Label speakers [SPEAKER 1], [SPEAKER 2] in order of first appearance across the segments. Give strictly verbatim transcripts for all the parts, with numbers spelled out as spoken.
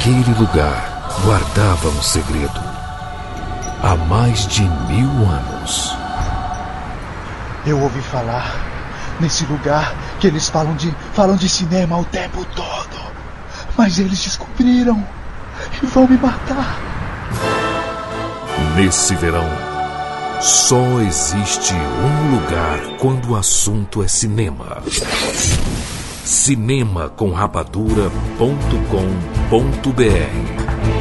[SPEAKER 1] Aquele lugar guardava um segredo. Há mais de mil anos.
[SPEAKER 2] Eu ouvi falar nesse lugar que eles falam de, falam de cinema o tempo todo. Mas eles descobriram e vão me matar.
[SPEAKER 1] Nesse verão, só existe um lugar quando o assunto é cinema. cinema com rapadura ponto com ponto b r.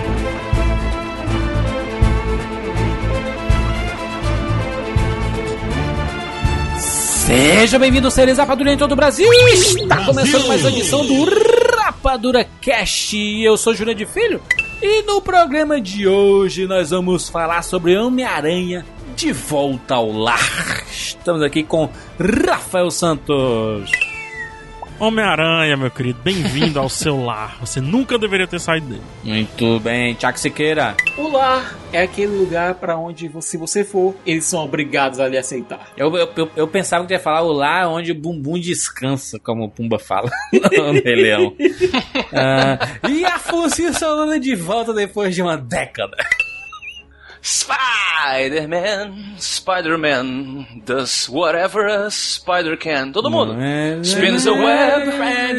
[SPEAKER 3] Seja bem-vindo, seres Rapadura em todo o Brasil. Está começando mais uma edição do Rapadura Cast. Eu sou Júlia de Filho e no programa de hoje nós vamos falar sobre Homem-Aranha de Volta ao Lar. Estamos aqui com Rafael Santos.
[SPEAKER 4] Homem-Aranha, meu querido, bem-vindo ao seu lar. Você nunca deveria ter saído dele.
[SPEAKER 3] Muito bem, Thiago Siqueira.
[SPEAKER 5] O lar é aquele lugar pra onde, se você for, eles são obrigados a lhe aceitar.
[SPEAKER 3] Eu, eu, eu, eu pensava que ia falar o lar onde o bumbum descansa, como o Pumba fala no Rei Leão. uh, e a Afonso Solano de volta depois de uma década.
[SPEAKER 6] Spider-Man, Spider-Man does whatever a spider can. Todo mundo. Spins a web and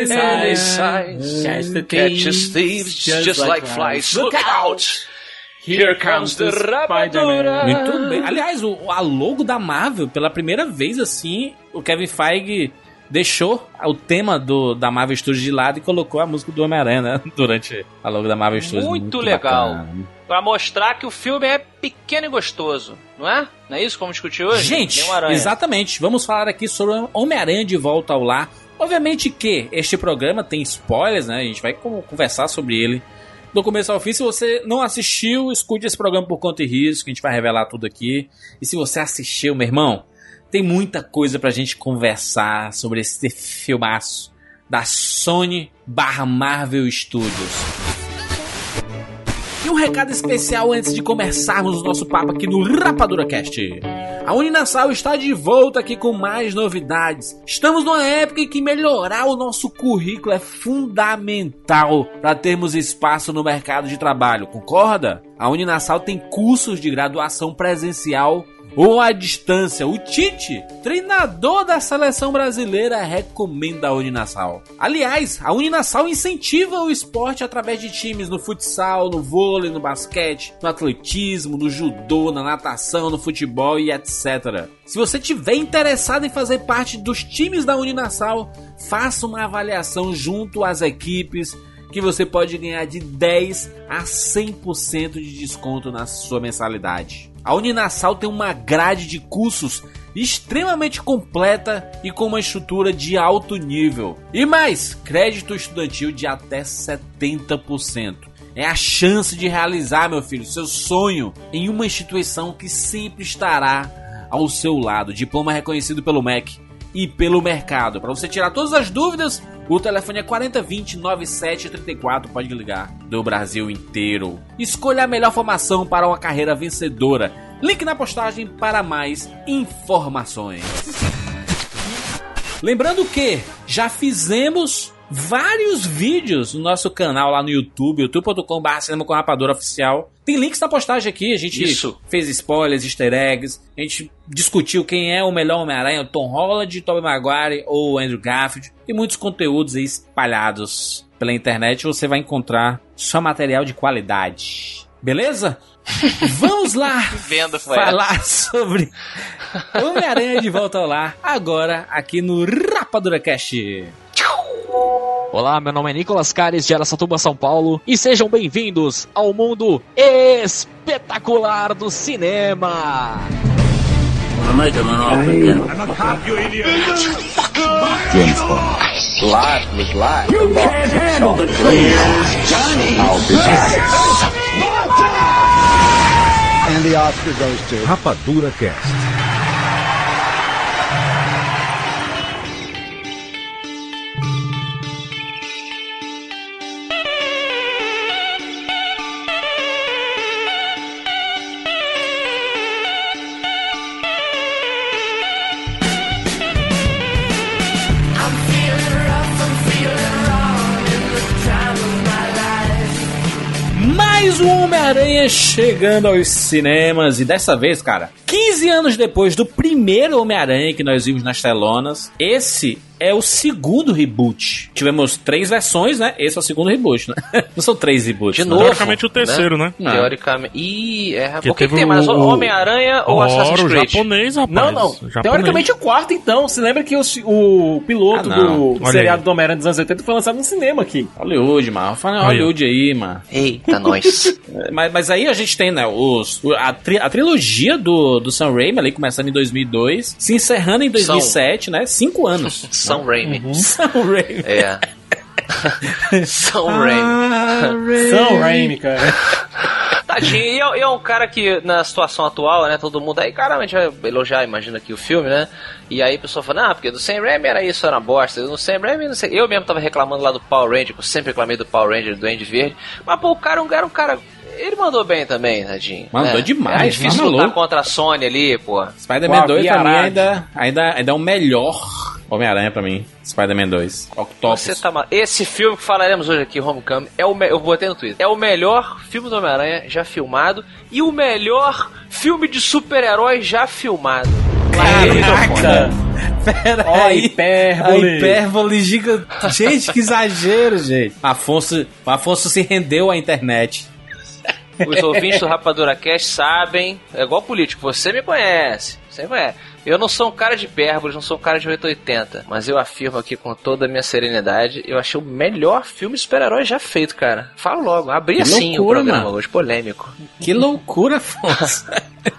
[SPEAKER 6] decides, catches thieves just like flies. Look out! Here comes the Rapadura.
[SPEAKER 3] Muito bem. Aliás, o, a logo da Marvel, pela primeira vez assim, o Kevin Feige deixou o tema do, da Marvel Studios de lado e colocou a música do Homem-Aranha, né? Durante a logo da Marvel Studios.
[SPEAKER 6] Muito, muito legal. Bacana. Pra mostrar que o filme é pequeno e gostoso, não é? Não é isso como discutiu hoje?
[SPEAKER 3] Gente, exatamente. Vamos falar aqui sobre Homem-Aranha de Volta ao Lar. Obviamente que este programa tem spoilers, né? A gente vai conversar sobre ele do começo ao fim. Se você não assistiu, escute esse programa por conta e risco, a gente vai revelar tudo aqui. E se você assistiu, meu irmão, tem muita coisa pra gente conversar sobre esse filmaço da Sony barra Marvel Studios. E um recado especial antes de começarmos o nosso papo aqui no Rapadura Cast. A Uninasal está de volta aqui com mais novidades. Estamos numa época em que melhorar o nosso currículo é fundamental para termos espaço no mercado de trabalho, concorda? A Uninasal tem cursos de graduação presencial ou à distância. O Tite, treinador da seleção brasileira, recomenda a Uninasal. Aliás, a Uninasal incentiva o esporte através de times no futsal, no vôlei, no basquete, no atletismo, no judô, na natação, no futebol e etcétera. Se você tiver interessado em fazer parte dos times da Uninasal, faça uma avaliação junto às equipes que você pode ganhar de dez a cem por cento de desconto na sua mensalidade. A Uninasal tem uma grade de cursos extremamente completa e com uma estrutura de alto nível. E mais, crédito estudantil de até setenta por cento. É a chance de realizar, meu filho, seu sonho em uma instituição que sempre estará ao seu lado. Diploma reconhecido pelo M E C e pelo mercado. Para você tirar todas as dúvidas, o telefone é quatro zero dois zero, nove sete três quatro, pode ligar, do Brasil inteiro. Escolha a melhor formação para uma carreira vencedora. Link na postagem para mais informações. Lembrando que já fizemos vários vídeos no nosso canal lá no YouTube, youtube ponto com barra cinema com rapadura oficial. Tem links na postagem aqui, a gente Isso. fez spoilers, easter eggs, a gente discutiu quem é o melhor Homem-Aranha, o Tom Holland, Tobey Maguire ou o Andrew Garfield. E muitos conteúdos aí espalhados pela internet, você vai encontrar só material de qualidade. Beleza? Vamos lá
[SPEAKER 6] Vendo,
[SPEAKER 3] falar sobre Homem-Aranha de Volta ao Lar, agora aqui no Rapadura Cast.
[SPEAKER 7] Olá, meu nome é Nicolas Cares de Araçatuba, São Paulo, e sejam bem-vindos ao mundo espetacular do cinema.
[SPEAKER 8] James Bond. Life was life. You can't handle the truth, Johnny. I'll be back.
[SPEAKER 2] And the Oscar goes to
[SPEAKER 1] Rapadura Cast.
[SPEAKER 3] mais um Homem-Aranha chegando aos cinemas. E dessa vez, cara, quinze anos depois do primeiro Homem-Aranha que nós vimos nas telonas, esse é o segundo reboot. Tivemos três versões, né? Esse é o segundo reboot, né? Não são três reboots.
[SPEAKER 6] De novo,
[SPEAKER 4] teoricamente o terceiro, né?
[SPEAKER 6] né? Teoricamente. Ih, é.
[SPEAKER 4] Que
[SPEAKER 6] o que, que tem
[SPEAKER 4] o,
[SPEAKER 6] mais? Homem-Aranha ou Assassin's
[SPEAKER 4] o
[SPEAKER 6] Creed?
[SPEAKER 4] japonês, rapaz.
[SPEAKER 5] Não, não.
[SPEAKER 4] Japonês.
[SPEAKER 5] Teoricamente o quarto, então. Você lembra que o, o piloto
[SPEAKER 3] Ah, não.
[SPEAKER 5] do
[SPEAKER 4] Olha
[SPEAKER 5] seriado
[SPEAKER 4] aí.
[SPEAKER 5] do Homem-Aranha dos anos oitenta foi lançado no cinema aqui.
[SPEAKER 3] Hollywood, mano. Fala
[SPEAKER 4] Aí,
[SPEAKER 3] Hollywood aí, mano.
[SPEAKER 6] Eita, nós.
[SPEAKER 3] Mas, mas aí a gente tem, né, os, a, tri, a trilogia do, do Sam Raimi ali, começando em dois mil e dois, se encerrando em dois mil e sete, né? Cinco anos.
[SPEAKER 6] Sam Raimi.
[SPEAKER 5] Uhum.
[SPEAKER 3] Sam Raimi.
[SPEAKER 6] É. Sam Raimi.
[SPEAKER 5] Sam Raimi, cara.
[SPEAKER 6] Tadinho, e é, é um cara que na situação atual, né, todo mundo aí, cara, a gente vai elogiar, imagina aqui o filme, né, e aí a pessoa fala, ah, porque do Sam Raimi era isso, era uma bosta, do Sam Raimi, não sei, eu mesmo tava reclamando lá do Power Ranger, que eu sempre reclamei do Power Ranger, do Duende Verde, mas pô, o cara era um cara, ele mandou bem também, tadinho.
[SPEAKER 3] Mandou
[SPEAKER 6] né?
[SPEAKER 3] demais,
[SPEAKER 6] É difícil
[SPEAKER 3] mas
[SPEAKER 6] lutar
[SPEAKER 3] maluco.
[SPEAKER 6] contra a Sony ali, pô.
[SPEAKER 3] Spider-Man
[SPEAKER 5] Uau,
[SPEAKER 3] dois pra mim
[SPEAKER 5] Arad.
[SPEAKER 3] ainda, ainda, ainda é o melhor Homem-Aranha pra mim. Spider-Man dois. Octopus.
[SPEAKER 6] Você tá mal. Esse filme que falaremos hoje aqui, Homecoming, é o me... eu botei no Twitter. É o melhor filme do Homem-Aranha já filmado e o melhor filme de super-herói já filmado.
[SPEAKER 5] Caraca!
[SPEAKER 3] Pera
[SPEAKER 5] Ó, a
[SPEAKER 3] aí.
[SPEAKER 5] hipérbole.
[SPEAKER 3] A hipérbole gigante. Gente, que exagero, gente. Afonso, Afonso se rendeu à internet.
[SPEAKER 6] Os ouvintes do Rapadura Cast sabem, é igual político, você me conhece, você me conhece. Eu não sou um cara de hipérboles, não sou um cara de oito oitenta, mas eu afirmo aqui com toda a minha serenidade, eu achei o melhor filme de super-herói já feito, cara. Falo logo, abri
[SPEAKER 3] Que
[SPEAKER 6] assim
[SPEAKER 3] loucura,
[SPEAKER 6] o programa
[SPEAKER 3] mano.
[SPEAKER 6] hoje, polêmico.
[SPEAKER 3] Que loucura, Afonso.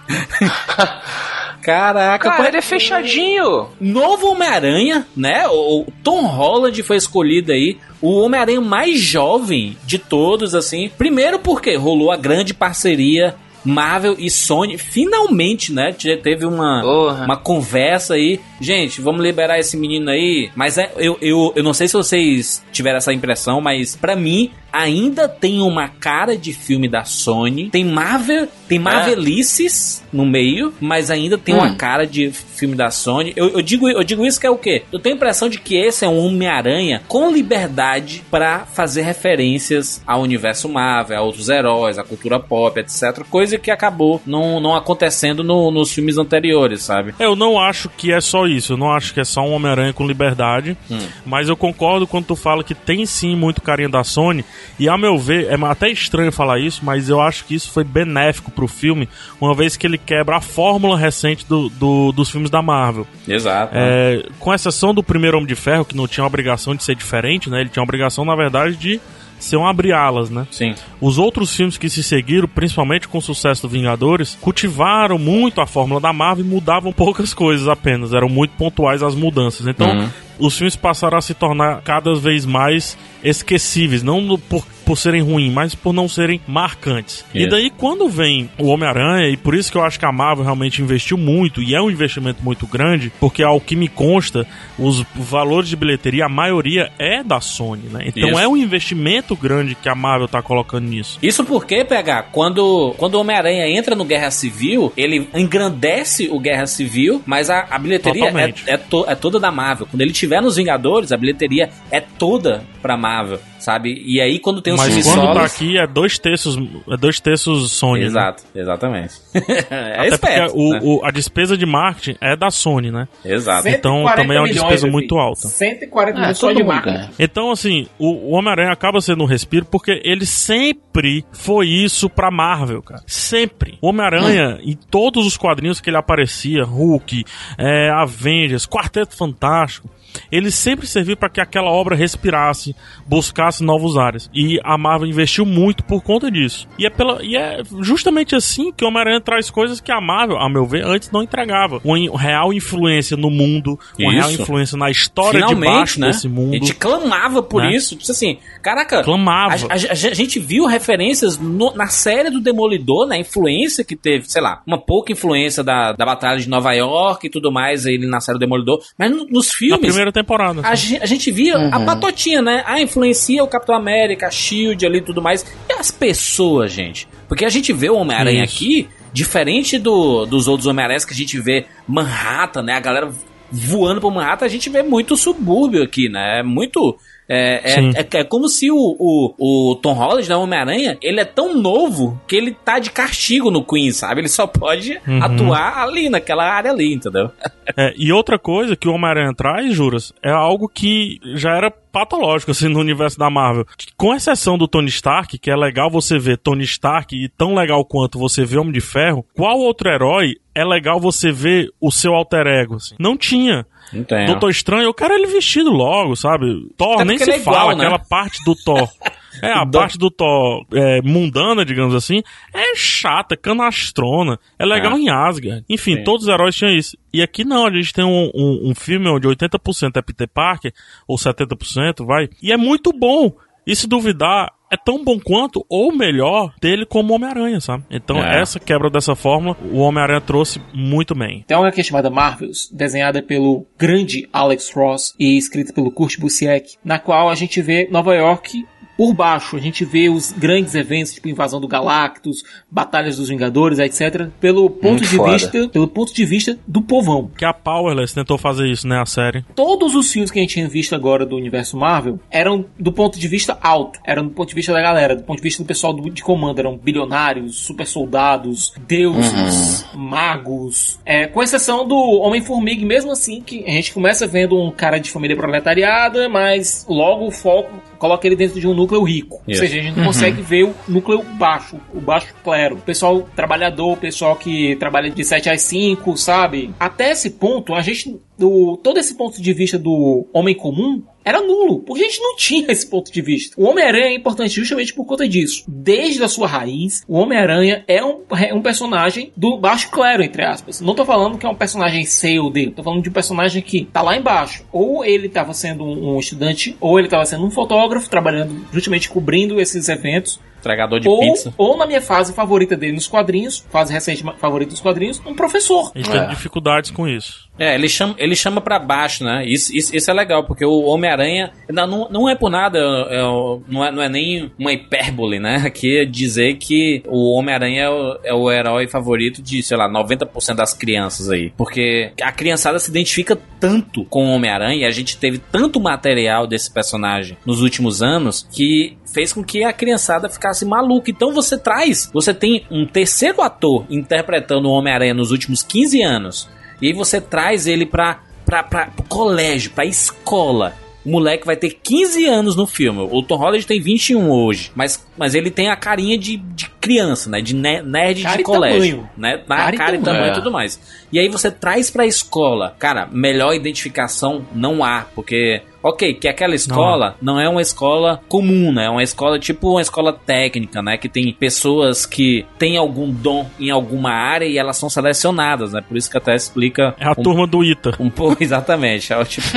[SPEAKER 3] Caraca,
[SPEAKER 6] Cara,
[SPEAKER 3] pô,
[SPEAKER 6] ele é fechadinho.
[SPEAKER 3] novo Homem-Aranha, né? O Tom Holland foi escolhido aí, o Homem-Aranha mais jovem de todos, assim. Primeiro porque rolou a grande parceria Marvel e Sony, finalmente, né? Teve uma,
[SPEAKER 6] Porra.
[SPEAKER 3] uma conversa aí. Gente, vamos liberar esse menino aí. Mas é, eu, eu, eu não sei se vocês tiveram essa impressão, mas pra mim ainda tem uma cara de filme da Sony. Tem Marvel, tem Marvelices no meio, mas ainda tem
[SPEAKER 6] Hum.
[SPEAKER 3] uma cara de filme da Sony. Eu, eu, digo, eu digo isso que é o quê? Eu tenho a impressão de que esse é um Homem-Aranha com liberdade pra fazer referências ao universo Marvel, a outros heróis, à cultura pop, etcétera. Coisa que acabou não, não acontecendo no, nos filmes anteriores, sabe?
[SPEAKER 4] Eu não acho que é só isso, eu não acho que é só um Homem-Aranha com liberdade,
[SPEAKER 3] Hum.
[SPEAKER 4] mas eu concordo quando tu fala que tem sim muito carinho da Sony, e a meu ver, é até estranho falar isso, mas eu acho que isso foi benéfico pro filme, uma vez que ele quebra a fórmula recente do, do, dos filmes da Marvel.
[SPEAKER 3] Exato.
[SPEAKER 4] É, com exceção do primeiro Homem de Ferro, que não tinha a obrigação de ser diferente, né? Ele tinha a obrigação, na verdade, de ser um abre-alas, né?
[SPEAKER 3] Sim.
[SPEAKER 4] Os outros filmes que se seguiram, principalmente com o sucesso do Vingadores, cultivaram muito a fórmula da Marvel e mudavam poucas coisas apenas. Eram muito pontuais as mudanças. Então,
[SPEAKER 3] Uhum.
[SPEAKER 4] os filmes passaram a se tornar cada vez mais esquecíveis. Não no- por, por serem ruins, mas por não serem marcantes. E
[SPEAKER 3] Isso.
[SPEAKER 4] daí, quando vem o Homem-Aranha, e por isso que eu acho que a Marvel realmente investiu muito, e é um investimento muito grande, porque ao que me consta, os valores de bilheteria, a maioria é da Sony, né? Então
[SPEAKER 3] Isso.
[SPEAKER 4] é um investimento grande que a Marvel tá colocando nisso.
[SPEAKER 3] Isso porque, P H, quando, quando o Homem-Aranha entra no Guerra Civil, ele engrandece o Guerra Civil, mas a, a bilheteria é,
[SPEAKER 4] Totalmente.
[SPEAKER 3] é, to- é toda da Marvel. Quando ele estiver nos Vingadores, a bilheteria é toda pra Marvel, sabe? E aí, quando tem os
[SPEAKER 4] Mas
[SPEAKER 3] filmes
[SPEAKER 4] quando tá
[SPEAKER 3] solos...
[SPEAKER 4] aqui é dois terços, é dois terços Sony. Né?
[SPEAKER 3] Exato, exatamente. é
[SPEAKER 4] Até
[SPEAKER 3] esperto,
[SPEAKER 4] porque o,
[SPEAKER 3] né?
[SPEAKER 4] o- a despesa de marketing é da Sony, né?
[SPEAKER 3] Exato.
[SPEAKER 4] Então,
[SPEAKER 5] cento e quarenta
[SPEAKER 4] também é uma
[SPEAKER 5] milhões,
[SPEAKER 4] despesa
[SPEAKER 5] meu
[SPEAKER 4] muito
[SPEAKER 5] filho.
[SPEAKER 4] alta.
[SPEAKER 5] cento e quarenta
[SPEAKER 6] Ah,
[SPEAKER 5] milhões só
[SPEAKER 6] todo
[SPEAKER 5] de
[SPEAKER 6] mundo
[SPEAKER 5] marca.
[SPEAKER 6] ganha.
[SPEAKER 4] Então, assim, o, o Homem-Aranha acaba sendo um respiro porque ele sempre foi isso pra Marvel, cara. Sempre. O Homem-Aranha, em todos os quadrinhos que ele aparecia, Hulk, é, Avengers, Quarteto Fantástico, ele sempre serviu para que aquela obra respirasse, buscasse novos áreas. E a Marvel investiu muito por conta disso. E é, pela, e é justamente assim que o Homem-Aranha traz coisas que a Marvel, a meu ver, antes não entregava. Uma in- real influência no mundo, uma
[SPEAKER 3] Isso.
[SPEAKER 4] real influência na história de
[SPEAKER 3] Finalmente,
[SPEAKER 4] baixo
[SPEAKER 3] né?
[SPEAKER 4] desse mundo.
[SPEAKER 3] A gente clamava por
[SPEAKER 4] Né?
[SPEAKER 3] isso. Tipo assim, caraca,
[SPEAKER 4] Clamava.
[SPEAKER 3] A, a- a gente viu referências no- na série do Demolidor, né? A influência que teve, sei lá, uma pouca influência da, da Batalha de Nova York e tudo mais, ele na série do Demolidor. Mas no- nos
[SPEAKER 4] Na
[SPEAKER 3] filmes,
[SPEAKER 4] primeira temporada.
[SPEAKER 3] a, gen- a gente via a patotinha, né? Ah, influencia o Capitão América, a Shield ali e tudo mais. E as pessoas, gente? Porque a gente vê o Homem-Aranha
[SPEAKER 4] Isso.
[SPEAKER 3] aqui, diferente do, dos outros Homem-Aranhas que a gente vê Manhattan, né? A galera voando pro Manhattan, a gente vê muito subúrbio aqui, né? É muito... É, é, é, é como se o, o, o Tom Holland, né, o Homem-Aranha, ele é tão novo que ele tá de castigo no Queens, sabe? Ele só pode uhum. atuar ali, naquela área ali, entendeu?
[SPEAKER 4] É, e outra coisa que o Homem-Aranha traz, Juras, é algo que já era patológico, assim, no universo da Marvel. Com exceção do Tony Stark, que é legal você ver Tony Stark e tão legal quanto você vê Homem de Ferro, qual outro herói é legal você ver o seu alter ego, assim? Não tinha.
[SPEAKER 3] Entendo.
[SPEAKER 4] Doutor Estranho, eu quero ele vestido logo, sabe? Thor, nem se é fala, igual, né? Aquela parte do Thor. É, a parte do Thor é, mundana, digamos assim, é chata, canastrona. É legal é. em Asgard. Enfim, Sim. todos os heróis tinham isso. E aqui não, a gente tem um, um, um filme onde oitenta por cento é Peter Parker, ou setenta por cento, vai. E é muito bom. E se duvidar, é tão bom quanto, ou melhor, dele como Homem-Aranha, sabe? Então, é. essa quebra dessa fórmula, o Homem-Aranha trouxe muito bem.
[SPEAKER 5] Tem uma que é chamada Marvels, desenhada pelo grande Alex Ross e escrita pelo Kurt Busiek, na qual a gente vê Nova York por baixo. A gente vê os grandes eventos, tipo invasão do Galactus, batalhas dos Vingadores, etcétera, pelo ponto Muito de foda. vista, pelo ponto de vista do povão.
[SPEAKER 4] Que a Powerless tentou fazer isso, né, a série.
[SPEAKER 5] Todos os filmes que a gente tinha visto agora do universo Marvel eram do ponto de vista alto, eram do ponto de vista da galera, do ponto de vista do pessoal do, de comando, eram bilionários, super soldados, deuses, uhum. magos, é, com exceção do Homem-Formiga, mesmo assim que a gente começa vendo um cara de família proletariada, mas logo o foco coloca ele dentro de um núcleo rico. Yes. Ou seja, a gente não uhum. consegue ver o núcleo baixo, o baixo clero. O pessoal trabalhador, o pessoal que trabalha de sete às cinco, sabe? Até esse ponto, a gente... Do, todo esse ponto de vista do homem comum era nulo, porque a gente não tinha esse ponto de vista. O Homem-Aranha é importante justamente por conta disso. Desde a sua raiz, o Homem-Aranha é um, é um personagem do baixo clero, entre aspas. Não tô falando que é um personagem C ou D, tô falando de um personagem que tá lá embaixo. Ou ele estava sendo um, um estudante, ou ele estava sendo um fotógrafo, trabalhando justamente cobrindo esses eventos.
[SPEAKER 3] Entregador de
[SPEAKER 5] ou,
[SPEAKER 3] pizza.
[SPEAKER 5] Ou na minha fase favorita dele nos quadrinhos, fase recente favorita dos quadrinhos, um professor.
[SPEAKER 4] Ele tem é. dificuldades com isso.
[SPEAKER 3] É, ele chama, ele chama pra baixo, né? Isso, isso, isso é legal, porque o Homem-Aranha não, não é por nada, é, não, é, não é nem uma hipérbole, né? Aqui é dizer que o Homem-Aranha é o, é o herói favorito de, sei lá, noventa por cento das crianças aí. Porque a criançada se identifica tanto com o Homem-Aranha e a gente teve tanto material desse personagem nos últimos anos que fez com que a criançada ficasse maluca. Então você traz, você tem um terceiro ator interpretando o Homem-Aranha nos últimos quinze anos. E aí você traz ele pra, pra, pra, pro colégio, pra escola. O moleque vai ter quinze anos no filme. O Tom Holland tem vinte e um hoje. Mas, mas ele tem a carinha de, de criança, né? De nerd cara de colégio. Né? Na cara, cara e tamanho e tudo mais. E aí você traz pra escola. Cara, melhor identificação não há. Porque... Ok, que aquela escola não. não é uma escola comum, né? É uma escola tipo uma escola técnica, né? Que tem pessoas que têm algum dom em alguma área e elas são selecionadas, né? Por isso que até explica...
[SPEAKER 4] É a
[SPEAKER 3] um,
[SPEAKER 4] turma do ITA.
[SPEAKER 3] Um pouco, exatamente. É o tipo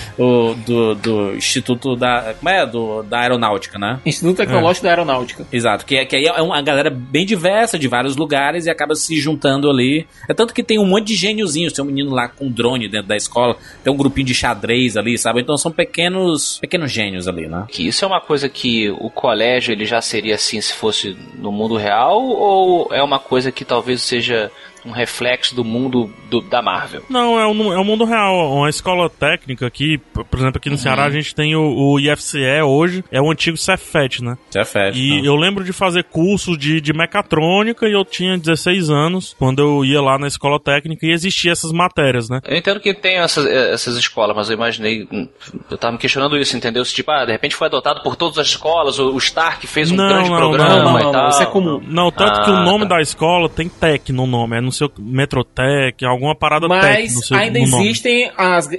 [SPEAKER 3] o, do, do Instituto da... Como é? Do, da Aeronáutica, né?
[SPEAKER 5] Instituto Tecnológico é. da Aeronáutica.
[SPEAKER 3] Exato. Que, que aí é uma galera bem diversa de vários lugares e acaba se juntando ali. É tanto que tem um monte de gêniozinhos. Tem um menino lá com um drone dentro da escola. Tem um grupinho de xadrez ali, sabe? Então são pequenos pequenos gênios ali, né?
[SPEAKER 6] Que isso é uma coisa que o colégio ele já seria assim se fosse no mundo real, ou é uma coisa que talvez seja um reflexo do mundo do, da Marvel?
[SPEAKER 4] Não, é o, é o mundo real. Uma escola técnica aqui, por exemplo, aqui no uhum. Ceará a gente tem o, o I F C E hoje, é o antigo Cefet, né?
[SPEAKER 3] Cefet.
[SPEAKER 4] E eu lembro de fazer cursos de, de mecatrônica e eu tinha dezesseis anos quando eu ia lá na escola técnica e existiam essas matérias, né?
[SPEAKER 6] Eu entendo que tem essas, essas escolas, mas eu imaginei, eu tava me questionando isso, entendeu? Se tipo, ah, de repente foi adotado por todas as escolas, o Stark fez um
[SPEAKER 4] não,
[SPEAKER 6] grande
[SPEAKER 4] não,
[SPEAKER 6] programa
[SPEAKER 4] não, não,
[SPEAKER 6] e tal.
[SPEAKER 5] Isso é comum.
[SPEAKER 4] Não, tanto ah, que o nome tá. da escola tem Tech no nome, é no seu Metrotech, alguma parada
[SPEAKER 5] mas
[SPEAKER 4] Tech no seu
[SPEAKER 5] Mas ainda
[SPEAKER 4] no
[SPEAKER 5] existem as,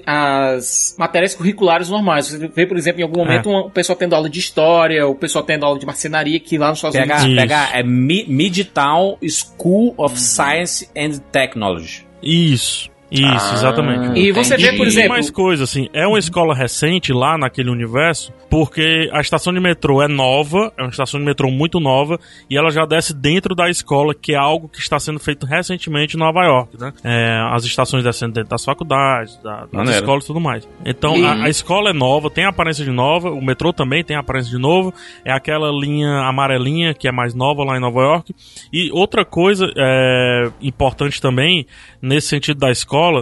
[SPEAKER 5] as matérias curriculares normais. Você vê, por exemplo, em algum momento é. um, o pessoal tendo aula de história, o pessoal tendo aula de marcenaria, que lá nos Estados
[SPEAKER 3] Pega,
[SPEAKER 5] Unidos...
[SPEAKER 3] Pega, é Midtown School of Science and Technology.
[SPEAKER 4] Isso. Isso, ah, exatamente.
[SPEAKER 5] E você vê, por exemplo...
[SPEAKER 4] mais coisa, assim, é uma escola recente lá naquele universo, porque a estação de metrô é nova, é uma estação de metrô muito nova, e ela já desce dentro da escola, que é algo que está sendo feito recentemente em Nova York, né? É, as estações descendo dentro das faculdades, da, das escolas e tudo mais. Então, e... a, a escola é nova, tem a aparência de nova, o metrô também tem a aparência de novo, é aquela linha amarelinha que é mais nova lá em Nova York. E outra coisa é, importante também, nesse sentido da escola,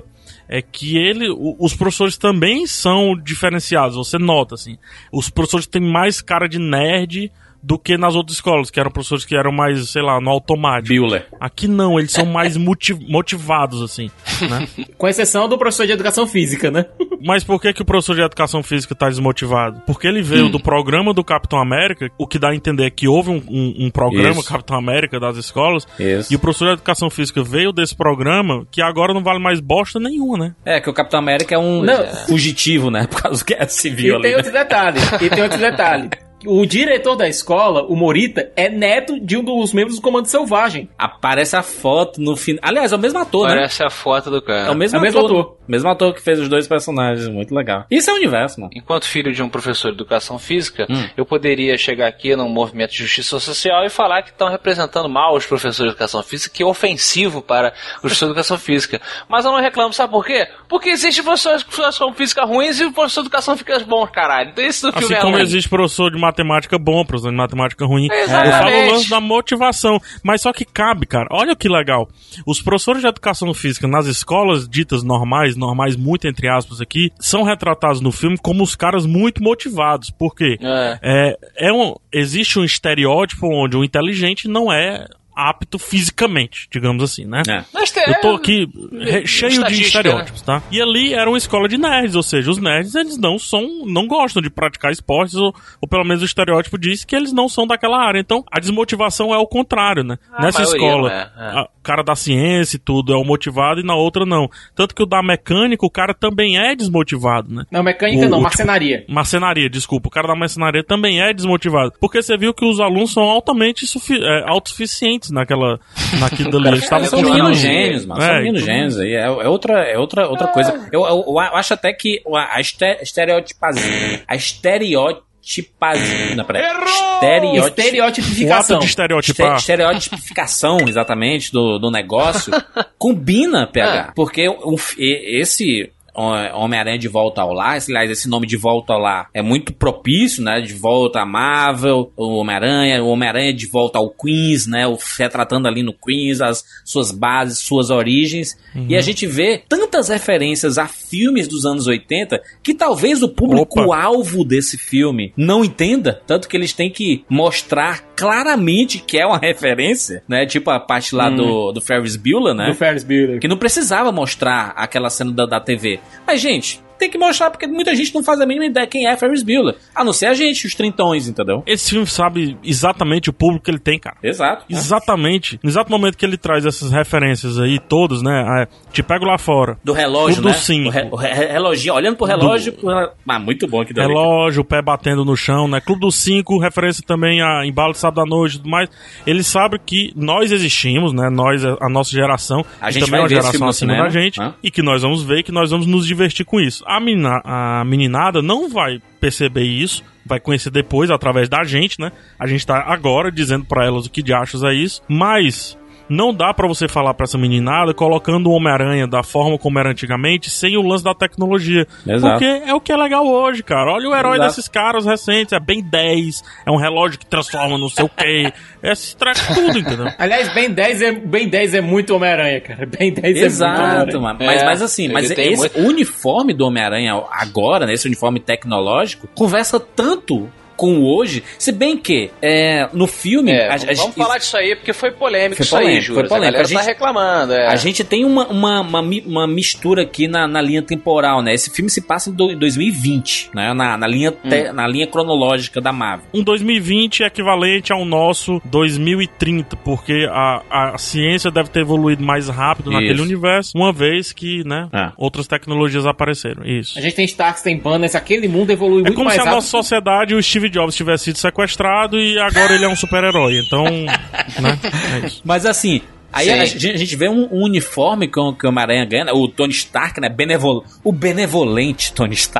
[SPEAKER 4] é que ele, o, os professores também são diferenciados, você nota, assim. Os professores têm mais cara de nerd do que nas outras escolas, que eram professores que eram mais, sei lá, no automático.
[SPEAKER 3] Bueller.
[SPEAKER 4] Aqui não, eles são mais motiv- motivados, assim, né?
[SPEAKER 5] Com exceção do professor de educação física, né?
[SPEAKER 4] Mas por que que o professor de educação física tá desmotivado? Porque ele veio hum. do programa do Capitão América, o que dá a entender é que houve um, um, um programa Isso. Capitão América das escolas,
[SPEAKER 3] Isso.
[SPEAKER 4] e o professor de educação física veio desse programa, que agora não vale mais bosta nenhuma, né?
[SPEAKER 3] É, que o Capitão América é um não. fugitivo, né? Por causa do Guerra Civil
[SPEAKER 5] e
[SPEAKER 3] ali.
[SPEAKER 5] Tem
[SPEAKER 3] né?
[SPEAKER 5] outro detalhe, e tem outro detalhe. O diretor da escola, o Morita, é neto de um dos membros do Comando Selvagem.
[SPEAKER 3] Aparece a foto no final. Aliás, é o mesmo ator,
[SPEAKER 6] Parece
[SPEAKER 3] né?
[SPEAKER 6] a foto do cara.
[SPEAKER 3] É o mesmo,
[SPEAKER 5] é o mesmo
[SPEAKER 3] ator.
[SPEAKER 5] ator.
[SPEAKER 3] Mesmo ator que fez os dois personagens. Muito legal. Isso é o universo, mano.
[SPEAKER 6] Enquanto filho de um professor de educação física,
[SPEAKER 3] hum.
[SPEAKER 6] eu poderia chegar aqui num movimento de justiça social e falar que estão representando mal os professores de educação física, que é ofensivo para os professores de educação física. Mas eu não reclamo, sabe por quê? Porque existem professores de educação física ruins e professores de educação física bons, caralho. Então isso do filme
[SPEAKER 4] assim
[SPEAKER 6] é
[SPEAKER 4] como
[SPEAKER 6] ruim.
[SPEAKER 4] existe professor de matemática bom, professor de matemática ruim.
[SPEAKER 6] Exatamente.
[SPEAKER 4] Eu falo o lance da motivação. Mas só que cabe, cara. Olha que legal. Os professores de educação física nas escolas ditas normais, normais muito entre aspas aqui, são retratados no filme como os caras muito motivados. Por quê?
[SPEAKER 6] É.
[SPEAKER 4] É, é um, existe um estereótipo onde o inteligente não é apto fisicamente, digamos assim, né?
[SPEAKER 3] É.
[SPEAKER 4] Eu tô aqui re- cheio de estereótipos, tá? E ali era uma escola de nerds, ou seja, os nerds, eles não são, não gostam de praticar esportes, ou, ou pelo menos o estereótipo diz que eles não são daquela área. Então, a desmotivação é o contrário, né?
[SPEAKER 6] A
[SPEAKER 4] Nessa
[SPEAKER 6] maioria,
[SPEAKER 4] escola,
[SPEAKER 6] é, é.
[SPEAKER 4] a- o cara da ciência e tudo é o motivado e na outra não. Tanto que o da mecânica, o cara também é desmotivado, né?
[SPEAKER 5] Não, mecânica
[SPEAKER 4] O-
[SPEAKER 5] não,
[SPEAKER 4] o
[SPEAKER 5] marcenaria.
[SPEAKER 4] Tipo, marcenaria, desculpa. O cara da marcenaria também é desmotivado. Porque você viu que os alunos são altamente sufi- é, autossuficientes naquela, naquilo dali. Eles estavam
[SPEAKER 3] São
[SPEAKER 4] construindo-
[SPEAKER 3] meninos gênios, mano. São
[SPEAKER 4] É,
[SPEAKER 3] meninos
[SPEAKER 4] então-
[SPEAKER 3] gênios aí. É, é outra, é outra, outra coisa. Eu, eu, eu acho até que a este- estereotipazinha. A estereotipazinha. Não, peraí. Estereotip-
[SPEAKER 4] O
[SPEAKER 5] Estereotipificação.
[SPEAKER 4] ato de estereotipar.
[SPEAKER 3] Este- estereotipificação, exatamente, do, do negócio, combina, P H. Porque o- o- e- esse Homem-Aranha de Volta ao Lar, esse, aliás, esse nome de Volta ao Lar é muito propício, né? De volta a Marvel, o Homem-Aranha, o Homem-Aranha de volta ao Queens, né? O retratando ali no Queens as suas bases, suas origens. Uhum. E a gente vê tantas referências a filmes dos anos oitenta que talvez o público-alvo desse filme não entenda, tanto que eles têm que mostrar claramente que é uma referência, né? Tipo a parte lá hum. do, do Ferris Bueller, né?
[SPEAKER 5] Do Ferris Bueller.
[SPEAKER 3] Que não precisava mostrar aquela cena da, da T V. Mas, gente, tem que mostrar porque muita gente não faz a mínima ideia quem é Ferris Bueller. A não ser a gente, os trintões, entendeu?
[SPEAKER 4] Esse filme sabe exatamente o público que ele tem, cara.
[SPEAKER 3] Exato.
[SPEAKER 4] Exatamente. No exato momento que ele traz essas referências aí, todas, né? É, te pego lá fora.
[SPEAKER 3] Do relógio,
[SPEAKER 4] Tudo
[SPEAKER 3] né?
[SPEAKER 4] sim.
[SPEAKER 3] O, re, o re, reloginho, olhando pro relógio. Do... Pro... Ah, muito bom aqui dali.
[SPEAKER 4] Relógio, o pé batendo no chão, né? Clube dos Cinco, referência também a Embalo de Sábado à Noite e tudo mais. Ele sabe que nós existimos, né? Nós, a nossa geração,
[SPEAKER 3] a gente
[SPEAKER 4] também é uma geração acima
[SPEAKER 3] cinema,
[SPEAKER 4] da gente,
[SPEAKER 3] né?
[SPEAKER 4] E que nós vamos ver, que nós vamos nos divertir com isso. A, menina, a meninada não vai perceber isso, vai conhecer depois, através da gente, né? A gente tá agora dizendo pra elas o que de achos é isso, mas não dá pra você falar pra essa meninada colocando o Homem-Aranha da forma como era antigamente, sem o lance da tecnologia.
[SPEAKER 3] Exato.
[SPEAKER 4] Porque é o que é legal hoje, cara. Olha o herói
[SPEAKER 3] Exato.
[SPEAKER 4] desses caras recentes, é Ben dez, é um relógio que transforma não sei o que, é esse treco tudo, entendeu?
[SPEAKER 5] Aliás, Ben dez é, Ben dez é muito Homem-Aranha, cara. Ben dez
[SPEAKER 3] Exato,
[SPEAKER 5] é muito
[SPEAKER 3] mano. Mas,
[SPEAKER 6] É,
[SPEAKER 3] mas assim, mas esse
[SPEAKER 6] muito...
[SPEAKER 3] uniforme do Homem-Aranha agora, né, esse uniforme tecnológico, conversa tanto com o hoje, se bem que é, no filme...
[SPEAKER 6] É,
[SPEAKER 3] a, a,
[SPEAKER 6] vamos
[SPEAKER 3] a,
[SPEAKER 6] falar disso aí, porque foi polêmico
[SPEAKER 3] foi
[SPEAKER 6] isso
[SPEAKER 3] polêmico,
[SPEAKER 6] aí, Júlio.
[SPEAKER 3] foi polêmico.
[SPEAKER 6] A galera
[SPEAKER 3] A gente,
[SPEAKER 6] tá reclamando. É.
[SPEAKER 3] A gente tem uma, uma, uma, uma mistura aqui na, na linha temporal, né? Esse filme se passa em do, dois mil e vinte, né? Na, na, linha te, hum. na linha cronológica da Marvel.
[SPEAKER 4] Um dois mil e vinte é equivalente ao nosso dois mil e trinta, porque a, a ciência deve ter evoluído mais rápido
[SPEAKER 3] Isso.
[SPEAKER 4] naquele universo, uma vez que, né,
[SPEAKER 3] é.
[SPEAKER 4] outras tecnologias apareceram. Isso.
[SPEAKER 5] A gente tem Starks, tem Banners, aquele mundo evolui muito mais rápido.
[SPEAKER 4] É como se a nossa sociedade, o Steve Jobs tivesse sido sequestrado e agora ele é um super-herói. Então, né, é isso.
[SPEAKER 3] Mas assim... Aí a gente, a gente vê um, um uniforme que o Homem-Aranha ganha, o Tony Stark, né? Benevol, o benevolente Tony Stark.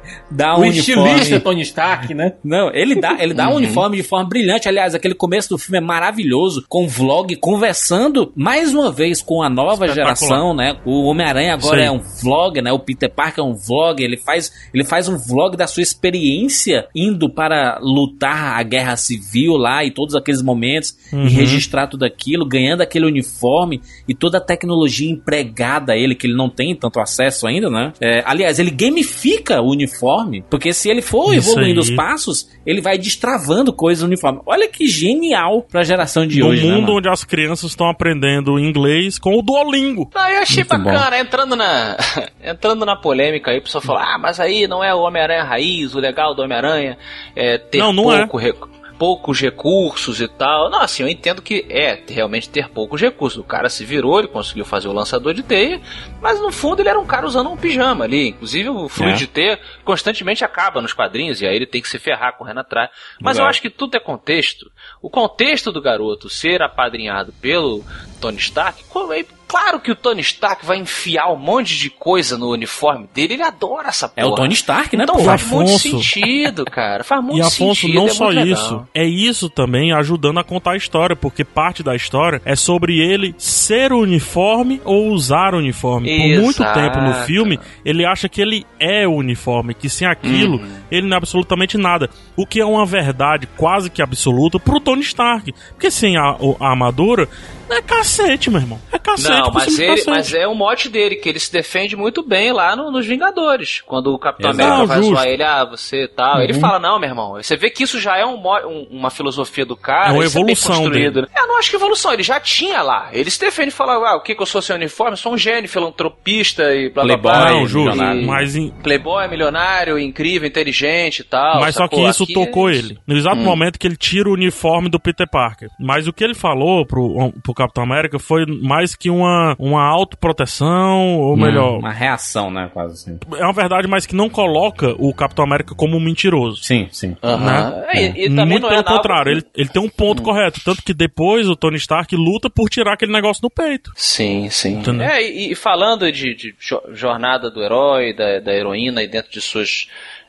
[SPEAKER 3] dá um
[SPEAKER 5] o
[SPEAKER 3] uniforme...
[SPEAKER 5] estilista Tony Stark, né?
[SPEAKER 3] Não, ele dá, ele dá
[SPEAKER 6] Uhum.
[SPEAKER 3] um uniforme de forma brilhante. Aliás, aquele começo do filme é maravilhoso, com o vlog conversando mais uma vez com a nova geração, né? O Homem-Aranha agora
[SPEAKER 4] Sim.
[SPEAKER 3] é um vlog, né? O Peter Parker é um vlog, ele faz, ele faz um vlog da sua experiência indo para lutar a guerra civil lá e todos aqueles momentos
[SPEAKER 4] Uhum.
[SPEAKER 3] e registrar tudo aquilo, ganhando aquele uniforme e toda a tecnologia empregada a ele, que ele não tem tanto acesso ainda, né? É, aliás, ele gamifica o uniforme, porque se ele for
[SPEAKER 4] Isso
[SPEAKER 3] evoluindo
[SPEAKER 4] aí.
[SPEAKER 3] os passos, ele vai destravando coisas no uniforme. Olha que genial pra geração de
[SPEAKER 4] No
[SPEAKER 3] hoje, né,
[SPEAKER 4] mundo
[SPEAKER 3] mano?
[SPEAKER 4] onde as crianças estão aprendendo inglês com o Duolingo.
[SPEAKER 6] Não, eu achei
[SPEAKER 3] Muito
[SPEAKER 6] bacana, entrando na, entrando na polêmica aí, o pessoal falou, ah, mas aí não é o Homem-Aranha raiz, o legal do Homem-Aranha é ter
[SPEAKER 4] Não, não é.
[SPEAKER 6] pouco rec- poucos recursos e tal. Não, assim, eu entendo que é realmente ter poucos recursos. O cara se virou, ele conseguiu fazer o lançador de teia, mas no fundo ele era um cara usando um pijama ali. Inclusive o fluido
[SPEAKER 3] É.
[SPEAKER 6] de teia constantemente acaba nos quadrinhos e aí ele tem que se ferrar correndo atrás. Mas eu
[SPEAKER 3] Exato.
[SPEAKER 6] acho que tudo é contexto. O contexto do garoto ser apadrinhado pelo Tony Stark, como é claro que o Tony Stark vai enfiar um monte de coisa no uniforme dele, ele adora essa porra.
[SPEAKER 3] É o Tony Stark, né?
[SPEAKER 6] Então
[SPEAKER 3] pô?
[SPEAKER 6] faz
[SPEAKER 4] Afonso-
[SPEAKER 6] muito sentido, cara. Faz muito
[SPEAKER 4] E Afonso,
[SPEAKER 6] sentido.
[SPEAKER 4] não
[SPEAKER 6] é
[SPEAKER 4] só
[SPEAKER 6] muito
[SPEAKER 4] isso,
[SPEAKER 6] legal.
[SPEAKER 4] é isso também ajudando a contar a história, porque parte da história é sobre ele ser o uniforme ou usar o uniforme. Por muito
[SPEAKER 6] Exato.
[SPEAKER 4] tempo no filme, ele acha que ele é o uniforme, que sem aquilo,
[SPEAKER 6] Uhum.
[SPEAKER 4] ele não é absolutamente nada. O que é uma verdade quase que absoluta pro Tony Stark. Porque sem a, o- a armadura, é cacete, meu irmão. É cacete.
[SPEAKER 6] Não,
[SPEAKER 4] por
[SPEAKER 6] mas,
[SPEAKER 4] cima de
[SPEAKER 6] ele,
[SPEAKER 4] cacete.
[SPEAKER 6] mas é o mote dele, que ele se defende muito bem lá no- nos Vingadores. Quando o Capitão
[SPEAKER 3] Exato.
[SPEAKER 6] América
[SPEAKER 4] Não,
[SPEAKER 6] vai
[SPEAKER 4] justo.
[SPEAKER 6] zoar ele, ah, você tal. Ele fala, não, meu irmão. Você vê que isso já é um mo- um- uma filosofia do cara.
[SPEAKER 4] É uma
[SPEAKER 6] isso bem
[SPEAKER 4] evolução
[SPEAKER 6] construído,
[SPEAKER 4] dele.
[SPEAKER 6] né? Eu não acho que evolução, ele já tinha lá. Ele se defende e fala, ah, o que que eu sou sem uniforme? Eu sou um gênio, filantropista e blá blá blá.
[SPEAKER 3] Playboy,
[SPEAKER 4] Não, justo.
[SPEAKER 3] milionário.
[SPEAKER 4] Mas, em-
[SPEAKER 6] Playboy, milionário, incrível, inteligente e tal.
[SPEAKER 4] mas só que
[SPEAKER 6] sacou?
[SPEAKER 4] isso
[SPEAKER 6] Aqui
[SPEAKER 4] tocou
[SPEAKER 6] é isso.
[SPEAKER 4] ele. No exato momento que ele tira o uniforme do Peter Parker. Mas o que ele falou pro, pro Capitão América foi mais que uma, uma autoproteção, ou
[SPEAKER 3] Uma-
[SPEAKER 4] melhor,
[SPEAKER 3] Uma reação, né? Quase assim.
[SPEAKER 4] é uma verdade, mas que não coloca o Capitão América como um mentiroso.
[SPEAKER 3] Sim, sim.
[SPEAKER 6] Aham. É, e, e também
[SPEAKER 4] Muito
[SPEAKER 6] não
[SPEAKER 4] pelo
[SPEAKER 6] é nada-
[SPEAKER 4] contrário, ele, ele tem um ponto correto. Tanto que depois o Tony Stark luta por tirar aquele negócio do peito.
[SPEAKER 6] Sim, sim.
[SPEAKER 4] Entendeu?
[SPEAKER 6] É, e, e falando de, de jo- jornada do herói, da, da heroína e dentro de suas.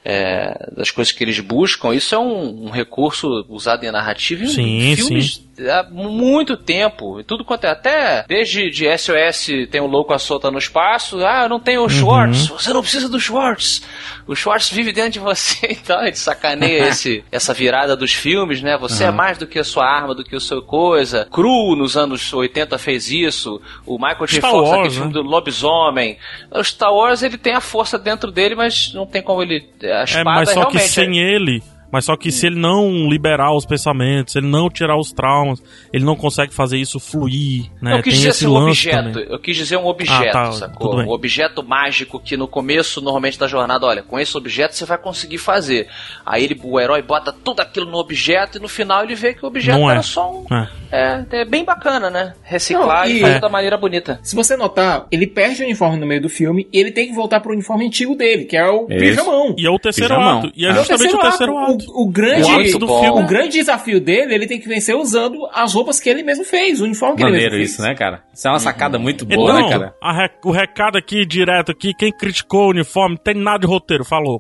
[SPEAKER 6] É, das coisas que eles buscam, isso é um, um recurso usado em narrativa em
[SPEAKER 4] Sim,
[SPEAKER 6] filmes há muito tempo. E tudo quanto é. Até desde de S O S tem o louco à solta no espaço. Ah, eu não tenho o Schwartz. Você não precisa do Schwartz. O Schwartz vive dentro de você. Então ele sacaneia esse, essa virada dos filmes, né? Você é mais do que a sua arma, do que a sua coisa. Cru nos anos oitenta fez isso. O Michael J.
[SPEAKER 4] Star
[SPEAKER 6] Fox,
[SPEAKER 4] Wars,
[SPEAKER 6] aquele filme
[SPEAKER 4] né?
[SPEAKER 6] do lobisomem. O Star Wars ele tem a força dentro dele, mas não tem como ele. A espada
[SPEAKER 4] É, mas só que
[SPEAKER 6] realmente.
[SPEAKER 4] sem ele. Mas só que se ele não liberar os pensamentos, se ele não tirar os traumas, ele não consegue fazer isso fluir, né?
[SPEAKER 6] Eu quis
[SPEAKER 4] Tem
[SPEAKER 6] dizer
[SPEAKER 4] esse
[SPEAKER 6] assim, um
[SPEAKER 4] lance
[SPEAKER 6] objeto.
[SPEAKER 4] também.
[SPEAKER 6] Eu quis dizer um objeto,
[SPEAKER 4] Ah, tá,
[SPEAKER 6] sacou?
[SPEAKER 4] tudo bem.
[SPEAKER 6] Um objeto mágico que no começo, normalmente, da jornada, olha, com esse objeto você vai conseguir fazer. Aí ele, o herói bota tudo aquilo no objeto e no final ele vê que o objeto
[SPEAKER 4] Não é.
[SPEAKER 6] era só um.
[SPEAKER 4] É.
[SPEAKER 6] É, é bem bacana, né? Reciclar
[SPEAKER 5] Não,
[SPEAKER 6] e
[SPEAKER 5] e-
[SPEAKER 6] fazer
[SPEAKER 4] É.
[SPEAKER 6] da maneira bonita.
[SPEAKER 5] Se você notar, ele perde o uniforme no meio do filme e ele tem que voltar pro uniforme antigo dele, que é o
[SPEAKER 3] Isso.
[SPEAKER 5] pijamão.
[SPEAKER 4] E é o terceiro
[SPEAKER 3] Pijamão.
[SPEAKER 4] ato. E é
[SPEAKER 3] É o
[SPEAKER 4] justamente o terceiro ato.
[SPEAKER 5] O, o grande,
[SPEAKER 4] O ápice do
[SPEAKER 6] bom.
[SPEAKER 4] filme.
[SPEAKER 5] o grande desafio dele, ele tem que vencer usando as roupas que ele mesmo fez, o uniforme que ele
[SPEAKER 3] Maneiro
[SPEAKER 5] mesmo fez.
[SPEAKER 3] isso, né, cara? Isso é uma sacada muito boa,
[SPEAKER 4] Então,
[SPEAKER 3] né, cara?
[SPEAKER 4] a re- o recado aqui, direto aqui, quem criticou o uniforme, tem nada de roteiro, falou.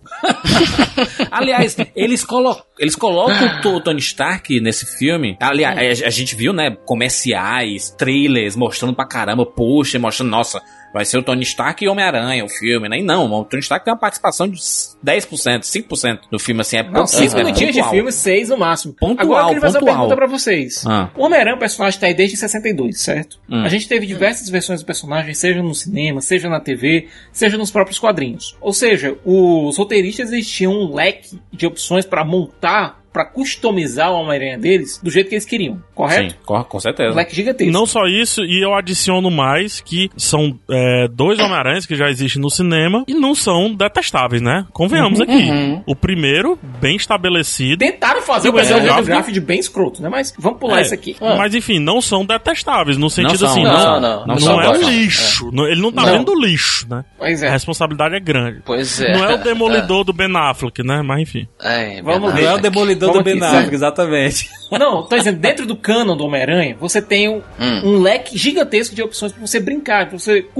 [SPEAKER 3] Aliás, eles, colo eles colocam o To- Tony Stark nesse filme. Aliás, a, a gente viu, né, comerciais, trailers, mostrando pra caramba, poxa, mostrando, nossa, vai ser o Tony Stark e Homem-Aranha, o filme, né? E não, o Tony Stark tem uma participação de dez por cento, cinco por cento do filme, assim, é
[SPEAKER 5] Não, seis
[SPEAKER 3] pouquíssimo, é
[SPEAKER 5] minutinhos de
[SPEAKER 3] pontual.
[SPEAKER 5] filme, seis no máximo.
[SPEAKER 3] Pontual,
[SPEAKER 5] Agora eu queria fazer uma
[SPEAKER 3] pontual.
[SPEAKER 5] pergunta pra vocês.
[SPEAKER 3] Ah.
[SPEAKER 5] O Homem-Aranha, o personagem, tá aí desde sessenta e dois, certo?
[SPEAKER 3] Hum.
[SPEAKER 5] A gente teve diversas versões do personagem, seja no cinema, seja na T V, seja nos próprios quadrinhos. Ou seja, os roteiristas eles tinham um leque de opções pra montar, pra customizar o Homem-Aranha deles do jeito que eles queriam, correto?
[SPEAKER 3] Sim, com, com
[SPEAKER 5] Um
[SPEAKER 3] certeza.
[SPEAKER 5] leque gigantesco.
[SPEAKER 4] Não só isso, e eu adiciono mais que são é, dois Homem-Aranhas que já existem no cinema e não são detestáveis, né? Convenhamos aqui. O primeiro, bem estabelecido.
[SPEAKER 5] Tentaram fazer
[SPEAKER 4] E
[SPEAKER 5] o
[SPEAKER 4] o Andrew
[SPEAKER 5] personagem do
[SPEAKER 4] Garfield?
[SPEAKER 5] Garfield bem escroto, né? Mas vamos pular
[SPEAKER 4] É,
[SPEAKER 5] isso aqui.
[SPEAKER 4] Mas enfim, não são detestáveis, no sentido
[SPEAKER 3] são,
[SPEAKER 4] assim,
[SPEAKER 3] não
[SPEAKER 4] não,
[SPEAKER 6] são,
[SPEAKER 4] não,
[SPEAKER 6] não,
[SPEAKER 3] não
[SPEAKER 4] não
[SPEAKER 3] são,
[SPEAKER 4] é um
[SPEAKER 3] não.
[SPEAKER 4] lixo. Não- Ele não tá
[SPEAKER 5] Não.
[SPEAKER 4] vendo lixo, né?
[SPEAKER 5] Pois
[SPEAKER 4] A
[SPEAKER 5] é.
[SPEAKER 4] responsabilidade é grande.
[SPEAKER 6] Pois é.
[SPEAKER 4] Não é o demolidor do Ben Affleck, né? Mas enfim.
[SPEAKER 6] Ai,
[SPEAKER 5] Vamos
[SPEAKER 6] Bernardo.
[SPEAKER 3] Não é o demolidor
[SPEAKER 5] Vamos
[SPEAKER 3] do Ben
[SPEAKER 5] aqui,
[SPEAKER 3] Affleck,
[SPEAKER 5] sério.
[SPEAKER 3] exatamente.
[SPEAKER 5] Não, tô dizendo, dentro do canon do Homem-Aranha, você tem um,
[SPEAKER 6] Hum.
[SPEAKER 5] um leque gigantesco de opções pra você brincar, pra você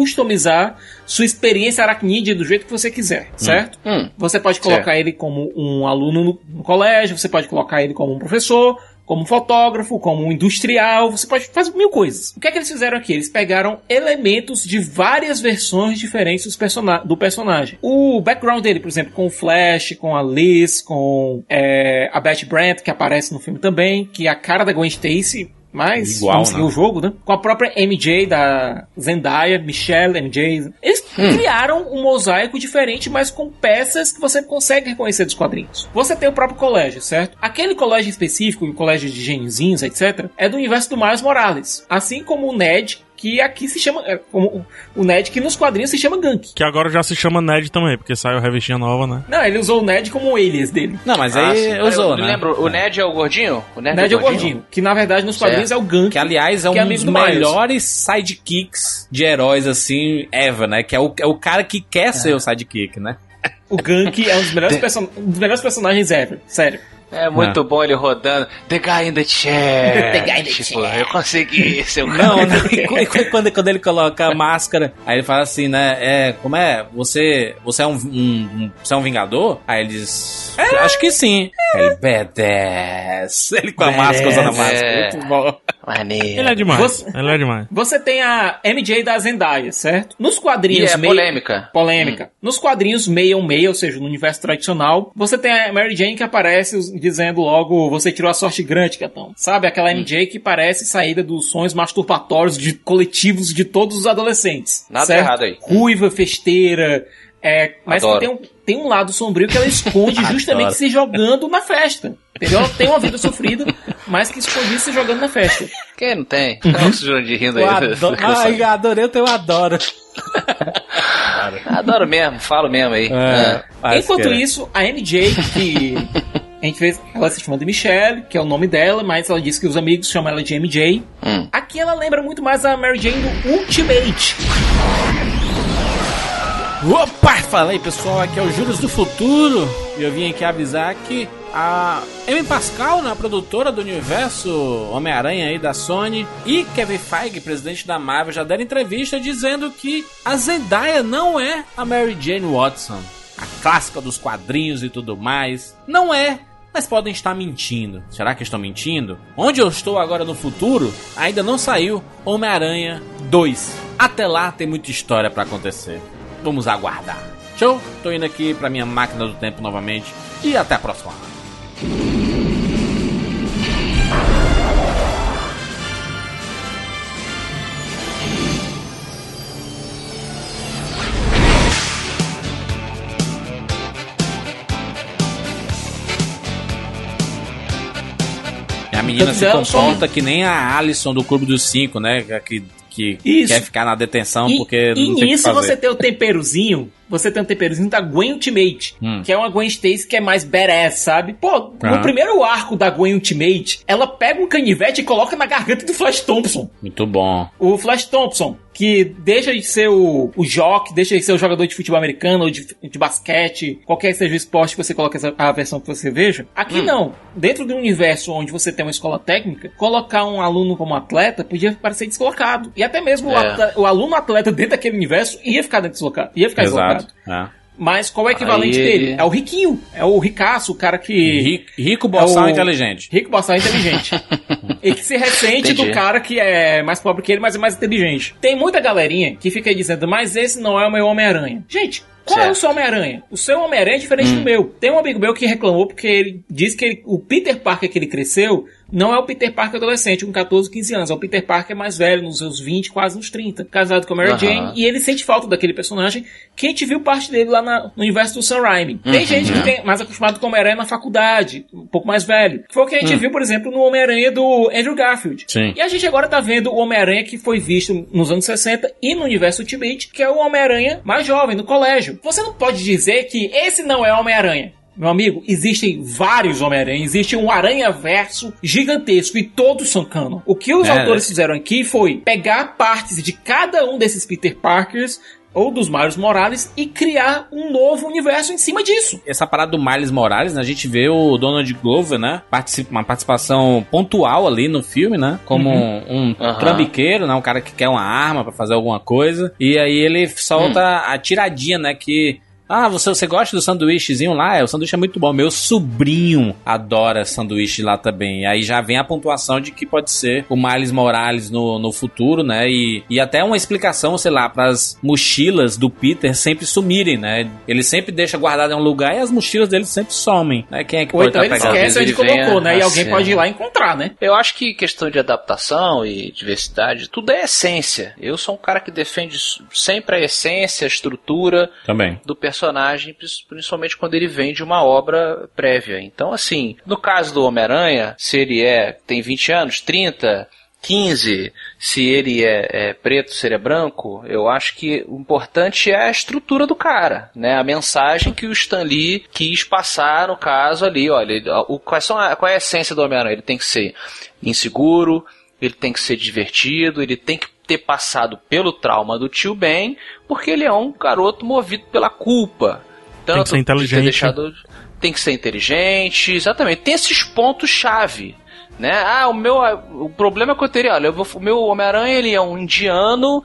[SPEAKER 5] customizar sua experiência aracnídea do jeito que você quiser, certo?
[SPEAKER 6] Hum.
[SPEAKER 5] Você pode colocar
[SPEAKER 6] Certo.
[SPEAKER 5] ele como um aluno no, no colégio, você pode colocar ele como um professor, como um fotógrafo, como um industrial, você pode fazer mil coisas. O que é que eles fizeram aqui? Eles pegaram elementos de várias versões diferentes dos persona- do personagem. O background dele, por exemplo, com o Flash, com a Liz, com é, a Betty Brant, que aparece no filme também, que é a cara da Gwen Stacy, mas
[SPEAKER 3] Igual,
[SPEAKER 5] vamos seguir
[SPEAKER 3] né?
[SPEAKER 5] o jogo, né? Com a própria M J da Zendaya, Michelle, M J. Eles
[SPEAKER 6] Hum.
[SPEAKER 5] criaram um mosaico diferente, mas com peças que você consegue reconhecer dos quadrinhos. Você tem o próprio colégio, certo? Aquele colégio específico, o colégio de geniozinhos, etcétera, é do universo do Miles Morales. Assim como o Ned, que aqui se chama... é, como o Ned, que nos quadrinhos se chama Gank.
[SPEAKER 4] Que agora já se chama Ned também, porque saiu a revistinha nova, né?
[SPEAKER 5] Não, ele usou o Ned como o alias dele.
[SPEAKER 3] Não, mas
[SPEAKER 6] Ah,
[SPEAKER 3] aí
[SPEAKER 6] sim.
[SPEAKER 3] usou,
[SPEAKER 6] eu
[SPEAKER 3] né?
[SPEAKER 6] lembro, o Ned é o gordinho? O Ned,
[SPEAKER 5] Ned é o gordinho, que na verdade nos quadrinhos é o Gank.
[SPEAKER 3] Que, aliás, é
[SPEAKER 5] que
[SPEAKER 3] um
[SPEAKER 5] amigo
[SPEAKER 3] dos
[SPEAKER 5] do Miles.
[SPEAKER 3] melhores sidekicks de heróis, assim, ever, né? Que é o, é o cara que quer ser o sidekick, né?
[SPEAKER 5] O Gank é um dos melhores, person... um dos melhores personagens ever, sério.
[SPEAKER 6] É muito
[SPEAKER 3] Ah.
[SPEAKER 6] bom ele rodando. The guy in the chair.
[SPEAKER 5] The guy in the
[SPEAKER 6] tipo,
[SPEAKER 5] chair.
[SPEAKER 6] eu consegui ser o cara.
[SPEAKER 3] Não, não. E qu- quando, quando ele coloca a máscara, aí ele fala assim, né? É, como é? Você, você é um, um- um- você é um vingador? Aí ele diz, acho que sim. Aí ele, badass. Ele com a máscara, usando a máscara.
[SPEAKER 6] É.
[SPEAKER 3] Muito bom.
[SPEAKER 6] Maneiro.
[SPEAKER 4] Ele é demais.
[SPEAKER 5] Você-
[SPEAKER 4] Ele é demais.
[SPEAKER 5] Você tem a M J da Zendaya, certo? Nos
[SPEAKER 6] E
[SPEAKER 5] quadrinhos
[SPEAKER 6] é
[SPEAKER 5] meio...
[SPEAKER 6] polêmica.
[SPEAKER 5] Polêmica. Nos quadrinhos meio meio, ou seja, no universo tradicional, você tem a Mary Jane que aparece us- dizendo logo, você tirou a sorte grande, Catão. Sabe? Aquela M J que parece saída dos sonhos masturbatórios de coletivos de todos os adolescentes.
[SPEAKER 6] Nada
[SPEAKER 5] certo?
[SPEAKER 6] errado aí.
[SPEAKER 5] Ruiva, festeira, é, mas que
[SPEAKER 6] Adoro.
[SPEAKER 5] tem um, tem um lado sombrio que ela esconde justamente
[SPEAKER 3] Adoro.
[SPEAKER 5] se jogando na festa. Entendeu? Ela tem uma vida sofrida, mas que esconde se jogando na festa.
[SPEAKER 6] Quem não tem? Olha o Jurandir rindo aí.
[SPEAKER 3] Eu adoro, ai, adorei o teu adoro.
[SPEAKER 6] Adoro mesmo, falo mesmo aí.
[SPEAKER 3] É,
[SPEAKER 6] Ah.
[SPEAKER 5] Enquanto isso, a M J, que a gente fez, ela se chama de Michelle, que é o nome dela, mas ela disse que os amigos chamam ela de M J.
[SPEAKER 6] Hum.
[SPEAKER 5] Aqui ela lembra muito mais a Mary Jane do Ultimate.
[SPEAKER 3] Opa, fala aí pessoal, aqui é o Júlio do Futuro e eu vim aqui avisar que a Amy Pascal, né, a produtora do universo Homem-Aranha aí da Sony, e Kevin Feige, presidente da Marvel, já deram entrevista dizendo que a Zendaya não é a Mary Jane Watson, a clássica dos quadrinhos e tudo mais. Não é, mas podem estar mentindo. Será que estão mentindo? Onde eu estou agora no futuro, ainda não saiu Homem-Aranha dois. Até lá tem muita história pra acontecer. Vamos aguardar. Show? Tô indo aqui pra minha máquina do tempo novamente. E até a próxima. A menina se
[SPEAKER 5] Então,
[SPEAKER 3] comporta que nem a Alison do Clube dos Cinco, né? Que, que
[SPEAKER 5] Isso.
[SPEAKER 3] quer ficar na detenção
[SPEAKER 5] E,
[SPEAKER 3] porque
[SPEAKER 5] e
[SPEAKER 3] não tem o que
[SPEAKER 5] nisso
[SPEAKER 3] fazer.
[SPEAKER 5] você tem o temperozinho, você tem o temperozinho da Gwen Ultimate,
[SPEAKER 3] Hum.
[SPEAKER 5] que é uma Gwen Stacy que é mais badass, sabe? Pô, no
[SPEAKER 3] Aham.
[SPEAKER 5] primeiro arco da Gwen Ultimate, ela pega um canivete e coloca na garganta do Flash Thompson.
[SPEAKER 3] Muito bom.
[SPEAKER 5] O Flash Thompson, que deixa de ser o, o jockey, deixa de ser o jogador de futebol americano ou de, de basquete, qualquer que seja o esporte que você coloque essa, a versão que você veja. Aqui não. Dentro de um universo onde você tem uma escola técnica, colocar um aluno como atleta podia parecer descolocado. E até mesmo o,
[SPEAKER 6] É.
[SPEAKER 5] atleta, o aluno atleta dentro daquele universo ia ficar deslocado. Ia ficar
[SPEAKER 3] Exato.
[SPEAKER 5] deslocado.
[SPEAKER 3] É.
[SPEAKER 5] Mas qual é o equivalente
[SPEAKER 6] Aí-
[SPEAKER 5] dele? É o riquinho. É o ricaço, o cara que...
[SPEAKER 3] Rico, rico boçal
[SPEAKER 5] É o-
[SPEAKER 3] inteligente.
[SPEAKER 5] Rico, boçal inteligente. E que se ressente
[SPEAKER 6] Entendi.
[SPEAKER 5] do cara que é mais pobre que ele, mas é mais inteligente. Tem muita galerinha que fica aí dizendo, mas esse não é o meu Homem-Aranha. Gente, qual é
[SPEAKER 6] Certo.
[SPEAKER 5] o seu Homem-Aranha? O seu Homem-Aranha é diferente do meu. Tem um amigo meu que reclamou porque ele disse que ele- o Peter Parker que ele cresceu não é o Peter Parker adolescente, com catorze, quinze anos. É o Peter Parker mais velho, nos seus vinte, quase nos trinta. Casado com a Mary
[SPEAKER 6] Aham.
[SPEAKER 5] Jane. E ele sente falta daquele personagem que a gente viu parte dele lá na- no universo do Sam Raimi. Tem
[SPEAKER 6] Uhum.
[SPEAKER 5] gente que tem mais acostumado com o Homem-Aranha na faculdade, um pouco mais velho. Foi o que a gente
[SPEAKER 3] Hum.
[SPEAKER 5] viu, por exemplo, no Homem-Aranha do Andrew Garfield.
[SPEAKER 3] Sim.
[SPEAKER 5] E a gente agora tá vendo o Homem-Aranha que foi visto nos anos sessenta e no universo Ultimate, que é o Homem-Aranha mais jovem, no colégio. Você não pode dizer que esse não é o Homem-Aranha. Meu amigo, existem vários Homem-Aranha, existe um aranha-verso gigantesco e todos são canon. O que os
[SPEAKER 3] É,
[SPEAKER 5] autores fizeram aqui foi pegar partes de cada um desses Peter Parkers, ou dos Miles Morales e criar um novo universo em cima disso.
[SPEAKER 3] Essa parada do Miles Morales, né, a gente vê o Donald Glover, né, participa, uma participação pontual ali no filme, né, como uhum. um, um uhum. trambiqueiro, né, um cara que quer uma arma pra fazer alguma coisa, e aí ele solta uhum. a tiradinha, né, que ah, você, você gosta do sanduíchezinho lá? É, o sanduíche é muito bom. Meu sobrinho adora sanduíche lá também. Aí já vem a pontuação de que pode ser o Miles Morales no, no futuro, né? E, e até uma explicação, sei lá, pras mochilas do Peter sempre sumirem, né? Ele sempre deixa guardado em um lugar e as mochilas dele sempre somem, né? Quem é que
[SPEAKER 5] Ou
[SPEAKER 3] pode
[SPEAKER 5] então ele esquece onde colocou, né? E alguém
[SPEAKER 6] assim,
[SPEAKER 5] pode ir lá encontrar, né?
[SPEAKER 6] Eu acho que questão de adaptação e diversidade, tudo é essência. Eu sou um cara que defende sempre a essência, a estrutura
[SPEAKER 3] também
[SPEAKER 6] do personagem. personagem, principalmente quando ele vem de uma obra prévia. Então, assim, no caso do Homem-Aranha, se ele é, tem vinte anos, trinta, quinze, se ele é, é preto, se ele é branco, eu acho que o importante é a estrutura do cara, né? A mensagem que o Stan Lee quis passar no caso ali, olha, o, qual, são a, qual é a essência do Homem-Aranha? Ele tem que ser inseguro, ele tem que ser divertido, ele tem que ter passado pelo trauma do tio Ben, porque ele é um garoto movido pela culpa. Tanto
[SPEAKER 4] tem que ser inteligente.
[SPEAKER 6] De deixado, tem que ser inteligente, exatamente. Tem esses pontos-chave, né? Ah, o meu o problema é que eu teria, olha, eu vou, o meu Homem-Aranha, ele é um indiano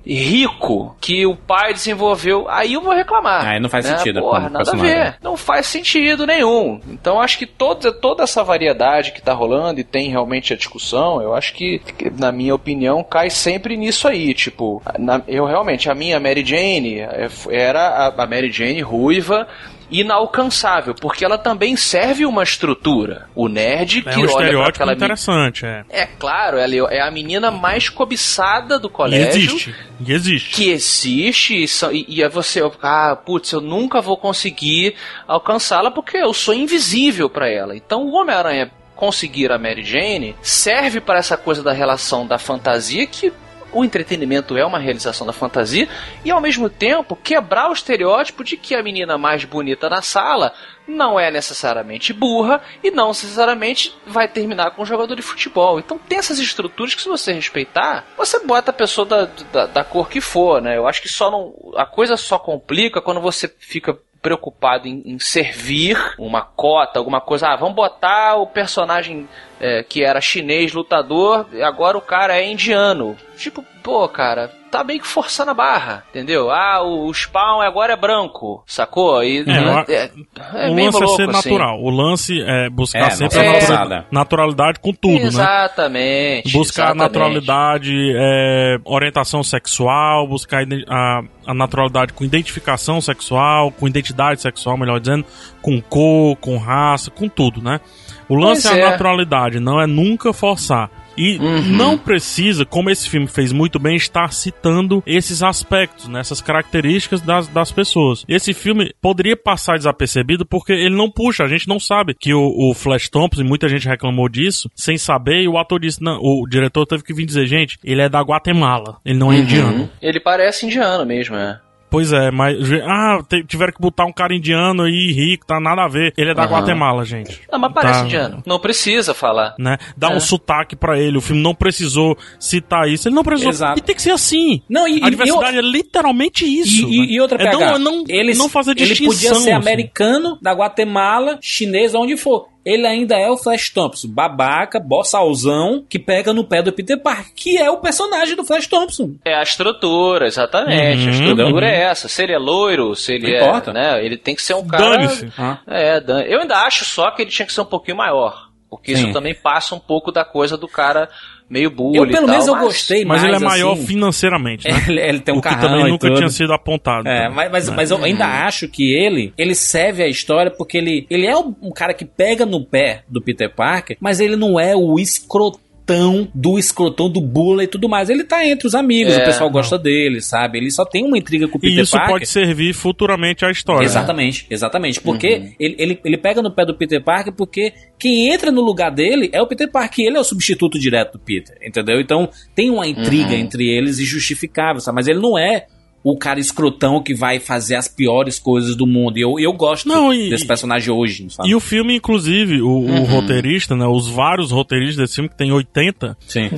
[SPEAKER 6] rico que o pai desenvolveu, aí eu vou reclamar.
[SPEAKER 3] Aí não faz
[SPEAKER 6] né?
[SPEAKER 3] sentido.
[SPEAKER 6] Porra, nada a ver. Não faz sentido nenhum. Então acho que toda, toda essa variedade que tá rolando e tem realmente a discussão, eu acho que, na minha opinião, cai sempre nisso aí. Tipo, na, eu realmente, a minha Mary Jane era a, a Mary Jane ruiva, inalcançável, porque ela também serve uma estrutura. O nerd que
[SPEAKER 4] é um
[SPEAKER 6] olha
[SPEAKER 4] estereótipo
[SPEAKER 6] pra aquela
[SPEAKER 4] interessante,
[SPEAKER 6] é. É claro, ela é a menina mais cobiçada do colégio.
[SPEAKER 4] E existe, e existe.
[SPEAKER 6] Que existe, e, e é você, ah, putz, eu nunca vou conseguir alcançá-la porque eu sou invisível pra ela. Então o Homem-Aranha conseguir a Mary Jane serve para essa coisa da relação da fantasia, que o entretenimento é uma realização da fantasia, e ao mesmo tempo quebrar o estereótipo de que a menina mais bonita na sala não é necessariamente burra e não necessariamente vai terminar com um jogador de futebol. Então tem essas estruturas que, se você respeitar, você bota a pessoa da, da, da cor que for, né? Eu acho que só não, a coisa só complica quando você fica preocupado em, em servir uma cota, alguma coisa. Ah, vamos botar o personagem é, que era chinês, lutador, e agora o cara é indiano. Tipo, pô, cara, tá meio que forçando a barra, entendeu? Ah, o, o Spawn agora é branco, sacou? E,
[SPEAKER 4] é,
[SPEAKER 6] né,
[SPEAKER 4] é,
[SPEAKER 6] é
[SPEAKER 4] o
[SPEAKER 6] meio
[SPEAKER 4] lance
[SPEAKER 6] louco,
[SPEAKER 4] é ser
[SPEAKER 6] assim.
[SPEAKER 4] natural. O lance é buscar
[SPEAKER 3] é,
[SPEAKER 4] sempre
[SPEAKER 3] é.
[SPEAKER 4] a natura, naturalidade com tudo,
[SPEAKER 6] exatamente,
[SPEAKER 4] né? Buscar
[SPEAKER 6] exatamente.
[SPEAKER 4] a naturalidade, é, orientação sexual, buscar a, a naturalidade com identificação sexual, com identidade sexual, melhor dizendo, com cor, com raça, com tudo, né? O lance é a naturalidade, não é nunca forçar. E uhum. não precisa, como esse filme fez muito bem, estar citando esses aspectos, né, essas características das, das pessoas. Esse filme poderia passar desapercebido porque ele não puxa, a gente não sabe que o, o Flash Thompson, e muita gente reclamou disso, sem saber, e o ator disse, não, o diretor teve que vir dizer, gente, ele é da Guatemala, ele não é uhum. indiano.
[SPEAKER 6] Ele parece indiano mesmo, é.
[SPEAKER 4] Pois é, mas... Ah, tiveram que botar um cara indiano aí, rico, tá nada a ver. Ele é da uhum. Guatemala, gente.
[SPEAKER 6] Não, mas parece
[SPEAKER 4] tá,
[SPEAKER 6] indiano. Não precisa falar.
[SPEAKER 4] Né? Dá
[SPEAKER 6] é.
[SPEAKER 4] um sotaque pra ele. O filme não precisou citar isso. Ele não precisou...
[SPEAKER 3] Exato.
[SPEAKER 4] E tem que ser assim.
[SPEAKER 3] Não, e,
[SPEAKER 4] a diversidade eu... é literalmente isso.
[SPEAKER 3] E,
[SPEAKER 4] né?
[SPEAKER 3] e outra
[SPEAKER 4] é
[SPEAKER 3] pegada.
[SPEAKER 4] não, não,
[SPEAKER 3] Eles,
[SPEAKER 4] não fazer distinção.
[SPEAKER 3] Ele podia ser
[SPEAKER 4] assim.
[SPEAKER 3] americano, da Guatemala, chinês, onde for. Ele ainda é o Flash Thompson, babaca, bossalzão, que pega no pé do Peter Parker, que é o personagem do Flash Thompson.
[SPEAKER 6] É a estrutura, exatamente. Uhum, a estrutura uhum. é essa. Se ele é loiro, se ele
[SPEAKER 3] não
[SPEAKER 6] é...
[SPEAKER 3] importa.
[SPEAKER 6] Né, ele tem que ser um cara...
[SPEAKER 4] Dane-se.
[SPEAKER 3] Ah.
[SPEAKER 6] É, dan... Eu ainda acho só que ele tinha que ser um pouquinho maior. Porque Sim. isso também passa um pouco da coisa do cara meio bully
[SPEAKER 3] eu, pelo
[SPEAKER 6] e tal,
[SPEAKER 3] menos eu
[SPEAKER 6] mas...
[SPEAKER 3] gostei
[SPEAKER 4] mas
[SPEAKER 3] mais,
[SPEAKER 4] ele é maior
[SPEAKER 3] assim,
[SPEAKER 4] financeiramente, né?
[SPEAKER 3] Ele, ele tem um
[SPEAKER 4] o que
[SPEAKER 3] carrão
[SPEAKER 4] também
[SPEAKER 3] e
[SPEAKER 4] nunca
[SPEAKER 3] tudo.
[SPEAKER 4] tinha sido apontado.
[SPEAKER 3] É,
[SPEAKER 4] então,
[SPEAKER 3] mas, mas,
[SPEAKER 4] né?
[SPEAKER 3] mas eu ainda acho que ele ele serve a história porque ele, ele é um cara que pega no pé do Peter Parker, mas ele não é o escrotão do escrotão do bully e tudo mais. Ele tá entre os amigos, é, o pessoal gosta não. dele, sabe? Ele só tem uma intriga com o Peter
[SPEAKER 4] e isso
[SPEAKER 3] Parker.
[SPEAKER 4] pode servir futuramente à história.
[SPEAKER 3] Exatamente,
[SPEAKER 4] né?
[SPEAKER 3] exatamente. Porque
[SPEAKER 6] uhum.
[SPEAKER 3] ele, ele, ele pega no pé do Peter Parker porque quem entra no lugar dele é o Peter Parker, ele é o substituto direto do Peter, entendeu? Então tem uma intriga uhum. entre eles e justificável, sabe? Mas ele não é o cara escrotão que vai fazer as piores coisas do mundo. E eu, eu gosto
[SPEAKER 4] Não, e,
[SPEAKER 3] desse personagem hoje, sabe?
[SPEAKER 4] E o filme, inclusive, o,
[SPEAKER 3] uhum.
[SPEAKER 4] o roteirista, né? Os vários roteiristas desse filme, que tem oitenta.
[SPEAKER 3] Sim.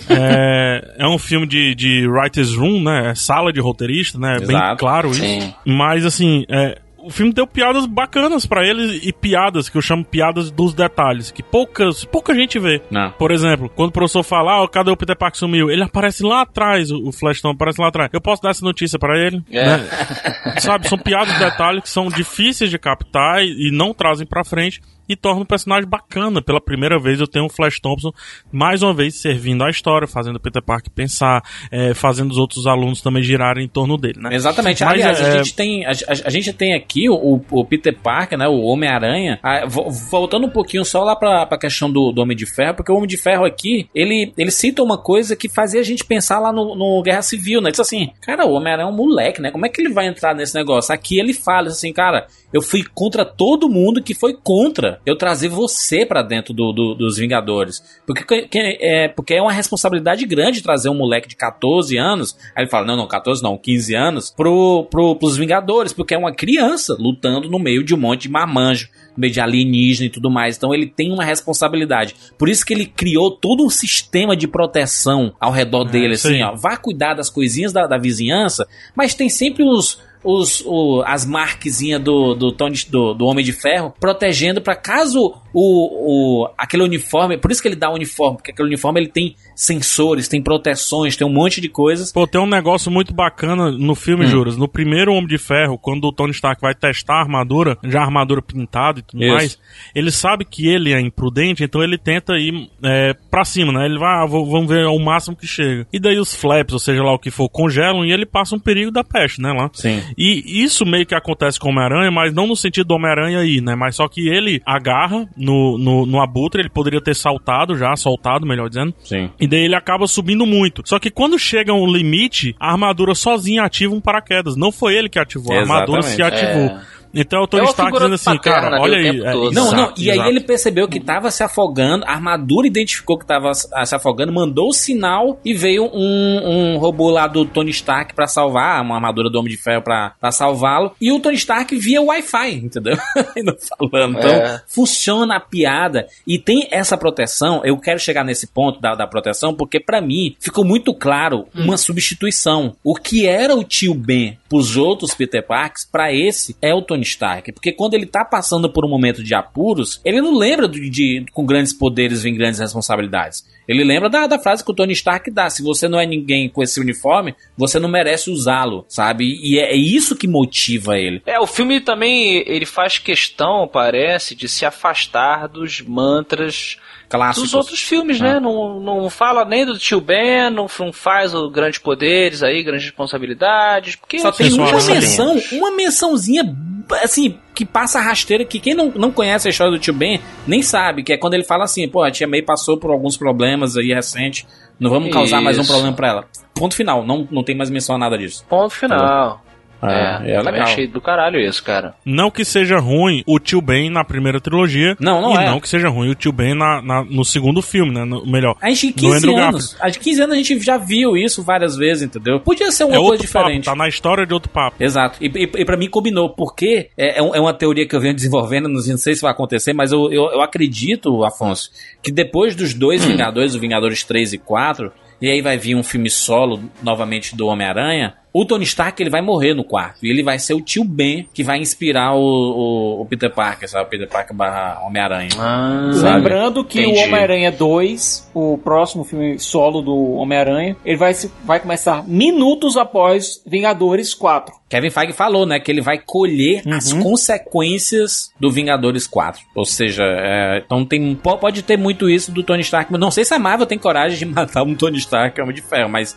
[SPEAKER 4] É, é um filme de, de writer's room, né? É sala de roteirista, né? É bem claro isso.
[SPEAKER 6] Sim.
[SPEAKER 4] Mas, assim, é, o filme deu piadas bacanas pra eles e piadas, que eu chamo piadas dos detalhes, que poucas, pouca gente vê.
[SPEAKER 3] Não.
[SPEAKER 4] Por exemplo, quando o professor fala, ó, oh, cadê o Peter Parker sumiu? Ele aparece lá atrás, o Flash Thompson aparece lá atrás. Eu posso dar essa notícia pra ele?
[SPEAKER 6] É.
[SPEAKER 4] Né? Sabe, são piadas de detalhes que são difíceis de captar e, e não trazem pra frente. E torna o personagem bacana. Pela primeira vez eu tenho o Flash Thompson, mais uma vez, servindo a história, fazendo o Peter Parker pensar, é, fazendo os outros alunos também girarem em torno dele, né?
[SPEAKER 3] Exatamente.
[SPEAKER 4] Mas,
[SPEAKER 3] Aliás,
[SPEAKER 4] é...
[SPEAKER 3] a, gente tem, a, a, a gente tem aqui o, o Peter Parker, né, o Homem-Aranha, a, voltando um pouquinho só lá pra, pra questão do, do Homem de Ferro, porque o Homem de Ferro aqui, ele, ele cita uma coisa que fazia a gente pensar lá no, no Guerra Civil, né? Diz assim, cara, o Homem-Aranha é um moleque, né? Como é que ele vai entrar nesse negócio? Aqui ele fala assim, cara, eu fui contra todo mundo que foi contra eu trazer você pra dentro do, do, dos Vingadores. Porque, que, é, porque é uma responsabilidade grande trazer um moleque de catorze anos. Aí ele fala, não, não, catorze não, quinze anos, pro, pro, pros Vingadores, porque é uma criança lutando no meio de um monte de marmanjo, no meio de alienígena e tudo mais. Então ele tem uma responsabilidade. Por isso que ele criou todo um sistema de proteção ao redor é, dele, assim, sim. ó. Vá cuidar das coisinhas da, da vizinhança, mas tem sempre os... Os, o, as marquezinhas do, do, Tony, do, do Homem de Ferro protegendo pra caso o, o, aquele uniforme, por isso que ele dá o uniforme, porque aquele uniforme ele tem sensores, tem proteções, tem um monte de coisas.
[SPEAKER 4] Pô, tem um negócio muito bacana no filme, hum. Juras. No primeiro Homem de Ferro, quando o Tony Stark vai testar a armadura, já a armadura pintada e tudo isso. mais, ele sabe que ele é imprudente, então ele tenta ir é, pra cima, né? Ele vai, ah, vamos ver ao máximo que chega. E daí os flaps, ou seja lá o que for, congelam e ele passa um perigo da peste, né? Lá.
[SPEAKER 3] Sim.
[SPEAKER 4] E isso meio que acontece com o Homem-Aranha, mas não no sentido do Homem-Aranha aí, né? Mas só que ele agarra no, no, no abutre, ele poderia ter saltado já, soltado, melhor dizendo.
[SPEAKER 3] Sim.
[SPEAKER 4] E daí ele acaba subindo muito. Só que quando chega um limite, a armadura sozinha ativa um paraquedas. Não foi ele que ativou, a armadura se ativou. É. Então o Tony Stark dizendo assim, cara, olha aí. É,
[SPEAKER 3] não, exato, não, e exato. Aí ele percebeu que tava se afogando, a armadura identificou que tava se afogando, mandou o sinal e veio um, um robô lá do Tony Stark pra salvar, uma armadura do Homem de Ferro pra, pra salvá-lo. E o Tony Stark via Wi-Fi, entendeu? Ainda falando. Então, é. funciona a piada e tem essa proteção. Eu quero chegar nesse ponto da, da proteção, porque pra mim ficou muito claro hum. uma substituição. O que era o tio Ben pros outros Peter Parkers, pra esse é o Tony Stark, porque quando ele tá passando por um momento de apuros, ele não lembra de, de com grandes poderes vem grandes responsabilidades. Ele lembra da, da frase que o Tony Stark dá, se você não é ninguém com esse uniforme, você não merece usá-lo, sabe? E é, é isso que motiva ele.
[SPEAKER 6] É, o filme também, ele faz questão, parece, de se afastar dos mantras clássicos dos outros filmes, ah. né? Não, não fala nem do tio Ben, não, não faz o grandes poderes aí, grandes responsabilidades, porque
[SPEAKER 3] só tem uma menção, uma mençãozinha assim, que passa rasteira, que quem não, não conhece a história do tio Ben nem sabe, que é quando ele fala assim, pô, a tia May passou por alguns problemas aí recentes, não vamos causar Isso. mais um problema pra ela. Ponto final, não, não tem mais menção a nada disso.
[SPEAKER 6] Ponto final. Tá
[SPEAKER 3] É, é, é legal.
[SPEAKER 6] Achei do caralho isso, cara.
[SPEAKER 4] Não que seja ruim o tio Ben na primeira trilogia.
[SPEAKER 3] Não, não
[SPEAKER 4] e
[SPEAKER 3] é.
[SPEAKER 4] não que seja ruim o tio Ben na, na, no segundo filme, né? No, melhor.
[SPEAKER 3] A gente, quinze anos. A de quinze anos a gente já viu isso várias vezes, entendeu? Podia ser uma
[SPEAKER 4] é
[SPEAKER 3] coisa
[SPEAKER 4] outro
[SPEAKER 3] diferente.
[SPEAKER 4] Papo, tá na história de outro papo.
[SPEAKER 3] Exato. E, e, e pra mim combinou, porque é, é uma teoria que eu venho desenvolvendo, não sei se vai acontecer, mas eu, eu, eu acredito, Afonso, que depois dos dois Vingadores, o Vingadores três e quatro, e aí vai vir um filme solo novamente do Homem-Aranha, o Tony Stark ele vai morrer no quarto. E ele vai ser o tio Ben que vai inspirar o, o, o Peter Parker, sabe? O Peter Parker barra Homem-Aranha.
[SPEAKER 5] Ah, lembrando que entendi. O Homem-Aranha dois, o próximo filme solo do Homem-Aranha, ele vai, vai começar minutos após Vingadores quatro.
[SPEAKER 3] Kevin Feige falou, né? Que ele vai colher uhum. as consequências do Vingadores quatro. Ou seja, é, então tem, pode ter muito isso do Tony Stark. Não sei se a Marvel tem coragem de matar um Tony Stark, Homem de Ferro, mas...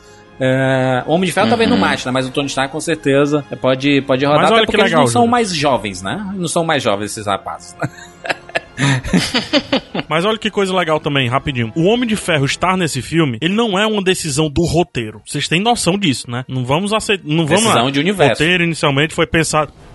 [SPEAKER 3] É, o Homem de Ferro uhum. talvez não mate, né? Mas o Tony Stark com certeza pode, pode rodar, até porque legal, eles não são mais jovens, né? Não são mais jovens esses rapazes.
[SPEAKER 4] Mas olha que coisa legal também, rapidinho. O Homem de Ferro estar nesse filme, ele não é uma decisão do roteiro. Vocês têm noção disso, né? Não vamos aceitar. Não vamos
[SPEAKER 3] decisão
[SPEAKER 4] lá.
[SPEAKER 3] de universo.
[SPEAKER 4] O roteiro inicialmente foi pensado.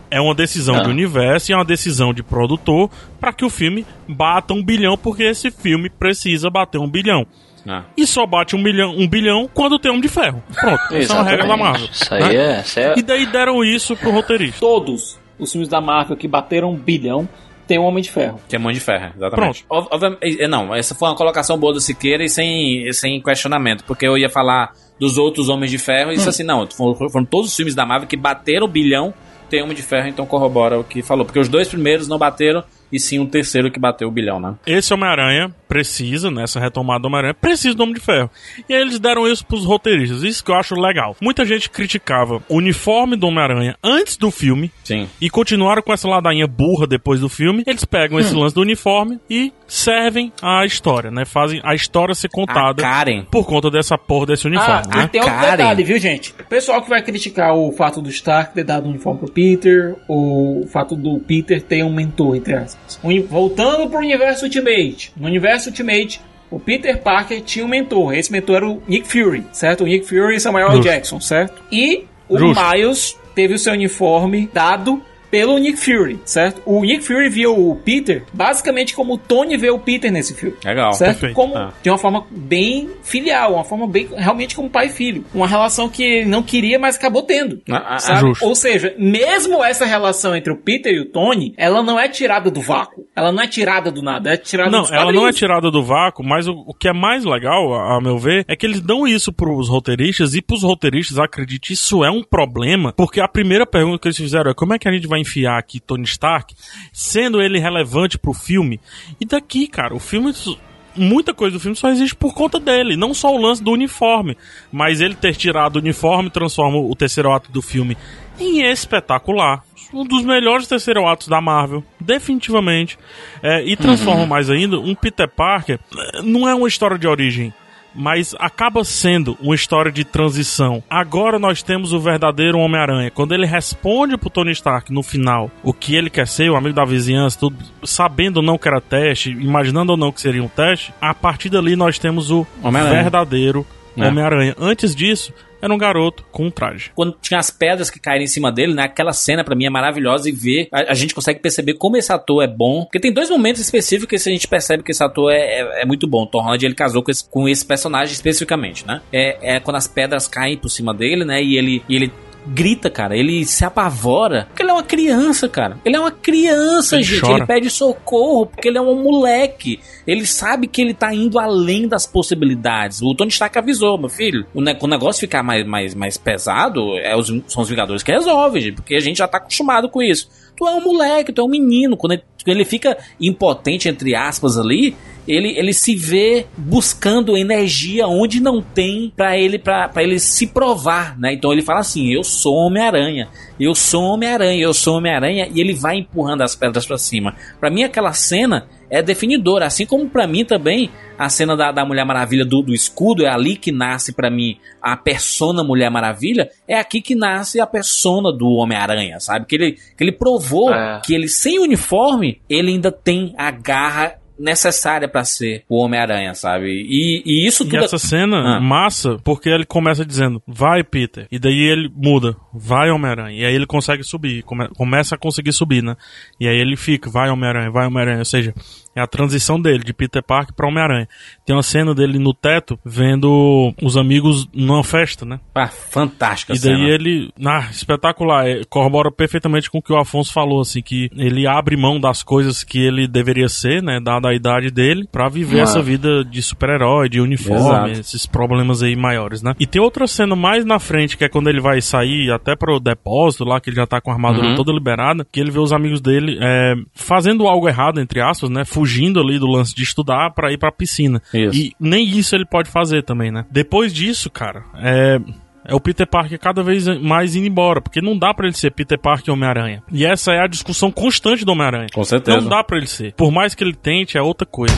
[SPEAKER 4] É uma decisão
[SPEAKER 6] Ah.
[SPEAKER 4] de universo e é uma decisão de produtor para que o filme bata um bilhão, porque esse filme precisa bater um bilhão.
[SPEAKER 3] Ah.
[SPEAKER 4] E só bate um, milhão, um bilhão quando tem Homem de Ferro. Pronto, essa é uma regra da Marvel.
[SPEAKER 6] Isso aí é, isso é...
[SPEAKER 4] E daí deram isso pro roteirista.
[SPEAKER 5] Todos os filmes da Marvel que bateram um bilhão tem um Homem de Ferro.
[SPEAKER 3] Que é Mão de Ferro, exatamente. Ob- obviamente- não, essa foi uma colocação boa do Siqueira e sem, sem questionamento, porque eu ia falar dos outros Homens de Ferro e disse
[SPEAKER 5] Hum.
[SPEAKER 3] assim, não, foram, foram todos os filmes da Marvel que bateram o bilhão, tem Homem de Ferro, então corrobora o que falou, porque os dois primeiros não bateram e sim um terceiro que bateu o bilhão, né?
[SPEAKER 4] Esse Homem-Aranha precisa, nessa retomada do Homem-Aranha, precisa do Homem de Ferro. E aí eles deram isso pros roteiristas, isso que eu acho legal. Muita gente criticava o uniforme do Homem-Aranha antes do filme.
[SPEAKER 3] Sim.
[SPEAKER 4] E continuaram com essa ladainha burra depois do filme. Eles pegam esse lance do uniforme e servem a história, né? Fazem a história ser contada
[SPEAKER 3] A Karen.
[SPEAKER 4] por conta dessa porra desse uniforme,
[SPEAKER 5] Ah,
[SPEAKER 4] né?
[SPEAKER 5] e tem outro
[SPEAKER 3] Karen.
[SPEAKER 5] detalhe, viu, gente? O pessoal que vai criticar o fato do Stark ter dado um uniforme pro Peter, ou o fato do Peter ter um mentor, entre aspas. Uni- Voltando pro universo Ultimate. No universo Ultimate, o Peter Parker tinha um mentor. Esse mentor era o Nick Fury, certo? O Nick Fury e Samuel L.
[SPEAKER 4] Justo.
[SPEAKER 5] Jackson, certo? E o
[SPEAKER 4] Justo.
[SPEAKER 5] Miles teve o seu uniforme dado pelo Nick Fury, certo? O Nick Fury viu o Peter basicamente como o Tony vê o Peter nesse filme.
[SPEAKER 3] Legal.
[SPEAKER 5] Certo?
[SPEAKER 4] Perfeito.
[SPEAKER 5] Como,
[SPEAKER 3] Ah.
[SPEAKER 5] de uma forma bem filial, uma forma bem realmente como pai e filho. Uma relação que ele não queria, mas acabou tendo.
[SPEAKER 3] Ah, ah,
[SPEAKER 5] Sabe?
[SPEAKER 4] justo.
[SPEAKER 5] Ou seja, mesmo essa relação entre o Peter e o Tony, ela não é tirada do vácuo. Ela não é tirada do nada, é tirada
[SPEAKER 4] Não,
[SPEAKER 5] dos
[SPEAKER 4] ela
[SPEAKER 5] quadrinhos.
[SPEAKER 4] não é tirada do vácuo, mas o, o que é mais legal, a, a meu ver, é que eles dão isso pros roteiristas, e pros roteiristas, acredite, isso é um problema, porque a primeira pergunta que eles fizeram é como é que a gente vai enfiar aqui Tony Stark, sendo ele relevante pro filme? E daqui, cara, o filme... Muita coisa do filme só existe por conta dele, não só o lance do uniforme, mas ele ter tirado o uniforme transforma o terceiro ato do filme em espetacular. Um dos melhores terceiro atos da Marvel, definitivamente. É, e transforma mais ainda um Peter Parker. Não é uma história de origem, mas acaba sendo uma história de transição. Agora nós temos o verdadeiro Homem-Aranha. Quando ele responde pro Tony Stark no final o que ele quer ser, o amigo da vizinhança, tudo, sabendo ou não que era teste, imaginando ou não que seria um teste, a partir dali nós temos o
[SPEAKER 3] Homem-Aranha.
[SPEAKER 4] verdadeiro
[SPEAKER 3] É.
[SPEAKER 4] Homem-Aranha. Antes disso, era um garoto com um traje.
[SPEAKER 3] Quando tinha as pedras que caíram em cima dele, né? Aquela cena pra mim é maravilhosa e ver, a, a gente consegue perceber como esse ator é bom. Porque tem dois momentos específicos que a gente percebe que esse ator é, é, é muito bom. O Tom Holland, ele casou com esse, com esse personagem especificamente, né? É, é quando as pedras caem por cima dele, né? E ele, e ele grita, cara. Ele se apavora. Porque ele é uma criança, cara. Ele é uma criança,
[SPEAKER 4] Ele
[SPEAKER 3] gente.
[SPEAKER 4] chora.
[SPEAKER 3] Ele pede socorro porque ele é um moleque. Ele sabe que ele tá indo além das possibilidades. O Tony Stark avisou, meu filho. O, ne- o negócio ficar mais, mais, mais pesado, é os, são os Vingadores que resolvem, gente, porque a gente já tá acostumado com isso. Tu é um moleque, tu é um menino. Quando ele, quando ele fica impotente, entre aspas, ali, ele, ele se vê buscando energia onde não tem pra ele, pra, pra ele se provar, né? Então ele fala assim, eu sou Homem-Aranha, eu sou Homem-Aranha, eu sou Homem-Aranha, e ele vai empurrando as pedras pra cima. Pra mim aquela cena é definidora, assim como pra mim também a cena da, da Mulher Maravilha do, do escudo, é ali que nasce pra mim a persona Mulher Maravilha, é aqui que nasce a persona do Homem-Aranha, sabe? Que ele, que ele provou
[SPEAKER 6] É.
[SPEAKER 3] que ele sem uniforme, ele ainda tem a garra necessária pra ser o Homem-Aranha, sabe? E, e isso
[SPEAKER 4] E
[SPEAKER 3] tudo...
[SPEAKER 4] essa cena,
[SPEAKER 3] Ah.
[SPEAKER 4] massa, porque ele começa dizendo, vai Peter, e daí ele muda, vai Homem-Aranha, e aí ele consegue subir, come- começa a conseguir subir, né? E aí ele fica, vai Homem-Aranha, vai Homem-Aranha, ou seja, é a transição dele, de Peter Parker pra Homem-Aranha. Tem uma cena dele no teto, vendo os amigos numa festa, né?
[SPEAKER 3] Ah, fantástica a
[SPEAKER 4] E daí
[SPEAKER 3] cena.
[SPEAKER 4] ele, ah, espetacular, é, corrobora perfeitamente com o que o Afonso falou, assim, que ele abre mão das coisas que ele deveria ser, né, dada a idade dele, pra viver
[SPEAKER 6] Ah.
[SPEAKER 4] essa vida de super-herói, de uniforme,
[SPEAKER 3] Exato.
[SPEAKER 4] esses problemas aí maiores, né. E tem outra cena mais na frente, que é quando ele vai sair até pro depósito lá, que ele já tá com a armadura
[SPEAKER 3] Uhum.
[SPEAKER 4] toda liberada, que ele vê os amigos dele é, fazendo algo errado, entre aspas, né, fugindo ali do lance de estudar pra ir pra piscina.
[SPEAKER 3] Isso.
[SPEAKER 4] E nem isso ele pode fazer também, né. Depois disso, cara, é... É o Peter Parker cada vez mais indo embora, porque não dá pra ele ser Peter Parker e Homem-Aranha. E essa é a discussão constante do Homem-Aranha.
[SPEAKER 3] Com certeza.
[SPEAKER 4] Não dá pra ele ser. Por mais que ele tente, é outra coisa.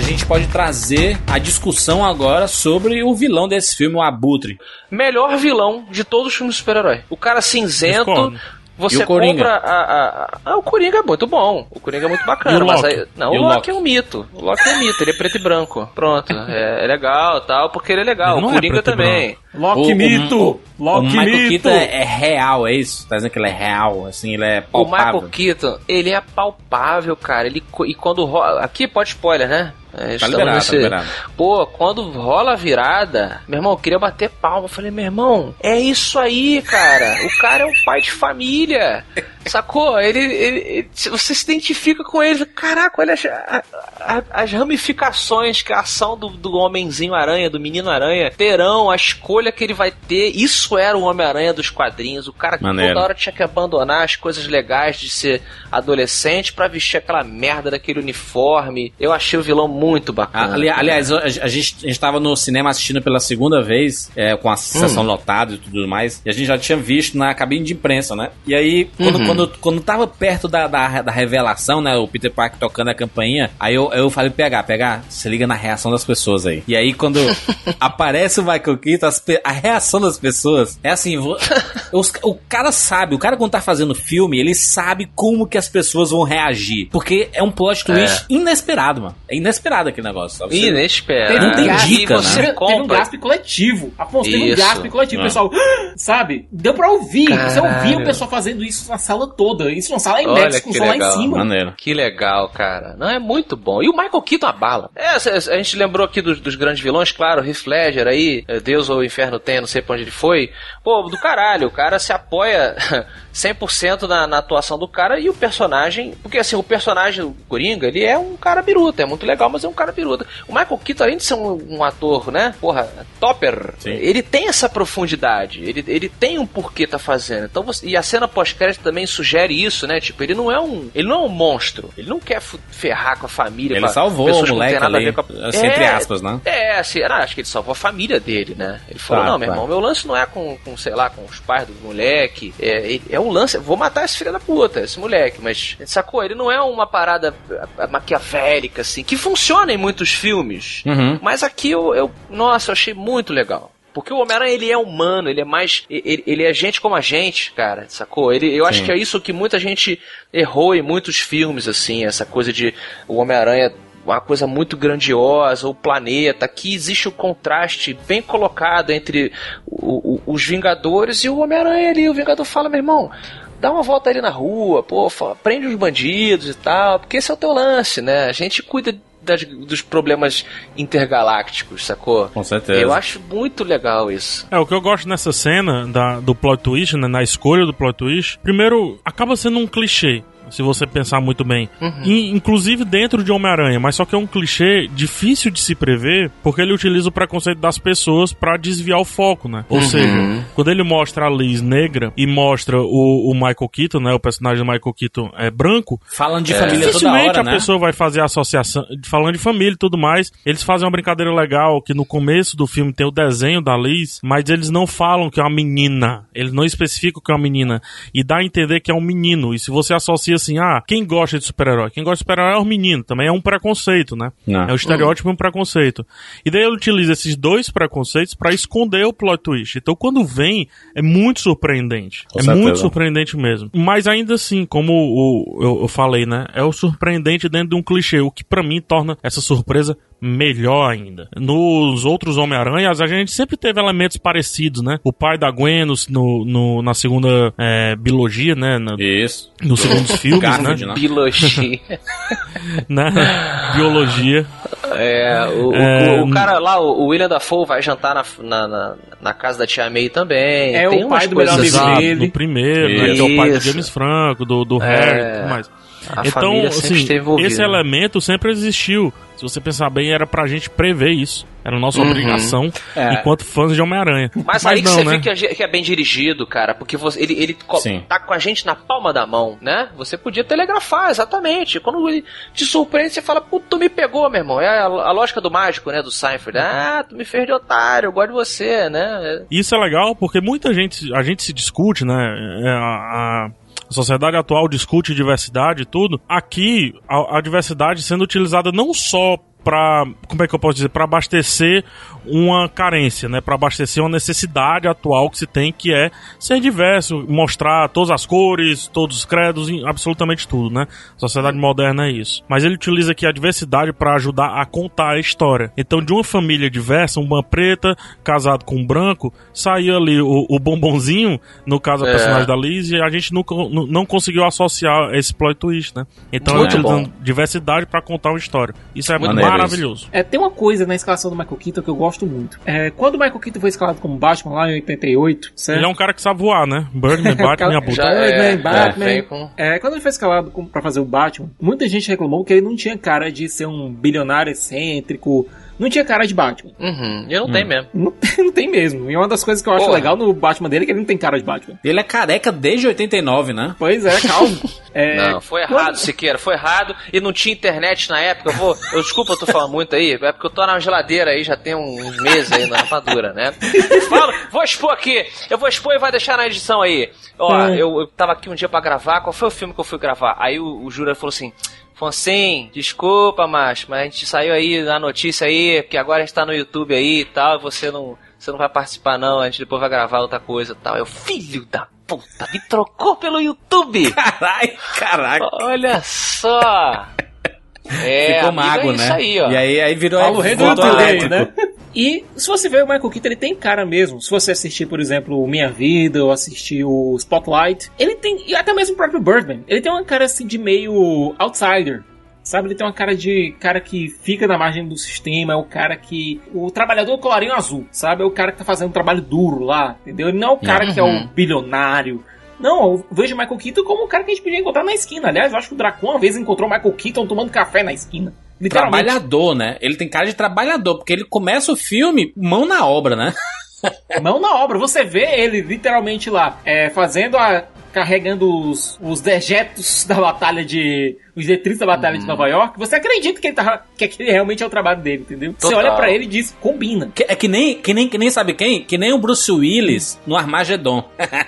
[SPEAKER 3] gente pode trazer a discussão agora sobre o vilão desse filme, o Abutre.
[SPEAKER 6] Melhor vilão de todos os filmes de super-herói. O cara cinzento...
[SPEAKER 4] Discordo.
[SPEAKER 6] Você compra a, a, a... Ah, o Coringa é muito bom. O Coringa é muito bacana.
[SPEAKER 4] E o
[SPEAKER 6] mas
[SPEAKER 4] Loki?
[SPEAKER 6] aí... Não,
[SPEAKER 3] E
[SPEAKER 6] o
[SPEAKER 3] o
[SPEAKER 6] Loki,
[SPEAKER 3] Loki?
[SPEAKER 6] é um mito. O Loki é um mito. Ele é preto e branco. Pronto. É, é legal e tal, porque ele é legal.
[SPEAKER 4] Ele
[SPEAKER 6] O
[SPEAKER 4] não é
[SPEAKER 6] Coringa
[SPEAKER 4] preto e
[SPEAKER 6] também.
[SPEAKER 5] Loki
[SPEAKER 3] O-
[SPEAKER 5] Mito!
[SPEAKER 3] O, o
[SPEAKER 5] Loki
[SPEAKER 3] Michael
[SPEAKER 5] Mito!
[SPEAKER 3] Keaton é, é real, é isso? Tá dizendo que ele é real, assim, ele é
[SPEAKER 6] O
[SPEAKER 3] palpável.
[SPEAKER 6] Michael Keaton, ele é palpável, cara. Ele, co- e quando rola... Aqui pode spoiler, né? É,
[SPEAKER 3] Tá
[SPEAKER 6] estamos
[SPEAKER 3] liberado,
[SPEAKER 6] nesse-
[SPEAKER 3] tá liberado.
[SPEAKER 6] Pô, quando rola a virada, meu irmão, eu queria bater palma. Eu falei, meu irmão, é isso aí, cara. O cara é um pai de família. Sacou? Ele, ele, ele- você se identifica com ele. Caraca, olha as, a- a- as ramificações que a ação do, do homenzinho aranha, do menino aranha, terão, a escolha que ele vai ter. Isso era o Homem-Aranha dos quadrinhos. O cara que
[SPEAKER 3] Maneiro.
[SPEAKER 6] toda hora tinha que abandonar as coisas legais de ser adolescente pra vestir aquela merda daquele uniforme. Eu achei o vilão muito bacana.
[SPEAKER 3] Ali- aliás, a, a gente, a gente tava no cinema assistindo pela segunda vez, é, com a sessão
[SPEAKER 6] Hum.
[SPEAKER 3] lotada e tudo mais, e a gente já tinha visto na cabine de imprensa, né? E aí, quando,
[SPEAKER 6] Uhum.
[SPEAKER 3] quando, quando tava perto da, da, da revelação, né, o Peter Parker tocando a campainha, aí eu, eu falei, P H, P H, se liga na reação das pessoas aí. E aí, quando aparece o Michael Keaton, as pe- a reação das pessoas é assim, vo- os- o cara sabe, o cara quando tá fazendo filme, ele sabe como que as pessoas vão reagir, porque é um plot twist inesperado, mano. É inesperado aquele negócio, sabe? Você-
[SPEAKER 6] Inesperado.
[SPEAKER 3] Não tem
[SPEAKER 6] E
[SPEAKER 3] dica,
[SPEAKER 6] você
[SPEAKER 3] né?
[SPEAKER 5] Teve, teve um
[SPEAKER 6] compra.
[SPEAKER 5] gaspe coletivo. Afonso, teve um
[SPEAKER 6] Isso.
[SPEAKER 5] gaspe coletivo. O
[SPEAKER 3] Ah.
[SPEAKER 5] pessoal, sabe? Deu pra ouvir. Você
[SPEAKER 6] Caralho.
[SPEAKER 5] ouvia o pessoal fazendo isso na sala toda. Isso na sala
[SPEAKER 6] Olha
[SPEAKER 5] IMAX, com o
[SPEAKER 6] que
[SPEAKER 5] som lá em
[SPEAKER 6] legal.
[SPEAKER 5] cima.
[SPEAKER 3] Maneiro.
[SPEAKER 6] Que legal, cara. Não, é muito bom. E o Michael Keaton a bala. É, a, a gente lembrou aqui dos, dos grandes vilões, claro, o Heath Ledger aí, é, Deus ou o Inferno tem, não sei pra onde ele foi. Pô, do caralho, o cara se apoia cem por cento na, na atuação do cara e o personagem... Porque assim, o personagem do Coringa, ele é um cara biruta, é muito legal, mas é um cara biruta. O Michael Keaton, além de ser um, um ator, né, porra, topper,
[SPEAKER 3] Sim.
[SPEAKER 6] ele tem essa profundidade, ele, ele tem um porquê tá fazendo. Então você, e a cena pós-crédito também sugere isso, né? Tipo, ele não é um, ele não é um monstro. Ele não quer fu- ferrar com a família.
[SPEAKER 3] Ele
[SPEAKER 6] com a,
[SPEAKER 3] salvou
[SPEAKER 6] pessoas
[SPEAKER 3] o
[SPEAKER 6] que não
[SPEAKER 3] moleque
[SPEAKER 6] tem nada a
[SPEAKER 3] ali,
[SPEAKER 6] ver com a...
[SPEAKER 3] assim, entre aspas, né?
[SPEAKER 6] É, assim, era, acho que ele salvou a família dele, né? Ele falou,
[SPEAKER 3] Tá,
[SPEAKER 6] não, meu
[SPEAKER 3] tá.
[SPEAKER 6] irmão, meu lance não é com, com, sei lá, com os pais do moleque. É, ele- é o lance, vou matar esse filho da puta, esse moleque. Mas, sacou? Ele não é uma parada ah, maquiavélica, assim, que funciona em muitos filmes.
[SPEAKER 3] Uhum.
[SPEAKER 6] Mas aqui eu, eu, nossa, eu achei muito legal. Porque o Homem-Aranha, ele é humano, ele é mais... Ele, ele é gente como a gente, cara, sacou? Ele, eu acho
[SPEAKER 3] Sim.
[SPEAKER 6] que é isso que muita gente errou em muitos filmes, assim, essa coisa de o Homem-Aranha... uma coisa muito grandiosa, o planeta. Aqui existe o contraste bem colocado entre o, o, os Vingadores e o Homem-Aranha ali. O Vingador fala, meu irmão, dá uma volta ali na rua, pô, fala, prende os bandidos e tal, porque esse é o teu lance, né? A gente cuida das, dos problemas intergalácticos, sacou?
[SPEAKER 3] Com certeza.
[SPEAKER 6] Eu acho muito legal isso.
[SPEAKER 4] É, o que eu gosto nessa cena da, do plot twist, né, na escolha do plot twist, primeiro, acaba sendo um clichê, se você pensar muito bem.
[SPEAKER 6] Uhum.
[SPEAKER 4] E, inclusive dentro de Homem-Aranha, mas só que é um clichê difícil de se prever, porque ele utiliza o preconceito das pessoas pra desviar o foco, né? Ou
[SPEAKER 6] Uhum.
[SPEAKER 4] seja, quando ele mostra a Liz negra e mostra o, o Michael Keaton, né, o personagem do Michael Keaton é branco,
[SPEAKER 3] Falando de família toda
[SPEAKER 4] dificilmente
[SPEAKER 3] hora,
[SPEAKER 4] a
[SPEAKER 3] né?
[SPEAKER 4] pessoa vai fazer a associação, falando de família e tudo mais. Eles fazem uma brincadeira legal, que no começo do filme tem o desenho da Liz, mas eles não falam que é uma menina, eles não especificam que é uma menina, e dá a entender que é um menino. E se você associa assim, ah, quem gosta de super-herói? Quem gosta de super-herói é o menino, também é um preconceito, né?
[SPEAKER 3] Não.
[SPEAKER 4] É um estereótipo e um preconceito. E daí ele utiliza esses dois preconceitos pra esconder o plot twist. Então quando vem, é muito surpreendente.
[SPEAKER 3] Com
[SPEAKER 4] é
[SPEAKER 3] certeza.
[SPEAKER 4] muito surpreendente mesmo. Mas ainda assim, como o, eu, eu falei, né? É o surpreendente dentro de um clichê, o que pra mim torna essa surpresa melhor ainda. Nos outros Homem-Aranhas, a gente sempre teve elementos parecidos, né? O pai da Gwen no, no, no- na segunda é, biologia, né? Na,
[SPEAKER 3] Isso.
[SPEAKER 4] nos segundos filmes,
[SPEAKER 3] Garfield,
[SPEAKER 4] né?
[SPEAKER 3] né?
[SPEAKER 6] Biologia.
[SPEAKER 4] Na biologia.
[SPEAKER 6] É, o,
[SPEAKER 4] É,
[SPEAKER 6] o, o cara lá, o William Dafoe vai jantar na, na, na, na casa da tia May também.
[SPEAKER 5] É
[SPEAKER 6] Tem
[SPEAKER 5] o
[SPEAKER 6] umas
[SPEAKER 5] pai do melhor
[SPEAKER 6] coisas
[SPEAKER 5] amigo
[SPEAKER 6] assim.
[SPEAKER 5] dele.
[SPEAKER 4] No primeiro, né? Que é o pai do
[SPEAKER 6] Isso.
[SPEAKER 4] James Franco, do, do
[SPEAKER 6] É.
[SPEAKER 4] Harry e tudo mais.
[SPEAKER 6] A
[SPEAKER 4] Então,
[SPEAKER 6] família sempre
[SPEAKER 4] assim,
[SPEAKER 6] esteve envolvida.
[SPEAKER 4] esse elemento sempre existiu. Se você pensar bem, era pra gente prever isso. Era nossa
[SPEAKER 6] Uhum.
[SPEAKER 4] obrigação
[SPEAKER 3] É.
[SPEAKER 4] enquanto fãs de Homem-Aranha.
[SPEAKER 6] Mas, aí que
[SPEAKER 4] não,
[SPEAKER 6] você
[SPEAKER 4] né?
[SPEAKER 6] vê que é, que é bem dirigido, cara, porque você, ele, ele co-
[SPEAKER 3] Sim.
[SPEAKER 6] tá com a gente na palma da mão, né? Você podia telegrafar, exatamente. Quando ele te surpreende, você fala, puta, tu me pegou, meu irmão. É a, a lógica do mágico, né, do Seinfeld. Ah, tu me fez de otário, eu gosto de você, né?
[SPEAKER 4] Isso é legal porque muita gente, a gente se discute, né? é, A, a sociedade atual discute diversidade e tudo. Aqui, a, a diversidade sendo utilizada não só pra, como é que eu posso dizer, pra abastecer uma carência, né? Pra abastecer uma necessidade atual que se tem, que é ser diverso, mostrar todas as cores, todos os credos, absolutamente tudo, né? A sociedade moderna é isso. Mas ele utiliza aqui a diversidade pra ajudar a contar a história. Então, de uma família diversa, uma preta casado com um branco, saiu ali o, o bombonzinho, no caso a
[SPEAKER 6] É.
[SPEAKER 4] personagem da Liz, e a gente nunca, não, não conseguiu associar esse plot twist, né? Então,
[SPEAKER 6] Muito
[SPEAKER 4] utilizando
[SPEAKER 6] bom.
[SPEAKER 4] diversidade pra contar uma história. Isso é
[SPEAKER 3] Maneiro
[SPEAKER 4] maravilhoso.
[SPEAKER 5] É, tem uma coisa na escalação do Michael Keaton que eu gosto muito. É, quando o Michael Keaton foi escalado como Batman lá em oitenta e oito, certo?
[SPEAKER 4] Ele é um cara que sabe voar, né? Birdman, Batman e Abutre.
[SPEAKER 6] Já
[SPEAKER 5] Birdman,
[SPEAKER 6] é,
[SPEAKER 5] Batman.
[SPEAKER 6] é, vem com-
[SPEAKER 5] É, quando ele foi escalado com- pra fazer o Batman, muita gente reclamou que ele não tinha cara de ser um bilionário excêntrico, não tinha cara de Batman.
[SPEAKER 6] Uhum, e não tem mesmo.
[SPEAKER 5] Não tem, não tem mesmo. E uma das coisas que eu acho
[SPEAKER 6] Porra.
[SPEAKER 5] legal no Batman dele é que ele não tem cara de Batman.
[SPEAKER 3] Ele é careca desde oitenta e nove, né?
[SPEAKER 5] Pois é, calma. É,
[SPEAKER 6] Não, foi errado,
[SPEAKER 5] quando-
[SPEAKER 6] Siqueira, foi errado e não tinha internet na época. Eu vou, eu, desculpa, eu tô falando muito aí, é porque eu tô na geladeira aí, já tem uns meses aí na rapadura, né? Fala, vou expor aqui, eu vou expor e vai deixar na edição aí. Ó,
[SPEAKER 5] É.
[SPEAKER 6] eu, eu tava aqui um dia pra gravar, qual foi o filme que eu fui gravar? Aí o, o Jura falou assim: Fonsim, desculpa, macho, mas a gente saiu aí na notícia aí, porque agora a gente tá no YouTube aí e tal, e você não, você não vai participar não, a gente depois vai gravar outra coisa e tal. Eu, filho da puta, me trocou pelo YouTube!
[SPEAKER 3] Caralho, caraca.
[SPEAKER 6] Olha só! É,
[SPEAKER 3] Ficou
[SPEAKER 6] amigo,
[SPEAKER 3] mago,
[SPEAKER 6] é
[SPEAKER 3] né?
[SPEAKER 6] isso aí, ó.
[SPEAKER 3] E aí, aí virou
[SPEAKER 5] Paulo Rei do
[SPEAKER 3] voltou
[SPEAKER 5] YouTube,
[SPEAKER 3] elétrico.
[SPEAKER 5] né? E se você ver o Michael Keaton, ele tem cara mesmo. Se você assistir, por exemplo, o Minha Vida ou assistir o Spotlight, ele tem, e até mesmo o próprio Birdman, ele tem uma cara assim de meio outsider. Sabe, ele tem uma cara de cara que fica na margem do sistema, é o cara que... O trabalhador colarinho azul, sabe? É o cara que tá fazendo um trabalho duro lá, entendeu? Ele não é o cara que é o bilionário. Não, eu vejo o Michael Keaton como um cara que a gente podia encontrar na esquina. Aliás, eu acho que o Dracon uma vez encontrou o Michael Keaton tomando café na esquina. Literalmente.
[SPEAKER 3] Trabalhador, né? Ele tem cara de trabalhador, porque ele começa o filme mão na obra, né?
[SPEAKER 5] Mão na obra. Você vê ele literalmente lá, é, fazendo a... carregando os, os dejetos da batalha de... os detritos da batalha de Nova York. Você acredita que ele tá, que aquele realmente é o trabalho dele, entendeu? Você
[SPEAKER 6] Total.
[SPEAKER 5] olha pra ele e diz, combina.
[SPEAKER 3] Que- é que nem, que, nem, que nem sabe quem? Que nem o Bruce Willis no Armagedon.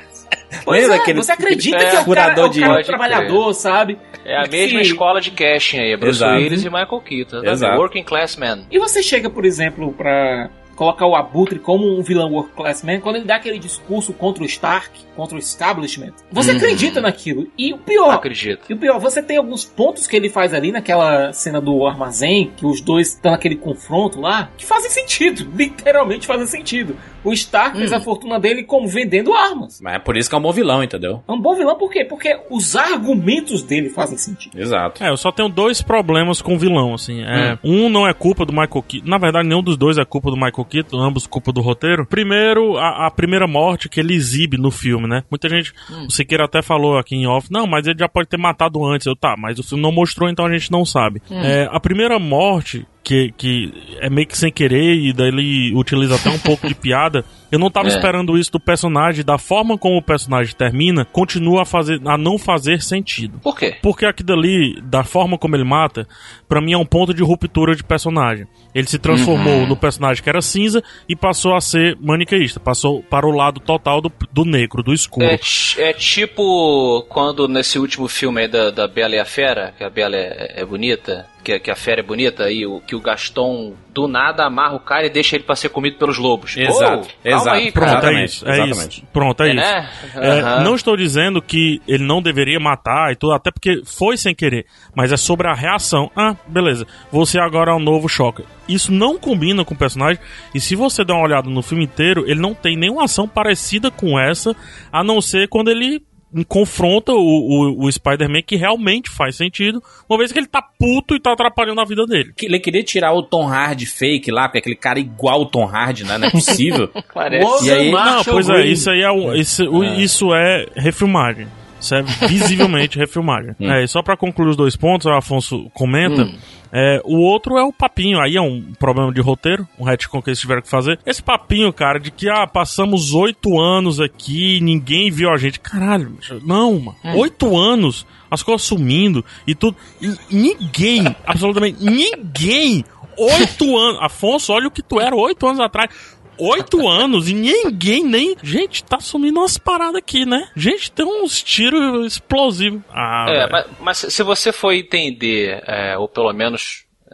[SPEAKER 5] Pois
[SPEAKER 3] Lembra
[SPEAKER 5] é,
[SPEAKER 3] aquele-
[SPEAKER 5] você acredita
[SPEAKER 6] é,
[SPEAKER 5] que é o cara,
[SPEAKER 3] furador
[SPEAKER 5] é o
[SPEAKER 3] de-
[SPEAKER 5] cara
[SPEAKER 6] Pode
[SPEAKER 5] trabalhador, sabe?
[SPEAKER 6] É a
[SPEAKER 5] Que-
[SPEAKER 6] mesma escola de casting aí, Bruce
[SPEAKER 3] Exato.
[SPEAKER 6] Willis e Michael Keaton. Tá?
[SPEAKER 3] Exato.
[SPEAKER 6] Working Class Man.
[SPEAKER 5] E você chega, por exemplo, pra colocar o Abutre como um vilão work class man, quando ele dá aquele discurso contra o Stark, contra o establishment, você
[SPEAKER 6] Uhum.
[SPEAKER 5] acredita naquilo. E o pior,
[SPEAKER 6] Acredito.
[SPEAKER 5] e o pior, você tem alguns pontos que ele faz ali naquela cena do armazém, que os dois estão naquele confronto lá, que fazem sentido, literalmente fazem sentido. O Stark fez a fortuna dele como vendendo armas.
[SPEAKER 3] Mas é por isso que é um bom vilão, entendeu?
[SPEAKER 5] É um bom vilão por quê? Porque os argumentos dele fazem sentido.
[SPEAKER 3] Exato.
[SPEAKER 4] É, eu só tenho dois problemas com o vilão, assim. É, Um não é culpa do Michael Keaton. Na verdade, nenhum dos dois é culpa do Michael Keaton, ambos culpa do roteiro. Primeiro, a, a primeira morte que ele exibe no filme, né? Muita gente, o Siqueira até falou aqui em off, não, mas ele já pode ter matado antes. Eu, tá, mas o filme não mostrou, então a gente não sabe. É, a primeira morte... Que, que é meio que sem querer e daí ele utiliza até um pouco de piada. Eu não tava
[SPEAKER 6] É.
[SPEAKER 4] esperando isso do personagem. Da forma como o personagem termina, continua a, fazer, a não fazer sentido.
[SPEAKER 6] Por quê?
[SPEAKER 4] Porque aquilo dali, da forma como ele mata, pra mim é um ponto de ruptura de personagem. Ele se transformou
[SPEAKER 6] Uhum.
[SPEAKER 4] no personagem que era cinza e passou a ser maniqueísta. Passou para o lado total do, do negro, do escuro.
[SPEAKER 6] É, ti- é tipo quando nesse último filme aí da, da Bela e a Fera, que a Bela é, é bonita, que, a- que a Fera é bonita, e o, que o Gaston do nada amarra o cara e deixa ele pra ser comido pelos lobos.
[SPEAKER 3] Exato,
[SPEAKER 6] Ô, calma
[SPEAKER 3] exato.
[SPEAKER 6] aí,
[SPEAKER 4] Pronto,
[SPEAKER 6] cara.
[SPEAKER 3] Exatamente,
[SPEAKER 4] é isso. É
[SPEAKER 3] exatamente.
[SPEAKER 4] isso. Pronto, é,
[SPEAKER 6] É,
[SPEAKER 4] isso.
[SPEAKER 6] né?
[SPEAKER 4] É,
[SPEAKER 6] Aham.
[SPEAKER 4] não estou dizendo que ele não deveria matar e tudo, até porque foi sem querer. Mas é sobre a reação. Ah, beleza. Você agora é um novo choque. Isso não combina com o personagem. E se você der uma olhada no filme inteiro, ele não tem nenhuma ação parecida com essa, a não ser quando ele confronta o, o, o Spider-Man, que realmente faz sentido, uma vez que ele tá puto e tá atrapalhando a vida dele.
[SPEAKER 3] Que Ele queria tirar o Tom Hardy fake lá, porque aquele cara é igual o Tom Hardy, né? Não é possível.
[SPEAKER 6] Parece.
[SPEAKER 3] E aí-
[SPEAKER 4] Não, pois é,
[SPEAKER 5] Green.
[SPEAKER 4] isso aí é, um, isso, o- isso é refilmagem. Isso é visivelmente refilmagem. É, e só pra concluir os dois pontos, o Afonso comenta.
[SPEAKER 6] Hum.
[SPEAKER 4] É, o outro é o papinho, aí é um problema de roteiro, um retcon que eles tiveram que fazer. Esse papinho, cara, de que, ah, passamos oito anos aqui, ninguém viu a gente. Caralho, bicho, não, mano. Oito anos, as coisas sumindo e tudo. E ninguém, absolutamente ninguém, oito anos. Afonso, olha o que tu era oito anos atrás. Oito anos e ninguém nem... Gente, tá sumindo umas paradas aqui, né? Gente, tem uns tiros explosivos. Ah,
[SPEAKER 6] É,
[SPEAKER 4] velho.
[SPEAKER 6] mas, mas se você for entender, é, ou pelo menos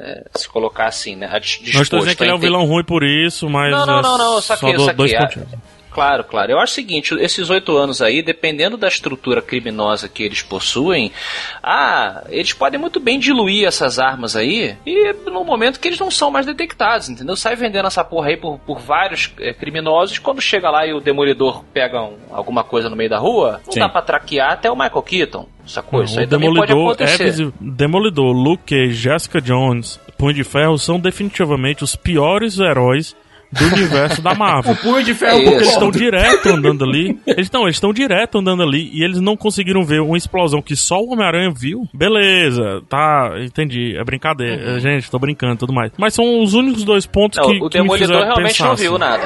[SPEAKER 6] é, se colocar assim, né?
[SPEAKER 4] Não estou dizendo que ele é um vilão ruim por isso, mas
[SPEAKER 6] não, não, não, não, só que,
[SPEAKER 4] só do,
[SPEAKER 6] só
[SPEAKER 4] dois
[SPEAKER 6] que,
[SPEAKER 4] pontinhos.
[SPEAKER 6] Claro, claro. Eu acho o seguinte, esses oito anos aí, dependendo da estrutura criminosa que eles possuem, ah, eles podem muito bem diluir essas armas aí e no momento que eles não são mais detectados, entendeu? Sai vendendo essa porra aí por, por vários é, criminosos, quando chega lá e o Demolidor pega um, alguma coisa no meio da rua, não Sim. dá pra traquear até o Michael Keaton, sacou?
[SPEAKER 4] Não,
[SPEAKER 6] Isso aí
[SPEAKER 4] o
[SPEAKER 6] também pode acontecer.
[SPEAKER 4] É Demolidor, Luke Cage, Jessica Jones, Punho de Ferro são definitivamente os piores heróis do universo da Marvel.
[SPEAKER 5] O Punho de Ferro,
[SPEAKER 4] é porque eles estão direto andando ali. Eles não, eles estão direto andando ali e eles não conseguiram ver uma explosão que só o Homem-Aranha viu. Beleza, tá, entendi, é brincadeira. Uhum. Gente, tô brincando e tudo mais. Mas são os únicos dois pontos
[SPEAKER 6] não,
[SPEAKER 4] que,
[SPEAKER 6] o
[SPEAKER 4] que me
[SPEAKER 6] Demolidor realmente
[SPEAKER 4] pensar,
[SPEAKER 6] não viu
[SPEAKER 4] assim.
[SPEAKER 6] nada.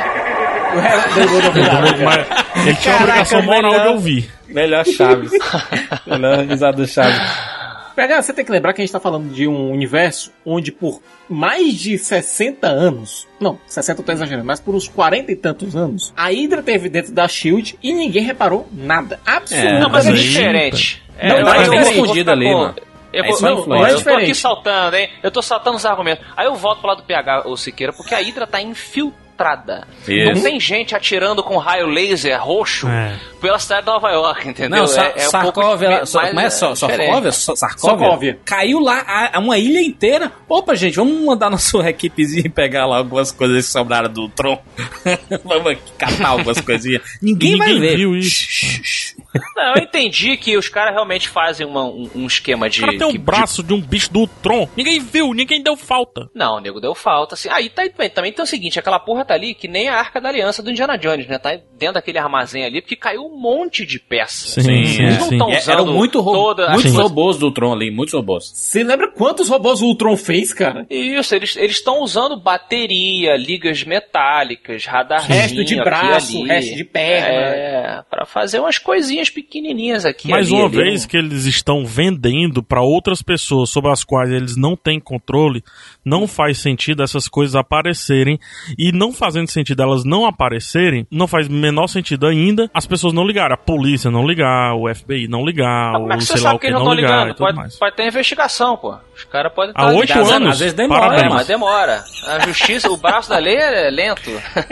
[SPEAKER 4] Ele tinha a obrigação moral melhor, de ouvir.
[SPEAKER 3] Melhor Chaves. Melhor risada do Chaves.
[SPEAKER 5] Pega, você tem que lembrar que a gente tá falando de um universo onde por mais de sessenta anos, não, sessenta eu tô exagerando, mas por uns quarenta e tantos anos, a Hydra teve dentro da SHIELD e ninguém reparou nada. Absolutamente.
[SPEAKER 6] É, não, mas é diferente.
[SPEAKER 3] É, não,
[SPEAKER 6] eu,
[SPEAKER 3] tá
[SPEAKER 6] eu,
[SPEAKER 3] bem
[SPEAKER 6] eu,
[SPEAKER 3] escondido ali,
[SPEAKER 6] com...
[SPEAKER 3] mano.
[SPEAKER 6] Eu,
[SPEAKER 3] é
[SPEAKER 6] vou,
[SPEAKER 3] não,
[SPEAKER 6] não,
[SPEAKER 3] é
[SPEAKER 6] eu tô aqui saltando, hein? Eu tô saltando os argumentos. Aí eu volto pro lado do P H, o Siqueira, porque a Hydra tá infiltrada. Isso. Não tem gente atirando com raio laser roxo é. pela cidade de Nova York, entendeu?
[SPEAKER 3] Não,
[SPEAKER 6] é, é
[SPEAKER 3] Sarkovia,
[SPEAKER 6] um
[SPEAKER 3] so, como é? So, Sarkovia?
[SPEAKER 5] Sarkovia.
[SPEAKER 3] Caiu lá a, a uma ilha inteira. Opa, gente, vamos mandar nossa equipezinha e pegar lá algumas coisas que sobraram do Tron. Vamos catar algumas coisinhas. Ninguém, Ninguém vai ver.
[SPEAKER 4] Viu isso.
[SPEAKER 6] Não, eu entendi que os caras realmente fazem uma, um, um esquema de...
[SPEAKER 4] O cara tem um
[SPEAKER 6] que,
[SPEAKER 4] braço de... de um bicho do Tron. Ninguém viu, ninguém deu falta.
[SPEAKER 6] Não, o nego deu falta. Assim. Aí tá, também tem o seguinte, aquela porra tá ali que nem a Arca da Aliança do Indiana Jones, né? Tá dentro daquele armazém ali, porque caiu um monte de peças.
[SPEAKER 4] Sim, sim,
[SPEAKER 6] Eles não estão usando
[SPEAKER 3] Eram muito ro-
[SPEAKER 6] toda
[SPEAKER 3] muitos
[SPEAKER 6] coisas.
[SPEAKER 3] robôs do Tron ali, muitos robôs.
[SPEAKER 5] Você lembra quantos robôs o Ultron fez, cara?
[SPEAKER 6] Isso, eles estão usando bateria, ligas metálicas, radarzinho
[SPEAKER 5] resto de braço,
[SPEAKER 6] ali,
[SPEAKER 5] resto de perna.
[SPEAKER 6] É, pra fazer umas coisinhas pequenininhas aqui.
[SPEAKER 4] Mais
[SPEAKER 6] ali,
[SPEAKER 4] uma
[SPEAKER 6] ali,
[SPEAKER 4] vez
[SPEAKER 6] um...
[SPEAKER 4] que eles estão vendendo pra outras pessoas sobre as quais eles não têm controle, não faz sentido essas coisas aparecerem, e não fazendo sentido elas não aparecerem, não faz menor sentido ainda as pessoas não ligarem, a polícia não ligar, o F B I não ligar,
[SPEAKER 6] Mas como é que
[SPEAKER 4] o
[SPEAKER 6] você
[SPEAKER 4] sei lá
[SPEAKER 6] sabe
[SPEAKER 4] o
[SPEAKER 6] que
[SPEAKER 4] que
[SPEAKER 6] eles
[SPEAKER 4] não
[SPEAKER 6] não estão
[SPEAKER 4] ligar
[SPEAKER 6] ligando?
[SPEAKER 4] e tudo
[SPEAKER 6] Pode,
[SPEAKER 4] mais.
[SPEAKER 6] pode ter investigação, pô. Os caras podem
[SPEAKER 4] Há oito
[SPEAKER 3] ligados,
[SPEAKER 4] anos?
[SPEAKER 3] às vezes demora,
[SPEAKER 6] É,
[SPEAKER 4] parabéns.
[SPEAKER 6] mas demora. A justiça, o braço da lei é lento.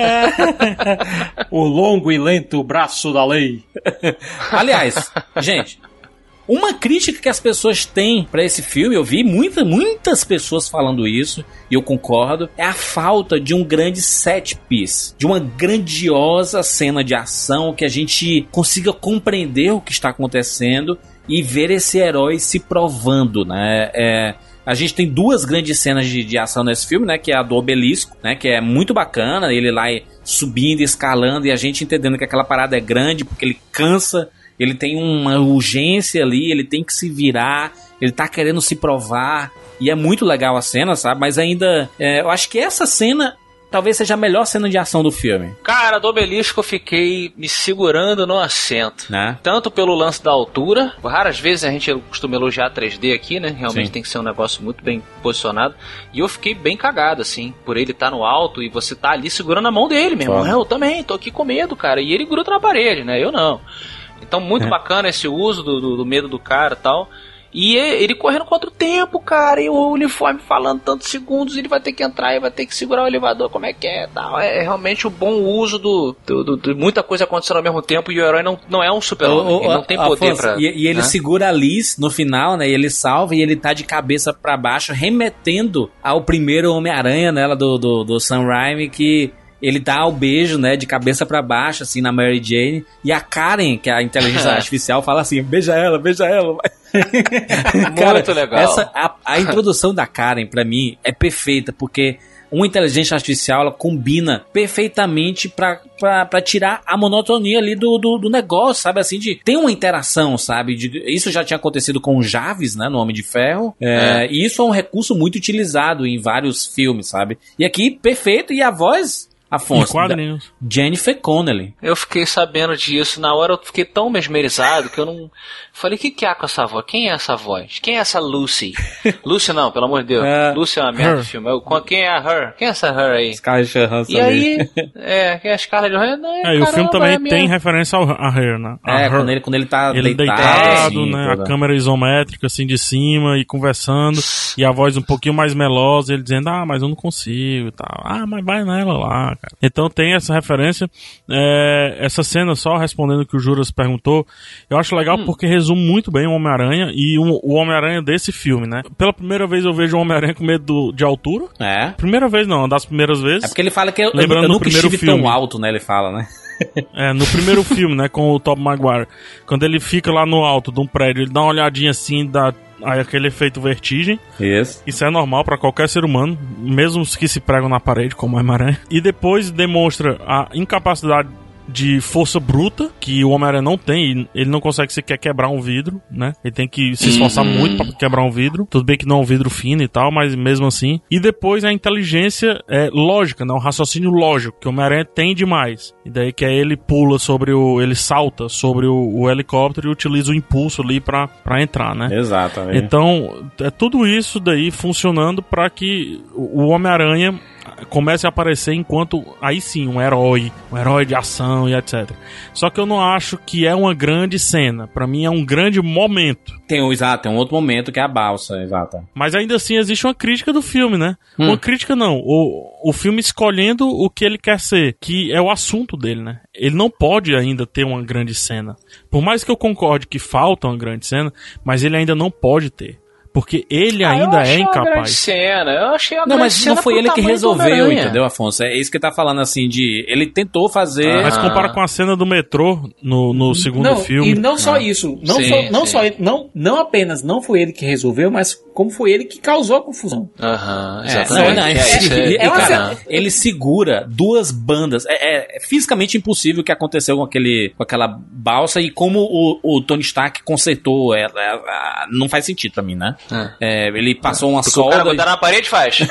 [SPEAKER 5] O longo e lento braço da lei.
[SPEAKER 3] Aliás, gente, uma crítica que as pessoas têm pra esse filme, eu vi muita, muitas pessoas falando isso, e eu concordo, é a falta de um grande set piece, de uma grandiosa cena de ação que a gente consiga compreender o que está acontecendo e ver esse herói se provando, né? É, a gente tem duas grandes cenas de, de ação nesse filme, né? Que é a do Obelisco, né? Que é muito bacana, ele lá subindo, escalando, e a gente entendendo que aquela parada é grande, porque ele cansa, ele tem uma urgência ali, ele tem que se virar, ele tá querendo se provar, e é muito legal a cena, sabe? Mas ainda, é, eu acho que essa cena talvez seja a melhor cena de ação do filme.
[SPEAKER 6] Cara, do Obelisco eu fiquei me segurando no assento.
[SPEAKER 3] Né?
[SPEAKER 6] Tanto pelo lance da altura, raras vezes a gente costuma elogiar três D aqui, né? Realmente
[SPEAKER 3] Sim.
[SPEAKER 6] tem que ser um negócio muito bem posicionado. E eu fiquei bem cagado, assim, por ele estar no alto e você tá ali segurando a mão dele, meu irmão. Eu também, tô aqui com medo, cara. E ele gruda na parede, né? Eu não. Então, muito é. bacana esse uso do, do, do medo do cara e tal. E ele correndo contra o tempo, cara, e o uniforme falando tantos segundos, ele vai ter que entrar e vai ter que segurar o elevador, como é que é, tal. É realmente o bom uso do, do, do, de muita coisa acontecendo ao mesmo tempo, e o herói não, não é um super-homem, ele não tem poder
[SPEAKER 3] Afonso,
[SPEAKER 6] pra...
[SPEAKER 3] E, e ele
[SPEAKER 6] né?
[SPEAKER 3] segura a Liz no final, né, e ele salva, e ele tá de cabeça pra baixo, remetendo ao primeiro Homem-Aranha, né, do, do, do Sam Raimi, que... ele dá o beijo, né, de cabeça pra baixo, assim, na Mary Jane. E a Karen, que é a inteligência artificial, fala assim, beija ela, beija ela. Cara,
[SPEAKER 6] muito legal.
[SPEAKER 3] Essa, a, a introdução da Karen, pra mim, é perfeita, porque uma inteligência artificial, ela combina perfeitamente pra, pra, pra tirar a monotonia ali do, do, do negócio, sabe, assim, de... Tem uma interação, sabe, de, isso já tinha acontecido com o Jarvis, né, no Homem de Ferro, é, é. e isso é um recurso muito utilizado em vários filmes, sabe. E aqui, perfeito, e a voz... Afonso,
[SPEAKER 4] e quadrinhos.
[SPEAKER 3] Jennifer Connelly.
[SPEAKER 6] Eu fiquei sabendo disso, na hora eu fiquei tão mesmerizado que eu não... Falei, o que que há com essa voz? Quem é essa voz? Quem é essa Lucy? Lucy não, pelo amor de Deus. Uh, Lucy é uma merda de filme. Eu, quem é a Her? Quem é essa Her aí?
[SPEAKER 3] Scarlett Johansson.
[SPEAKER 6] E aí, é, quem é a Scarlett Johansson? Não,
[SPEAKER 4] é,
[SPEAKER 6] caramba,
[SPEAKER 4] e o filme também
[SPEAKER 6] é minha...
[SPEAKER 4] tem referência ao, a Her, né? A
[SPEAKER 3] é,
[SPEAKER 4] Her.
[SPEAKER 3] Quando, ele, quando ele tá
[SPEAKER 4] ele
[SPEAKER 3] deitado,
[SPEAKER 4] deitado
[SPEAKER 3] assim,
[SPEAKER 4] né?
[SPEAKER 3] toda.
[SPEAKER 4] A câmera isométrica, assim, de cima, e conversando, e a voz um pouquinho mais melosa, ele dizendo, ah, mas eu não consigo e tal. Ah, mas vai nela lá, cara. Então tem essa referência. É, essa cena, só respondendo o que o Juras perguntou, eu acho legal hum. porque resume muito bem o Homem-Aranha e um, o Homem-Aranha desse filme, né? Pela primeira vez eu vejo o Homem-Aranha com medo do, de altura.
[SPEAKER 3] É.
[SPEAKER 4] Primeira vez não, uma das primeiras vezes.
[SPEAKER 3] É porque ele fala que eu,
[SPEAKER 4] Lembrando
[SPEAKER 3] eu nunca
[SPEAKER 4] primeiro
[SPEAKER 3] estive
[SPEAKER 4] filme.
[SPEAKER 3] tão alto, né? Ele fala, né?
[SPEAKER 4] É, no primeiro filme, né, com o Tobey Maguire, quando ele fica lá no alto de um prédio, ele dá uma olhadinha assim, dá aí aquele efeito vertigem.
[SPEAKER 3] Isso.
[SPEAKER 4] Isso é normal pra qualquer ser humano, mesmo os que se pregam na parede, como a Homem-Aranha. E depois demonstra a incapacidade de força bruta, que o Homem-Aranha não tem, ele não consegue sequer quebrar um vidro, né? Ele tem que se esforçar uhum. muito pra quebrar um vidro. Tudo bem que não é um vidro fino e tal, mas mesmo assim. E depois a inteligência é, lógica, né? Um raciocínio lógico, que o Homem-Aranha tem demais. E daí que aí ele pula sobre o... ele salta sobre o, o helicóptero e utiliza o impulso ali pra, pra entrar, né?
[SPEAKER 3] Exatamente.
[SPEAKER 4] Então, é tudo isso daí funcionando pra que o Homem-Aranha comece a aparecer enquanto, aí sim, um herói, um herói de ação e etcétera. Só que eu não acho que é uma grande cena. Pra mim é um grande momento.
[SPEAKER 3] Tem um, exato, tem um outro momento que é a balsa, exato.
[SPEAKER 4] Mas ainda assim existe uma crítica do filme, né? Hum. Uma crítica não, o, o filme escolhendo o que ele quer ser, que é o assunto dele, né? Ele não pode ainda ter uma grande cena. Por mais que eu concorde que falta uma grande cena, mas ele ainda não pode ter. Porque ele
[SPEAKER 6] ah,
[SPEAKER 4] ainda é incapaz.
[SPEAKER 6] Uma grande cena. Eu achei a
[SPEAKER 3] Não, mas
[SPEAKER 6] cena
[SPEAKER 3] não foi ele que resolveu, entendeu,
[SPEAKER 6] Aranha.
[SPEAKER 3] Afonso? É isso que tá falando, assim, de... Ele tentou fazer...
[SPEAKER 4] Ah, mas compara com a cena do metrô no, no segundo
[SPEAKER 5] não,
[SPEAKER 4] filme.
[SPEAKER 5] E não só
[SPEAKER 3] ah.
[SPEAKER 5] isso. Não,
[SPEAKER 6] sim,
[SPEAKER 5] só, não,
[SPEAKER 6] sim.
[SPEAKER 5] só ele, não, não apenas não foi ele que resolveu, mas como foi ele que causou a confusão.
[SPEAKER 6] Aham,
[SPEAKER 3] É,
[SPEAKER 6] exatamente.
[SPEAKER 3] não, não,
[SPEAKER 6] É,
[SPEAKER 3] é,
[SPEAKER 6] isso é-
[SPEAKER 3] e,
[SPEAKER 5] é uma
[SPEAKER 3] cara,
[SPEAKER 5] cena-
[SPEAKER 3] ele segura duas bandas. É, é fisicamente impossível o que aconteceu com, aquele, com aquela balsa e como o, o Tony Stark consertou ela. ela não faz sentido pra mim, né? É, ele passou uma
[SPEAKER 6] Porque
[SPEAKER 3] solda...
[SPEAKER 6] o cara botar na parede faz.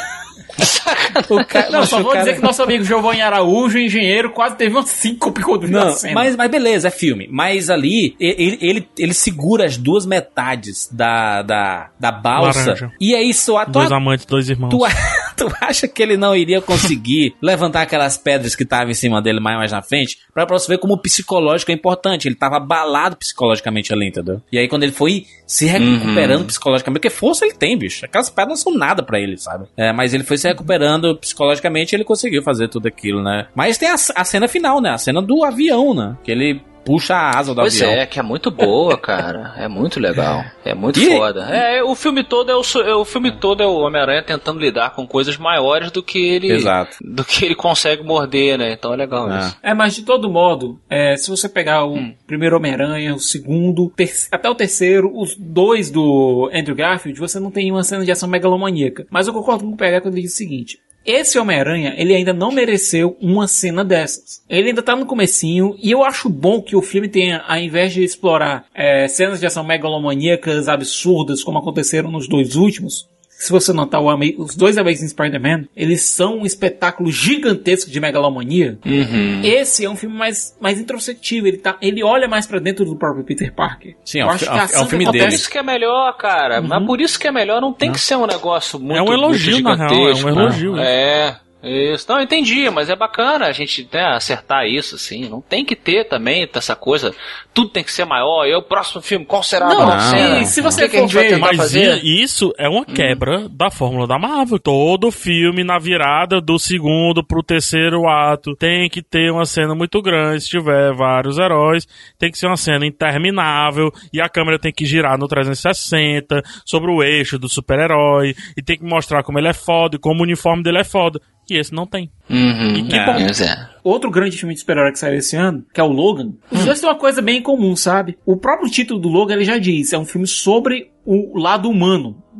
[SPEAKER 3] O cara,
[SPEAKER 5] Não, só
[SPEAKER 3] o
[SPEAKER 5] vou
[SPEAKER 3] cara-
[SPEAKER 5] dizer que nosso amigo Giovanni Araújo, engenheiro, quase teve uma síncope quando viu a
[SPEAKER 3] Não,
[SPEAKER 5] cena.
[SPEAKER 3] mas, mas beleza, é filme. Mas ali, ele, ele, ele segura as duas metades da, da, da balsa.
[SPEAKER 4] Laranja.
[SPEAKER 3] E é isso. A
[SPEAKER 4] Dois
[SPEAKER 3] tua,
[SPEAKER 4] amantes, dois irmãos.
[SPEAKER 3] tu, tu acha que ele não iria conseguir levantar aquelas pedras que estavam em cima dele mais, mais na frente? Pra, pra você ver como o psicológico é importante. Ele tava abalado psicologicamente ali, entendeu? E aí quando ele foi se recuperando
[SPEAKER 6] Uhum.
[SPEAKER 3] psicologicamente, porque força ele tem, bicho. Aquelas pedras não são nada pra ele, sabe? É, mas ele foi se recuperando psicologicamente e ele conseguiu fazer tudo aquilo, né? Mas tem a, a cena final, né? A cena do avião, né? Que ele puxa a asa do
[SPEAKER 6] Pois
[SPEAKER 3] avião.
[SPEAKER 6] é, que é muito boa, cara. É muito legal. É muito
[SPEAKER 3] E-
[SPEAKER 6] foda. É, o filme todo é o, so- é, o filme todo é o Homem-Aranha tentando lidar com coisas maiores do que ele
[SPEAKER 3] Exato.
[SPEAKER 6] do que ele consegue morder, né? Então é legal
[SPEAKER 3] É.
[SPEAKER 6] isso.
[SPEAKER 5] É, mas de todo modo, é, se você pegar o
[SPEAKER 6] Hum.
[SPEAKER 5] primeiro Homem-Aranha, o segundo, ter- até o terceiro, os dois do Andrew Garfield, você não tem uma cena de ação megalomaníaca. Mas eu concordo com o P H quando ele diz o seguinte: esse Homem-Aranha, ele ainda não mereceu uma cena dessas. Ele ainda tá no comecinho, e eu acho bom que o filme tenha, ao invés de explorar é, cenas de ação megalomaníacas absurdas, como aconteceram nos dois últimos, se você notar, o Ama- os dois Amazing Spider-Man, eles são um espetáculo gigantesco de megalomania.
[SPEAKER 6] Uhum.
[SPEAKER 5] Esse é um filme mais, mais introspectivo, ele, tá, ele olha mais pra dentro do próprio Peter Parker.
[SPEAKER 3] Sim, é
[SPEAKER 5] Eu
[SPEAKER 3] o
[SPEAKER 5] acho
[SPEAKER 3] fi-
[SPEAKER 5] que a
[SPEAKER 3] é o
[SPEAKER 5] ação que
[SPEAKER 3] filme
[SPEAKER 6] Por
[SPEAKER 3] dele.
[SPEAKER 6] isso que é melhor, cara.
[SPEAKER 5] Uhum.
[SPEAKER 6] Mas por isso que é melhor. Não tem que ser um negócio muito
[SPEAKER 4] É um elogio,
[SPEAKER 6] muito
[SPEAKER 4] na real, é um
[SPEAKER 6] gigantesco, né?
[SPEAKER 4] elogio.
[SPEAKER 6] É. Isso, não, entendi, mas é bacana a gente, né, acertar isso, assim. Não tem que ter também essa coisa, tudo tem que ser maior. E o próximo filme, qual será
[SPEAKER 5] Não,
[SPEAKER 6] a nova
[SPEAKER 5] não,
[SPEAKER 6] cena?
[SPEAKER 5] e se
[SPEAKER 6] O
[SPEAKER 5] você
[SPEAKER 6] que que a gente
[SPEAKER 5] for
[SPEAKER 6] vai
[SPEAKER 5] ver-
[SPEAKER 6] tentar
[SPEAKER 4] Mas
[SPEAKER 6] fazer?
[SPEAKER 4] i- isso é uma quebra da fórmula da Marvel. Todo filme na virada do segundo pro terceiro ato tem que ter uma cena muito grande. Se tiver vários heróis, tem que ser uma cena interminável e a câmera tem que girar no trezentos e sessenta sobre o eixo do super-herói e tem que mostrar como ele é foda e como o uniforme dele é foda. E esse não tem.
[SPEAKER 6] Uhum,
[SPEAKER 4] E que
[SPEAKER 6] é,
[SPEAKER 4] bom.
[SPEAKER 6] pois é.
[SPEAKER 5] Outro grande filme de super-herói que saiu esse ano, que é o Logan, os dois têm uma coisa bem comum, sabe? O próprio título do Logan, ele já diz, é um filme sobre o lado humano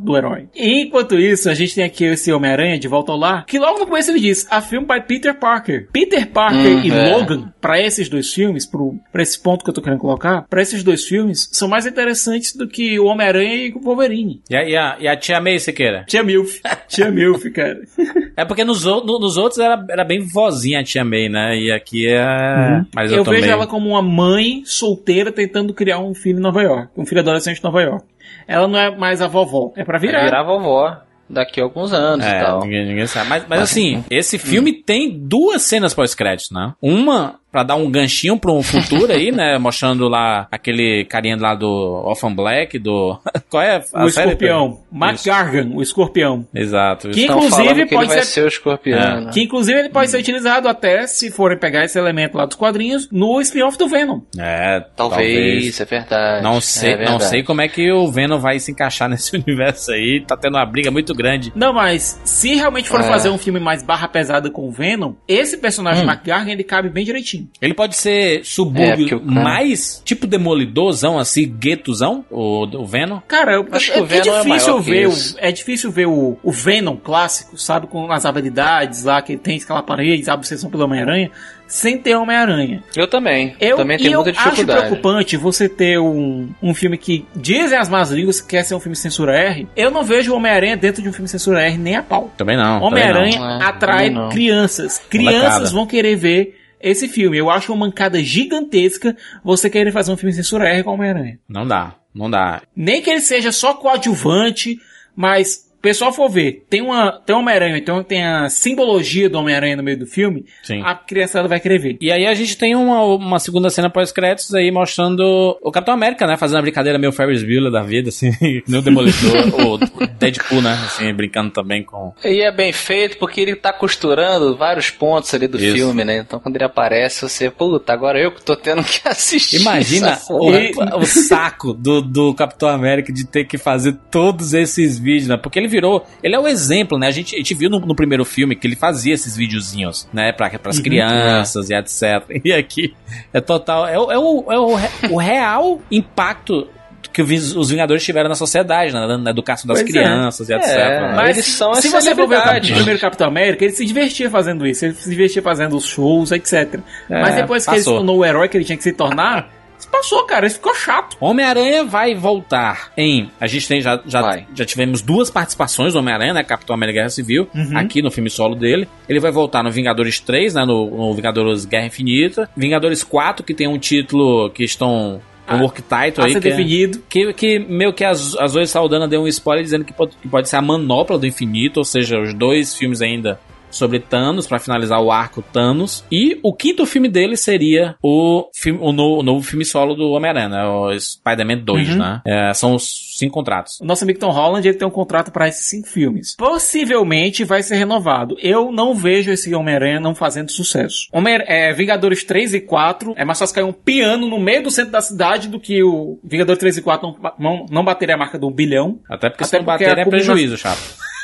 [SPEAKER 5] do herói. E enquanto isso, a gente tem aqui esse Homem-Aranha de volta ao lar, que logo no começo ele diz, a film by Peter Parker. Peter Parker hum, e é. Logan, pra esses dois filmes, pro, pra esse ponto que eu tô querendo colocar, pra esses dois filmes, são mais interessantes do que o Homem-Aranha e o Wolverine.
[SPEAKER 3] E a, e a, e a Tia May, Siqueira?
[SPEAKER 5] Tia Milf. Tia Milf, cara.
[SPEAKER 3] É porque nos, no, nos outros era, era bem vozinha a Tia May, né? E aqui é... Uhum. Mas eu
[SPEAKER 5] eu vejo
[SPEAKER 3] meio...
[SPEAKER 5] ela como uma mãe solteira tentando criar um filho em Nova York. Um filho adolescente em Nova York. Ela não é mais a vovó. É pra virar.
[SPEAKER 6] É virar a vovó. Daqui a alguns anos
[SPEAKER 3] é,
[SPEAKER 6] e tal.
[SPEAKER 3] Ninguém, ninguém sabe. Mas, mas assim, esse filme hum. tem duas cenas pós-créditos, né? Uma pra dar um ganchinho pra um futuro aí, né? Mostrando lá aquele carinha lá do Orphan Black, do... Qual é a
[SPEAKER 5] O
[SPEAKER 3] série?
[SPEAKER 5] escorpião. Matt Gargan, o escorpião.
[SPEAKER 3] Exato.
[SPEAKER 5] Que inclusive
[SPEAKER 6] que
[SPEAKER 5] pode
[SPEAKER 6] ele vai
[SPEAKER 5] ser...
[SPEAKER 6] ser o escorpião. É.
[SPEAKER 5] Né? Que inclusive ele pode hum. ser utilizado até, se forem pegar esse elemento lá dos quadrinhos, no spin-off do Venom.
[SPEAKER 3] É,
[SPEAKER 6] talvez. Talvez, é verdade.
[SPEAKER 3] Não sei,
[SPEAKER 6] é verdade.
[SPEAKER 3] Não sei como é que o Venom vai se encaixar nesse universo aí. Tá tendo uma briga muito grande.
[SPEAKER 5] Não, mas se realmente for é. fazer um filme mais barra pesada com o Venom, esse personagem hum. Matt Gargan, ele cabe bem direitinho.
[SPEAKER 3] Ele pode ser subúrbio é, mais tipo demolidorzão, assim, guetozão, o, o Venom?
[SPEAKER 5] Cara, eu,
[SPEAKER 6] acho
[SPEAKER 5] é,
[SPEAKER 6] que o Venom
[SPEAKER 5] é difícil
[SPEAKER 6] é
[SPEAKER 5] ver o, é difícil ver o, o Venom clássico, sabe, com as habilidades lá que ele tem, escalar paredes, a obsessão pelo Homem-Aranha, sem ter Homem-Aranha.
[SPEAKER 6] Eu também.
[SPEAKER 5] Eu
[SPEAKER 6] também tenho muita dificuldade.
[SPEAKER 5] Eu acho preocupante você ter um, um filme que dizem as más línguas que quer ser um filme censura R. Eu não vejo o Homem-Aranha dentro de um filme censura R nem a pau.
[SPEAKER 3] Também não.
[SPEAKER 5] Homem-Aranha
[SPEAKER 3] também
[SPEAKER 6] não.
[SPEAKER 5] atrai
[SPEAKER 6] também não.
[SPEAKER 5] crianças. Crianças vão querer ver esse filme. Eu acho uma mancada gigantesca você querer fazer um filme censura R com o Homem-Aranha.
[SPEAKER 3] Não dá, não dá.
[SPEAKER 5] Nem que ele seja só coadjuvante, mas o pessoal for ver, tem uma tem um Homem-Aranha, então tem a simbologia do Homem-Aranha no meio do filme,
[SPEAKER 3] sim.
[SPEAKER 5] A criançada vai querer ver.
[SPEAKER 3] E aí a gente tem uma, uma segunda cena pós-créditos aí mostrando o Capitão América, né, fazendo a brincadeira meio Ferris Bueller da vida, assim, no Demolidor, ou Deadpool, né, assim, brincando também com...
[SPEAKER 6] E é bem feito porque ele tá costurando vários pontos ali do Isso. filme, né, então quando ele aparece você, puta, agora eu que tô tendo que assistir.
[SPEAKER 3] Imagina o, o saco do, do Capitão América de ter que fazer todos esses vídeos, né, porque ele virou, ele é o exemplo, né? A gente, a gente viu no, no primeiro filme que ele fazia esses videozinhos, né? Pra, pras uhum. crianças e etcétera. E aqui é total, é, é, o, é o, o real impacto que os Vingadores tiveram na sociedade, né? Na educação das pois crianças é. e etcétera.
[SPEAKER 5] É, mas eles são se você for ver o primeiro Capitão América, ele se divertia fazendo isso, ele se divertia fazendo os shows, etcétera. É, mas depois que passou. Ele se tornou o herói que ele tinha que se tornar, passou, cara, isso ficou chato.
[SPEAKER 3] Homem-Aranha vai voltar em... A gente tem, já, já, já tivemos duas participações do Homem-Aranha, né? Capitão América Guerra Civil, uhum. aqui no filme solo dele. Ele vai voltar no Vingadores três, né? No, no Vingadores Guerra Infinita. Vingadores quatro, que tem um título que estão... Um work title aí.
[SPEAKER 5] Que, definido.
[SPEAKER 3] Que, que meio que as, as Zoe Saldana deu um spoiler dizendo que pode, que pode ser a manopla do infinito, ou seja, os dois filmes ainda sobre Thanos, pra finalizar o arco Thanos. E o quinto filme dele seria o, filme, o, no, o novo filme solo do Homem-Aranha, né? O Spider-Man dois, uhum. né? É, são os cinco contratos.
[SPEAKER 5] O nosso amigo Tom Holland, ele tem um contrato pra esses cinco filmes. Possivelmente vai ser renovado. Eu não vejo esse Homem-Aranha não fazendo sucesso. Homem, é, Vingadores três e quatro, é mais fácil cair um piano no meio do centro da cidade do que o Vingadores três e quatro não, não, não bateria a marca do um bilhão.
[SPEAKER 3] Até porque Até se não bater é prejuízo, chato.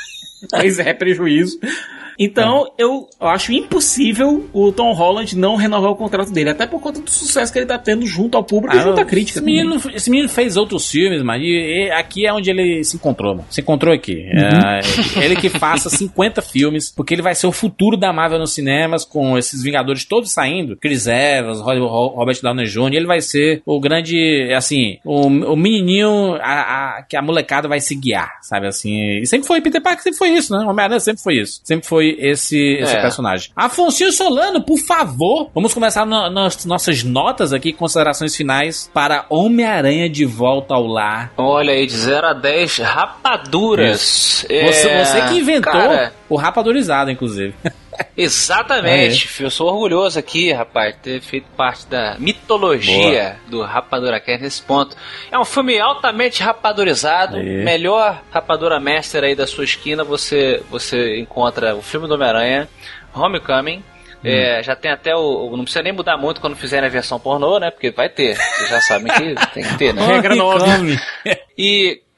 [SPEAKER 5] Pois é, prejuízo. Então, é. eu acho impossível o Tom Holland não renovar o contrato dele, até por conta do sucesso que ele tá tendo junto ao público ah, e junto à crítica.
[SPEAKER 3] Esse menino, esse menino fez outros filmes, mas e, e aqui é onde ele se encontrou, mano. Se encontrou aqui. Uhum. É, ele que faça cinquenta filmes, porque ele vai ser o futuro da Marvel nos cinemas, com esses Vingadores todos saindo, Chris Evans, Robert Downey Júnior, ele vai ser o grande, assim, o, o menininho a, a, que a molecada vai se guiar, sabe, assim. E sempre foi, Peter Parker sempre foi isso, né? Homem-Aranha sempre foi isso. Sempre foi esse, esse é. personagem. Afonso Solano, por favor, vamos começar no, nas nossas notas aqui, considerações finais para Homem-Aranha de Volta ao Lar.
[SPEAKER 6] Olha aí, de zero a dez, rapaduras.
[SPEAKER 3] É... Você, você que inventou Cara... o rapadurizado, inclusive.
[SPEAKER 6] Exatamente, é. Eu sou orgulhoso aqui, rapaz, de ter feito parte da mitologia Boa. do RapaduraCast nesse ponto. É um filme altamente rapadurizado, é. melhor rapadura master aí da sua esquina, você, você encontra o filme do Homem-Aranha, Homecoming. Hum. É, já tem até o... Não precisa nem mudar muito quando fizerem a versão pornô, né? Porque vai ter. Vocês já sabem que tem que ter, né?
[SPEAKER 5] Regra nova.
[SPEAKER 6] E...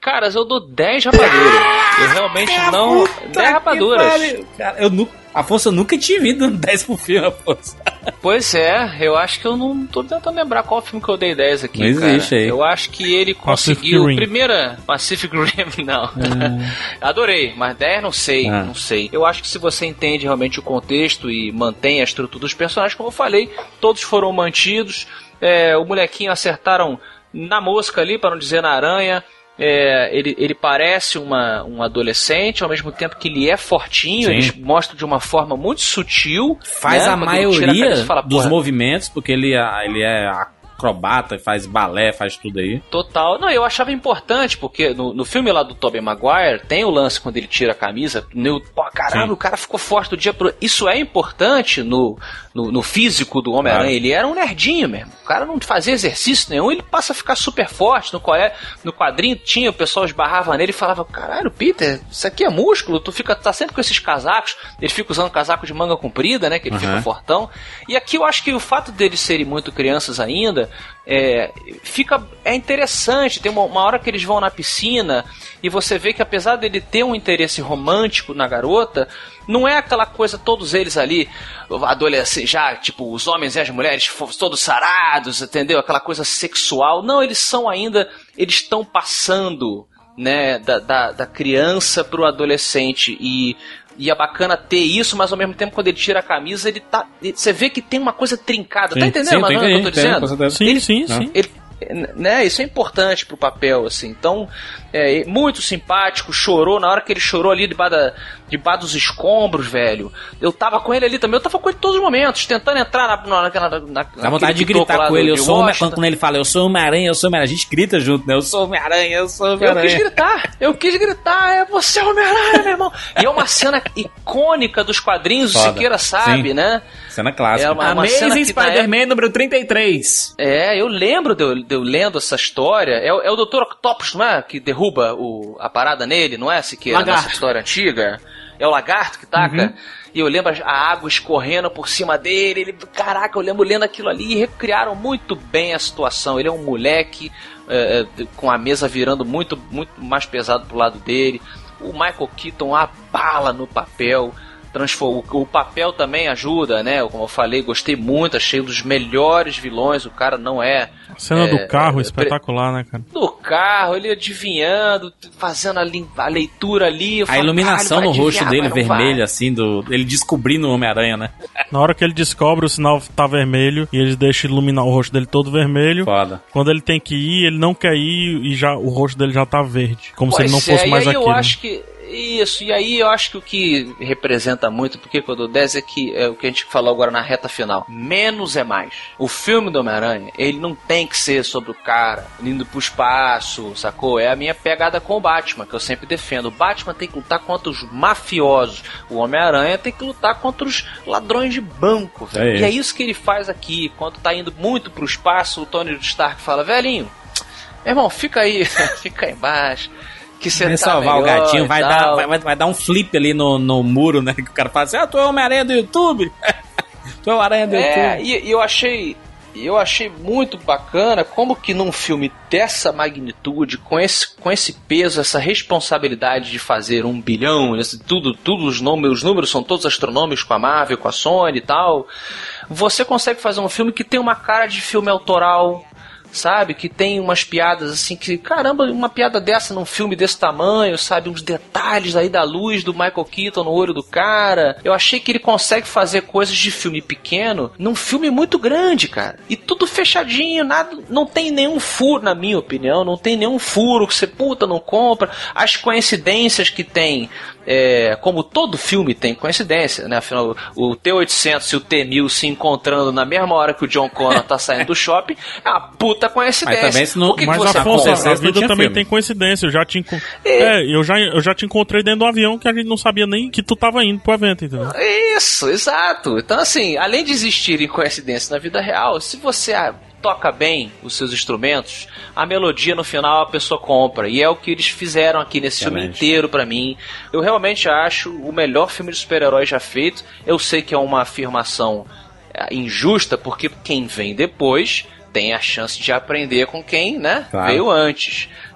[SPEAKER 6] Caras, eu dou dez rapaduras. Eu realmente não... dez rapaduras.
[SPEAKER 3] Cara, eu nunca... Afonso, eu nunca tinha visto dez pro filme, Afonso.
[SPEAKER 6] Pois é, eu acho que eu não tô tentando lembrar qual filme que eu dei dez aqui,
[SPEAKER 3] não
[SPEAKER 6] cara.
[SPEAKER 3] Existe aí.
[SPEAKER 6] Eu acho que ele conseguiu... Primeira... Pacific Rim, não. É. Adorei, mas dez não sei, ah. não sei. Eu acho que se você entende realmente o contexto e mantém a estrutura dos personagens, como eu falei, todos foram mantidos. É, o molequinho acertaram na mosca ali, para não dizer na aranha. É, ele, ele parece uma, um adolescente, ao mesmo tempo que ele é fortinho. Sim. Eles mostram de uma forma muito sutil.
[SPEAKER 3] Faz, né? A Quando maioria a cabeça, fala, dos movimentos, porque ele, ele é acrobata, faz balé, faz tudo aí.
[SPEAKER 6] Total. Não, eu achava importante, porque no, no filme lá do Tobey Maguire, tem o lance quando ele tira a camisa. No, pô, caramba, Sim. o cara ficou forte do dia pro... Isso é importante no, no, no físico do Homem-Aranha. Claro. Ele era um nerdinho mesmo. O cara não fazia exercício nenhum, ele passa a ficar super forte. No, no quadrinho tinha, o pessoal esbarrava nele e falava, caralho, Peter, isso aqui é músculo, tu fica, tá sempre com esses casacos. Ele fica usando casaco de manga comprida, né, que ele uhum. fica fortão. E aqui eu acho que o fato deles serem muito crianças ainda, é, fica, é interessante. Tem uma, uma hora que eles vão na piscina e você vê que apesar dele ter um interesse romântico na garota, não é aquela coisa, todos eles ali, adolescentes, já, tipo, os homens e as mulheres todos sarados, entendeu? Aquela coisa sexual. Não, eles são ainda, eles estão passando, né, da, da, da criança pro adolescente. E, e é bacana ter isso, mas ao mesmo tempo, quando ele tira a camisa, ele tá. Você vê que tem uma coisa trincada. Sim, tá entendendo, mas não é o que eu tô dizendo?
[SPEAKER 4] Sim, ele, sim, sim.
[SPEAKER 6] Ele, né, isso é importante pro papel, assim. Então, é muito simpático, chorou, na hora que ele chorou ali debaixo, da, debaixo dos escombros, velho. Eu tava com ele ali também, eu tava com ele todos os momentos, tentando entrar na, na, na, na
[SPEAKER 3] dá vontade de gritar com ele, eu sou Homem, quando ele fala, eu sou Homem-Aranha, eu sou Homem-Aranha, a gente grita junto, né? Eu sou Homem-Aranha, eu sou Homem-Aranha.
[SPEAKER 6] Eu quis gritar, eu quis gritar, é você é Homem-Aranha, meu irmão. E é uma cena icônica dos quadrinhos, Foda. O Siqueira sabe, Sim. né?
[SPEAKER 3] Cena clássica.
[SPEAKER 5] É uma, uma Amazing Spider-Man é... número trinta e três.
[SPEAKER 6] É, eu lembro de eu, de eu lendo essa história. É, é o doutor Octopus, não é? Que derruba o, a parada nele, não é? Siqueira, nessa história antiga. É o lagarto que taca. Uhum. E eu lembro a água escorrendo por cima dele. Ele, caraca, eu lembro lendo aquilo ali. E recriaram muito bem a situação. Ele é um moleque é, com a mesa virando muito, muito mais pesado pro lado dele. O Michael Keaton abala no papel. Transform... O papel também ajuda, né? Como eu falei, gostei muito, achei um dos melhores vilões. O cara não é...
[SPEAKER 4] A cena
[SPEAKER 6] é,
[SPEAKER 4] do carro é
[SPEAKER 6] é
[SPEAKER 4] espetacular, né, cara?
[SPEAKER 6] Do carro, ele adivinhando, fazendo a, li... a leitura ali.
[SPEAKER 3] A falo, iluminação no rosto dele vermelho, vai. Assim, do ele descobrindo o Homem-Aranha, né?
[SPEAKER 4] Na hora que ele descobre, o sinal tá vermelho e eles deixam iluminar o rosto dele todo vermelho.
[SPEAKER 3] Foda.
[SPEAKER 4] Quando ele tem que ir, ele não quer ir e já, o rosto dele já tá verde. Como
[SPEAKER 6] pois
[SPEAKER 4] se ele não fosse
[SPEAKER 6] é,
[SPEAKER 4] mais
[SPEAKER 6] e aí
[SPEAKER 4] aquilo.
[SPEAKER 6] Eu acho que Isso, e aí eu acho que o que representa muito, porque quando eu dez é que é o que a gente falou agora na reta final. Menos é mais. O filme do Homem-Aranha, ele não tem que ser sobre o cara indo pro espaço, sacou? É a minha pegada com o Batman, que eu sempre defendo. O Batman tem que lutar contra os mafiosos. O Homem-Aranha tem que lutar contra os ladrões de banco, velho. É e é isso que ele faz aqui. Quando tá indo muito pro espaço, o Tony Stark fala, velhinho, meu irmão, fica aí, fica aí embaixo. Que você
[SPEAKER 3] vai
[SPEAKER 6] tá
[SPEAKER 3] salvar
[SPEAKER 6] melhor,
[SPEAKER 3] o gatinho, vai dar, vai, vai dar um flip ali no, no muro, né? Que o cara fala assim, ah, tu é o Homem-Aranha do YouTube. Tu é o Aranha do
[SPEAKER 6] é,
[SPEAKER 3] YouTube.
[SPEAKER 6] E, e eu achei eu achei muito bacana como que num filme dessa magnitude, com esse, com esse peso, essa responsabilidade de fazer um bilhão, esse, tudo, tudo os números, os números são todos astronômicos com a Marvel, com a Sony e tal, você consegue fazer um filme que tem uma cara de filme autoral, sabe, que tem umas piadas assim que, caramba, uma piada dessa num filme desse tamanho, sabe, uns detalhes aí da luz do Michael Keaton no olho do cara. Eu achei que ele consegue fazer coisas de filme pequeno num filme muito grande, cara, e tudo fechadinho, nada, não tem nenhum furo, na minha opinião, não tem nenhum furo que você, puta, não compra. As coincidências que tem, é, como todo filme tem coincidência, né, afinal, o T oitocentos e o T mil se encontrando na mesma hora que o John Connor tá saindo do shopping, é uma puta coincidência.
[SPEAKER 4] Mas, também,
[SPEAKER 6] se não,
[SPEAKER 4] que mas que você Afonso, a vida também filme. Tem coincidência. Eu já, te, é. É, eu, já, eu já te encontrei dentro do avião que a gente não sabia nem que tu tava indo pro evento, entendeu?
[SPEAKER 6] Isso, exato. Então, assim, além de existirem coincidências na vida real, se você ah, toca bem os seus instrumentos, a melodia no final a pessoa compra. E é o que eles fizeram aqui nesse realmente. Filme inteiro pra mim. Eu realmente acho o melhor filme de super-herói já feito. Eu sei que é uma afirmação injusta, porque quem vem depois tem a chance de aprender com quem, né, claro. Veio antes.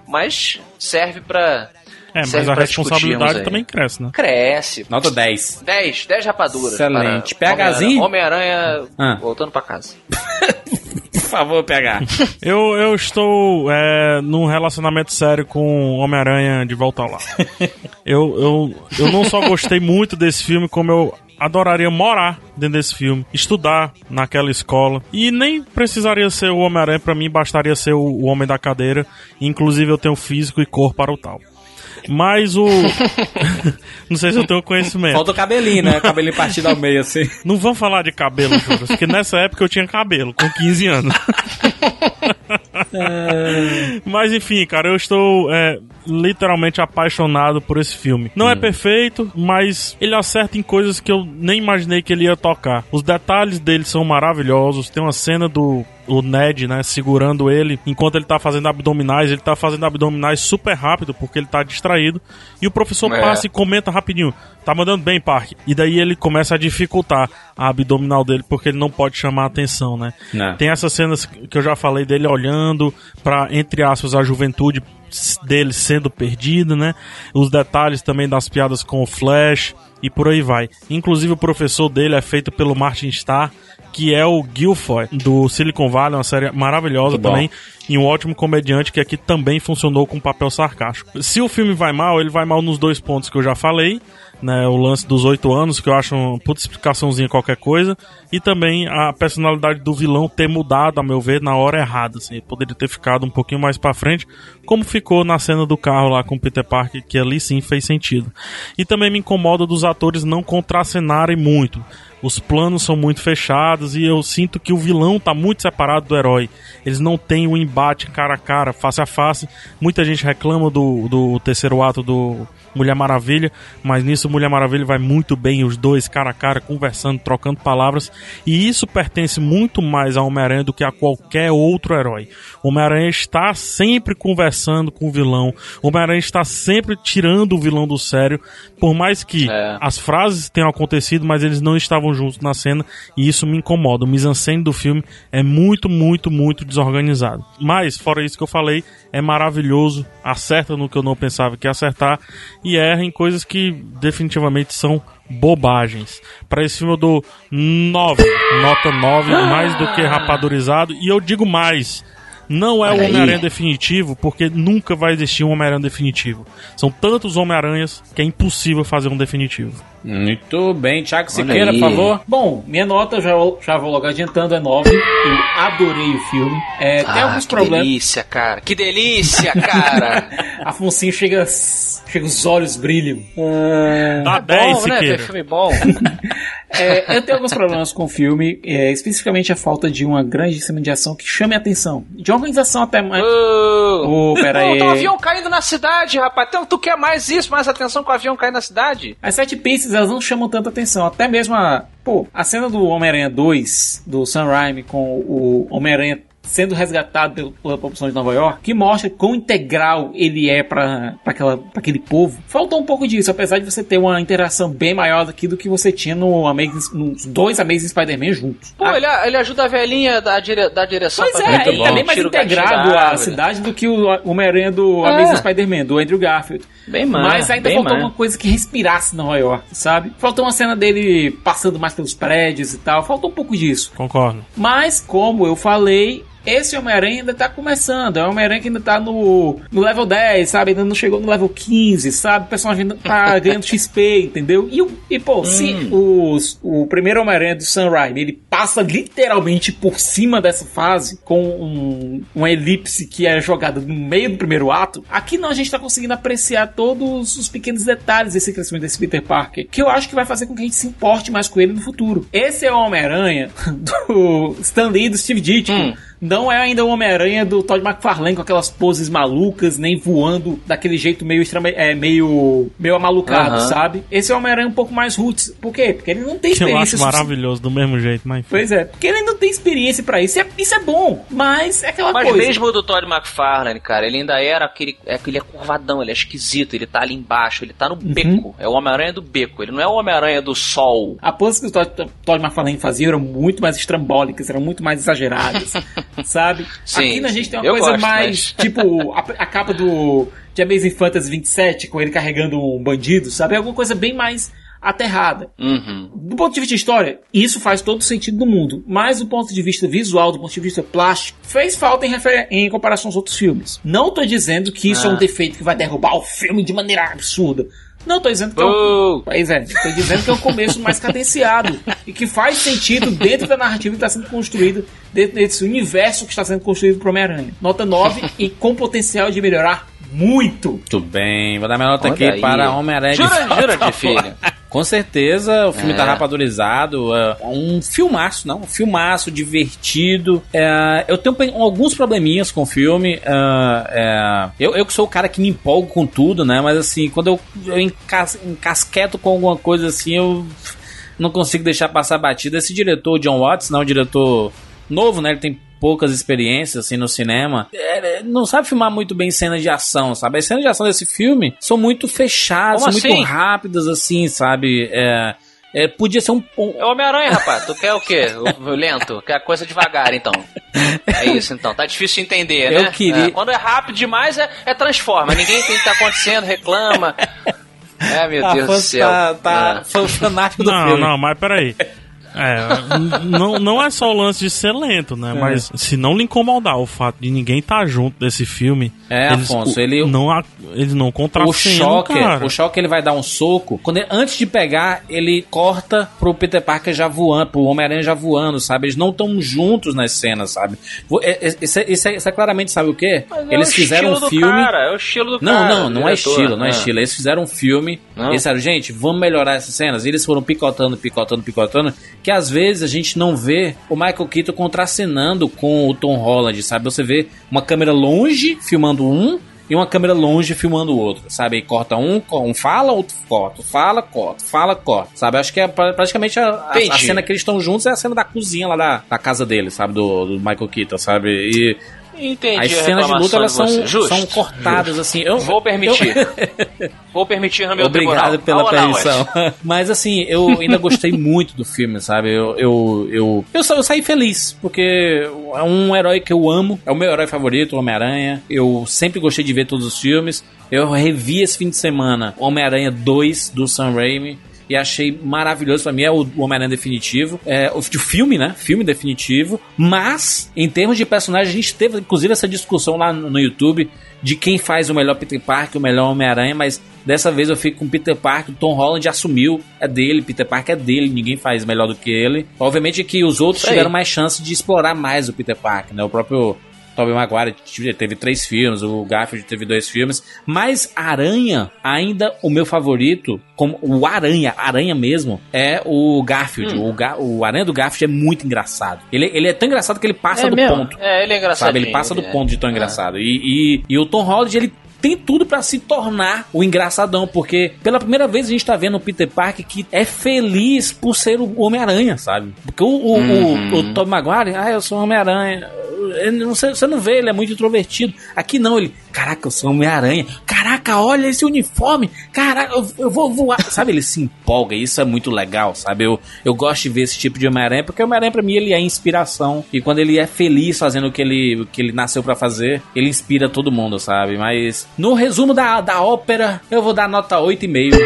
[SPEAKER 6] mas serve pra...
[SPEAKER 4] É, mas a responsabilidade também cresce, né?
[SPEAKER 6] Cresce.
[SPEAKER 3] Nota dez.
[SPEAKER 6] dez, dez rapaduras.
[SPEAKER 3] Excelente. PHzinho?
[SPEAKER 6] Homem-Aranha, Homem
[SPEAKER 3] ah.
[SPEAKER 6] voltando pra casa.
[SPEAKER 3] Por favor, P H.
[SPEAKER 4] eu, eu estou é, num relacionamento sério com Homem-Aranha de volta ao lar. eu, eu, eu não só gostei muito desse filme, como eu adoraria morar dentro desse filme, estudar naquela escola, e nem precisaria ser o Homem-Aranha, pra mim bastaria ser o, o homem da cadeira, inclusive eu tenho físico e cor para o tal. Mas o... não sei se eu tenho conhecimento.
[SPEAKER 3] Falta o cabelinho, né? Cabelinho partido ao meio, assim.
[SPEAKER 4] Não vamos falar de cabelo, Juras, porque nessa época eu tinha cabelo, com quinze anos. Mas enfim, cara, eu estou é, literalmente apaixonado por esse filme. Não hum. é perfeito, mas ele acerta em coisas que eu nem imaginei que ele ia tocar. Os detalhes dele são maravilhosos. Tem uma cena do o Ned, né, segurando ele enquanto ele tá fazendo abdominais. Ele tá fazendo abdominais super rápido porque ele tá distraído. E o professor é. passa e comenta rapidinho: tá mandando bem, Park. E daí ele começa a dificultar a abdominal dele porque ele não pode chamar a atenção, né? Não. Tem essas cenas que eu já falei dele olhando pra, entre aspas, a juventude dele sendo perdida, né? Os detalhes também das piadas com o Flash e por aí vai. Inclusive o professor dele é feito pelo Martin Starr, que é o Guilfoyle do Silicon Valley, uma série maravilhosa também, e um ótimo comediante que aqui também funcionou com um papel sarcástico. Se o filme vai mal, ele vai mal nos dois pontos que eu já falei, né, o lance dos oito anos, que eu acho uma puta explicaçãozinha qualquer coisa, e também a personalidade do vilão ter mudado, a meu ver, na hora errada, assim. Ele poderia ter ficado um pouquinho mais pra frente, como ficou na cena do carro lá com o Peter Parker, que ali sim fez sentido. E também me incomoda dos atores não contracenarem muito. Os planos são muito fechados e eu sinto que o vilão tá muito separado do herói. Eles não têm um embate cara a cara, face a face. Muita gente reclama do, do terceiro ato do Mulher Maravilha, mas nisso Mulher Maravilha vai muito bem, os dois cara a cara, conversando, trocando palavras, e isso pertence muito mais ao Homem-Aranha do que a qualquer outro herói. O Homem-Aranha está sempre conversando com o vilão, o Homem-Aranha está sempre tirando o vilão do sério, por mais que é. as frases tenham acontecido, mas eles não estavam juntos na cena, e isso me incomoda. O mise-en-scène do filme é muito, muito, muito desorganizado. Mas, fora isso que eu falei, é maravilhoso, acerta no que eu não pensava que ia acertar, e erra em coisas que definitivamente são bobagens. Para esse filme eu dou nove, nota nove, mais do que rapadurizado, e eu digo mais, não é o Homem-Aranha definitivo, porque nunca vai existir um Homem-Aranha definitivo. São tantos Homem-Aranhas que é impossível fazer um definitivo.
[SPEAKER 3] Muito bem, Thiago Siqueira, por favor.
[SPEAKER 5] Bom, minha nota, já, já vou logo adiantando, é nove. Eu adorei o filme. É, ah, tem alguns
[SPEAKER 6] que
[SPEAKER 5] problemas.
[SPEAKER 6] Que delícia, cara. Que delícia, cara.
[SPEAKER 5] Afonsinho chega, chega os olhos brilham.
[SPEAKER 4] É... Dá dez,
[SPEAKER 6] bom, né? Ver filme bom.
[SPEAKER 5] É, eu tenho alguns problemas com o filme, é, especificamente a falta de uma grande cena de ação que chame a atenção. De organização até mais.
[SPEAKER 6] Ô,
[SPEAKER 5] oh, pera aí.
[SPEAKER 6] Tem um avião caindo na cidade, rapaz. Então, tu quer mais isso, mais atenção com o avião caindo na cidade?
[SPEAKER 5] As sete pistas, elas não chamam tanta atenção. Até mesmo a. Pô, a cena do Homem-Aranha dois, do Sam Raimi, com o Homem-Aranha sendo resgatado pela população de Nova York, que mostra quão integral ele é pra, pra, aquela, pra aquele povo. Faltou um pouco disso, apesar de você ter uma interação bem maior aqui do que você tinha no Amazing, nos dois Amazing Spider-Man juntos.
[SPEAKER 6] Pô, ah, ele, ele ajuda a velhinha da, dire, da direção.
[SPEAKER 5] Pois é, ele tá bem mais integrado à cidade do que o Homem-Aranha do é. Amazing Spider-Man, do Andrew Garfield.
[SPEAKER 6] Bem mais.
[SPEAKER 5] Mas ainda faltou alguma coisa que respirasse Nova York, sabe? Faltou uma cena dele passando mais pelos prédios e tal. Faltou um pouco disso.
[SPEAKER 4] Concordo.
[SPEAKER 5] Mas, como eu falei, esse Homem-Aranha ainda tá começando. É um Homem-Aranha que ainda tá no, no level dez, sabe? Ainda não chegou no level quinze, sabe? O personagem ainda tá ganhando X P, entendeu? E, e pô, hum. se os, o primeiro Homem-Aranha do Sam Raimi, ele passa literalmente por cima dessa fase, com um, uma elipse que é jogada no meio do primeiro ato, aqui não, a gente tá conseguindo apreciar todos os pequenos detalhes desse crescimento desse Peter Parker, que eu acho que vai fazer com que a gente se importe mais com ele no futuro. Esse é o Homem-Aranha do Stan Lee e do Steve Ditko. Hum. Não é ainda o Homem-Aranha do Todd McFarlane com aquelas poses malucas, nem voando daquele jeito meio extra, é, meio, meio amalucado, uh-huh. sabe? Esse é o Homem-Aranha um pouco mais roots. Por quê? Porque ele não tem experiência.
[SPEAKER 4] Eu acho maravilhoso, do mesmo jeito, mas...
[SPEAKER 5] Pois é, porque ele não tem experiência pra isso. É, isso é bom, mas é aquela
[SPEAKER 6] mas
[SPEAKER 5] coisa.
[SPEAKER 6] Mas mesmo do Todd McFarlane, cara, ele ainda era aquele... É, ele é curvadão, ele é esquisito, ele tá ali embaixo, ele tá no uhum. beco. É o Homem-Aranha do beco, ele não é o Homem-Aranha do sol.
[SPEAKER 5] A pose que o Todd, Todd McFarlane fazia eram muito mais estrambólicas, eram muito mais exageradas. sabe?
[SPEAKER 6] Sim,
[SPEAKER 5] Aqui a gente tem uma
[SPEAKER 6] eu
[SPEAKER 5] coisa
[SPEAKER 6] gosto,
[SPEAKER 5] mais,
[SPEAKER 6] mas...
[SPEAKER 5] tipo, a, a capa do de Amazing Fantasy vinte e sete, com ele carregando um bandido, sabe? É alguma coisa bem mais aterrada.
[SPEAKER 6] Uhum.
[SPEAKER 5] Do ponto de vista de história, isso faz todo sentido do mundo. Mas do ponto de vista visual, do ponto de vista plástico, fez falta em, refer- em comparação aos outros filmes. Não tô dizendo que isso ah. é um defeito que vai derrubar o filme de maneira absurda. Não, tô dizendo que é um... Pois é, tô dizendo que é um começo mais cadenciado e que faz sentido dentro da narrativa que está sendo construída, dentro desse universo que está sendo construído pro Homem-Aranha. Nota nove e com potencial de melhorar muito.
[SPEAKER 3] Muito bem, vou dar minha nota
[SPEAKER 6] Olha
[SPEAKER 3] aqui
[SPEAKER 6] aí.
[SPEAKER 3] para Homem-Aranha.
[SPEAKER 6] Jura, jura de filho.
[SPEAKER 3] Com certeza, o filme
[SPEAKER 6] é.
[SPEAKER 3] tá rapadurizado, é um filmaço, não? Um filmaço divertido. É, eu tenho alguns probleminhas com o filme. É, é, eu, eu que sou o cara que me empolgo com tudo, né? Mas assim, quando eu, eu encas, encasqueto com alguma coisa assim, eu não consigo deixar passar batida. Esse diretor, John Watts, não é um diretor novo, né? Ele tem poucas experiências assim no cinema, é, não sabe filmar muito bem cenas de ação, sabe? As cenas de ação desse filme são muito fechadas,
[SPEAKER 6] Como
[SPEAKER 3] são
[SPEAKER 6] assim?
[SPEAKER 3] muito rápidas, assim, sabe? É, é, podia ser um... um...
[SPEAKER 6] É o Homem-Aranha, rapaz. Tu quer o quê? O, o lento? Quer coisa devagar, então. É isso, então. Tá difícil de entender, né?
[SPEAKER 3] Eu queria...
[SPEAKER 6] É, quando é rápido demais, é, é transforma. Ninguém entende o que tá acontecendo, reclama. É, meu
[SPEAKER 3] tá,
[SPEAKER 6] Deus do céu.
[SPEAKER 3] Tá, tá é. fanático do
[SPEAKER 4] não,
[SPEAKER 3] filme.
[SPEAKER 4] Não, mas peraí. É, não, não é só o lance de ser lento, né? É. Mas se não lhe incomodar o fato de ninguém estar tá junto desse filme,
[SPEAKER 3] é,
[SPEAKER 4] eles,
[SPEAKER 3] Afonso,
[SPEAKER 4] o,
[SPEAKER 3] ele
[SPEAKER 4] não eles não contracenam,
[SPEAKER 3] o choque,
[SPEAKER 4] cara.
[SPEAKER 3] o choque ele vai dar um soco. Quando ele, antes de pegar, ele corta pro Peter Parker já voando, pro Homem-Aranha já voando, sabe? Eles não estão juntos nas cenas, sabe? Isso é, isso é, isso é claramente, sabe o quê?
[SPEAKER 6] Mas
[SPEAKER 3] eles
[SPEAKER 6] é
[SPEAKER 3] fizeram um filme.
[SPEAKER 6] Cara, é o estilo do
[SPEAKER 3] não,
[SPEAKER 6] cara.
[SPEAKER 3] Não, não, não é
[SPEAKER 6] diretor.
[SPEAKER 3] estilo, não é
[SPEAKER 6] ah.
[SPEAKER 3] estilo. Eles fizeram um filme. Não. Eles disseram, gente, vamos melhorar essas cenas. E eles foram picotando, picotando, picotando. Que às vezes a gente não vê o Michael Keaton contracenando com o Tom Holland, sabe? Você vê uma câmera longe filmando um e uma câmera longe filmando o outro, sabe? E corta um, um fala, outro corta, fala, corta, fala, corta, sabe? Acho que é praticamente a, a, a cena que eles estão juntos é a cena da cozinha lá da, da casa dele, sabe? Do, do Michael Keaton, sabe? E
[SPEAKER 6] entendi.
[SPEAKER 3] as cenas de luta elas são,
[SPEAKER 6] Justo,
[SPEAKER 3] são cortadas,
[SPEAKER 6] justo.
[SPEAKER 3] assim. Eu,
[SPEAKER 6] Vou permitir. Eu... Vou permitir no meu
[SPEAKER 3] Obrigado
[SPEAKER 6] tribunal.
[SPEAKER 3] pela permissão. Mas assim, eu ainda gostei muito do filme, sabe? Eu, eu, eu, eu, eu saí feliz, porque é um herói que eu amo, é o meu herói favorito, o Homem-Aranha. Eu sempre gostei de ver todos os filmes. Eu revi esse fim de semana Homem-Aranha dois do Sam Raimi. E achei maravilhoso, pra mim é o Homem-Aranha definitivo, é, o, o filme, né, filme definitivo, mas em termos de personagem a gente teve inclusive essa discussão lá no, no YouTube de quem faz o melhor Peter Parker, o melhor Homem-Aranha, mas dessa vez eu fico com Peter Parker. O Tom Holland assumiu, é dele, Peter Parker é dele, ninguém faz melhor do que ele. Obviamente que os outros Sei. tiveram mais chance de explorar mais o Peter Parker, né, o próprio Tobey Maguire teve três filmes, o Garfield teve dois filmes, mas Aranha, ainda o meu favorito, como o Aranha, Aranha mesmo, é o Garfield. Hum. O, Ga, o Aranha do Garfield é muito engraçado. Ele, ele é tão engraçado que ele passa
[SPEAKER 6] é
[SPEAKER 3] do
[SPEAKER 6] mesmo?
[SPEAKER 3] ponto.
[SPEAKER 6] É, ele é engraçado.
[SPEAKER 3] Sabe? Ele passa do é. ponto de tão engraçado. É. E, e, e o Tom Holland, ele tem tudo pra se tornar o engraçadão, porque pela primeira vez a gente tá vendo o Peter Parker que é feliz por ser o Homem-Aranha, sabe? Porque o, o, uhum. o, o Tobey Maguire, ah, eu sou o Homem-Aranha. Você, você não vê, ele é muito introvertido. Aqui não, ele, caraca, eu sou Homem-Aranha. Caraca, olha esse uniforme. Caraca, eu, eu vou voar. Sabe, ele se empolga, isso é muito legal, sabe? Eu, eu gosto de ver esse tipo de Homem-Aranha, porque o Homem-Aranha pra mim ele é inspiração. E quando ele é feliz fazendo o que ele, o que ele nasceu pra fazer, ele inspira todo mundo, sabe? Mas no resumo da, da ópera, eu vou dar nota oito e meio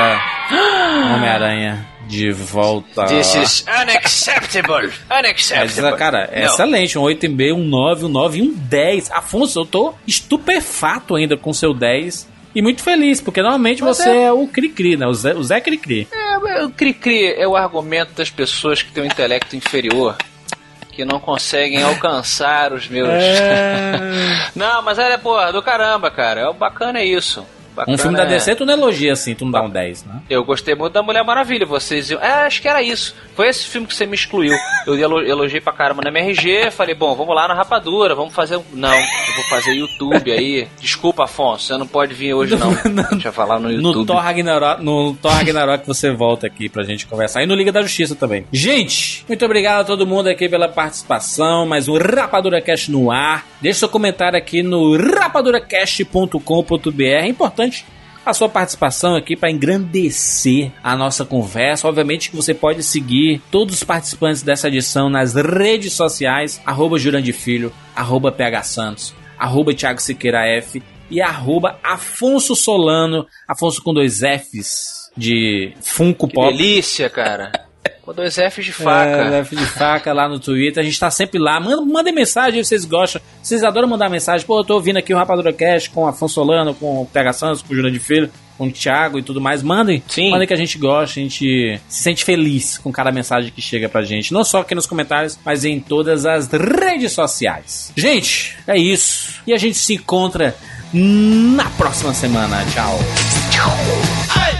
[SPEAKER 3] para Homem-Aranha de volta.
[SPEAKER 6] This is unacceptable. Unacceptable.
[SPEAKER 3] Mas, cara, é excelente. Um oito e meio, um nove, um nove e um dez. Afonso, eu tô estupefato ainda com seu dez. E muito feliz, porque normalmente Mas você é... é o Cri-Cri, né? O Zé, o Zé Cri-Cri.
[SPEAKER 6] É, o Cri-Cri é o argumento das pessoas que têm um intelecto inferior, que não conseguem alcançar os meus... É... Não, mas é, pô, do caramba, cara. O bacana é isso. Bacana,
[SPEAKER 3] um filme da D C, tu não elogia assim, tu não dá um dez, né?
[SPEAKER 6] Eu gostei muito da Mulher Maravilha, vocês... É, acho que era isso. Foi esse filme que você me excluiu. Eu elogiei pra caramba na M R G, falei, bom, vamos lá na rapadura, vamos fazer... Não, eu vou fazer YouTube aí. Desculpa, Afonso, você não pode vir hoje, não. Deixa eu falar no YouTube.
[SPEAKER 3] No Thor Ragnarok, no Thor Ragnarok você volta aqui pra gente conversar. E no Liga da Justiça também. Gente, muito obrigado a todo mundo aqui pela participação. Mais um RapaduraCast no ar. Deixe seu comentário aqui no rapaduracast ponto com ponto b r. É importante a sua participação aqui para engrandecer a nossa conversa. Obviamente que você pode seguir todos os participantes dessa edição nas redes sociais, arroba Jurandir Filho, arroba P H Santos, arroba Thiago Siqueira F e arroba Afonso Solano, Afonso com dois Fs de Funko
[SPEAKER 6] Que
[SPEAKER 3] Pop.
[SPEAKER 6] delícia, cara. Com dois Fs de faca.
[SPEAKER 3] É, F de faca lá no Twitter. A gente tá sempre lá. Manda, mandem mensagem, vocês gostam. Vocês adoram mandar mensagem. Pô, eu tô ouvindo aqui o Rapadura Cast com o Afonso Solano, com o P H Santos, com o Jurandir Filho, com o Thiago e tudo mais. Mandem.
[SPEAKER 6] Sim.
[SPEAKER 3] Mandem que a gente gosta. A gente se sente feliz com cada mensagem que chega pra gente. Não só aqui nos comentários, mas em todas as redes sociais. Gente, é isso. E a gente se encontra na próxima semana. Tchau.
[SPEAKER 6] Ai.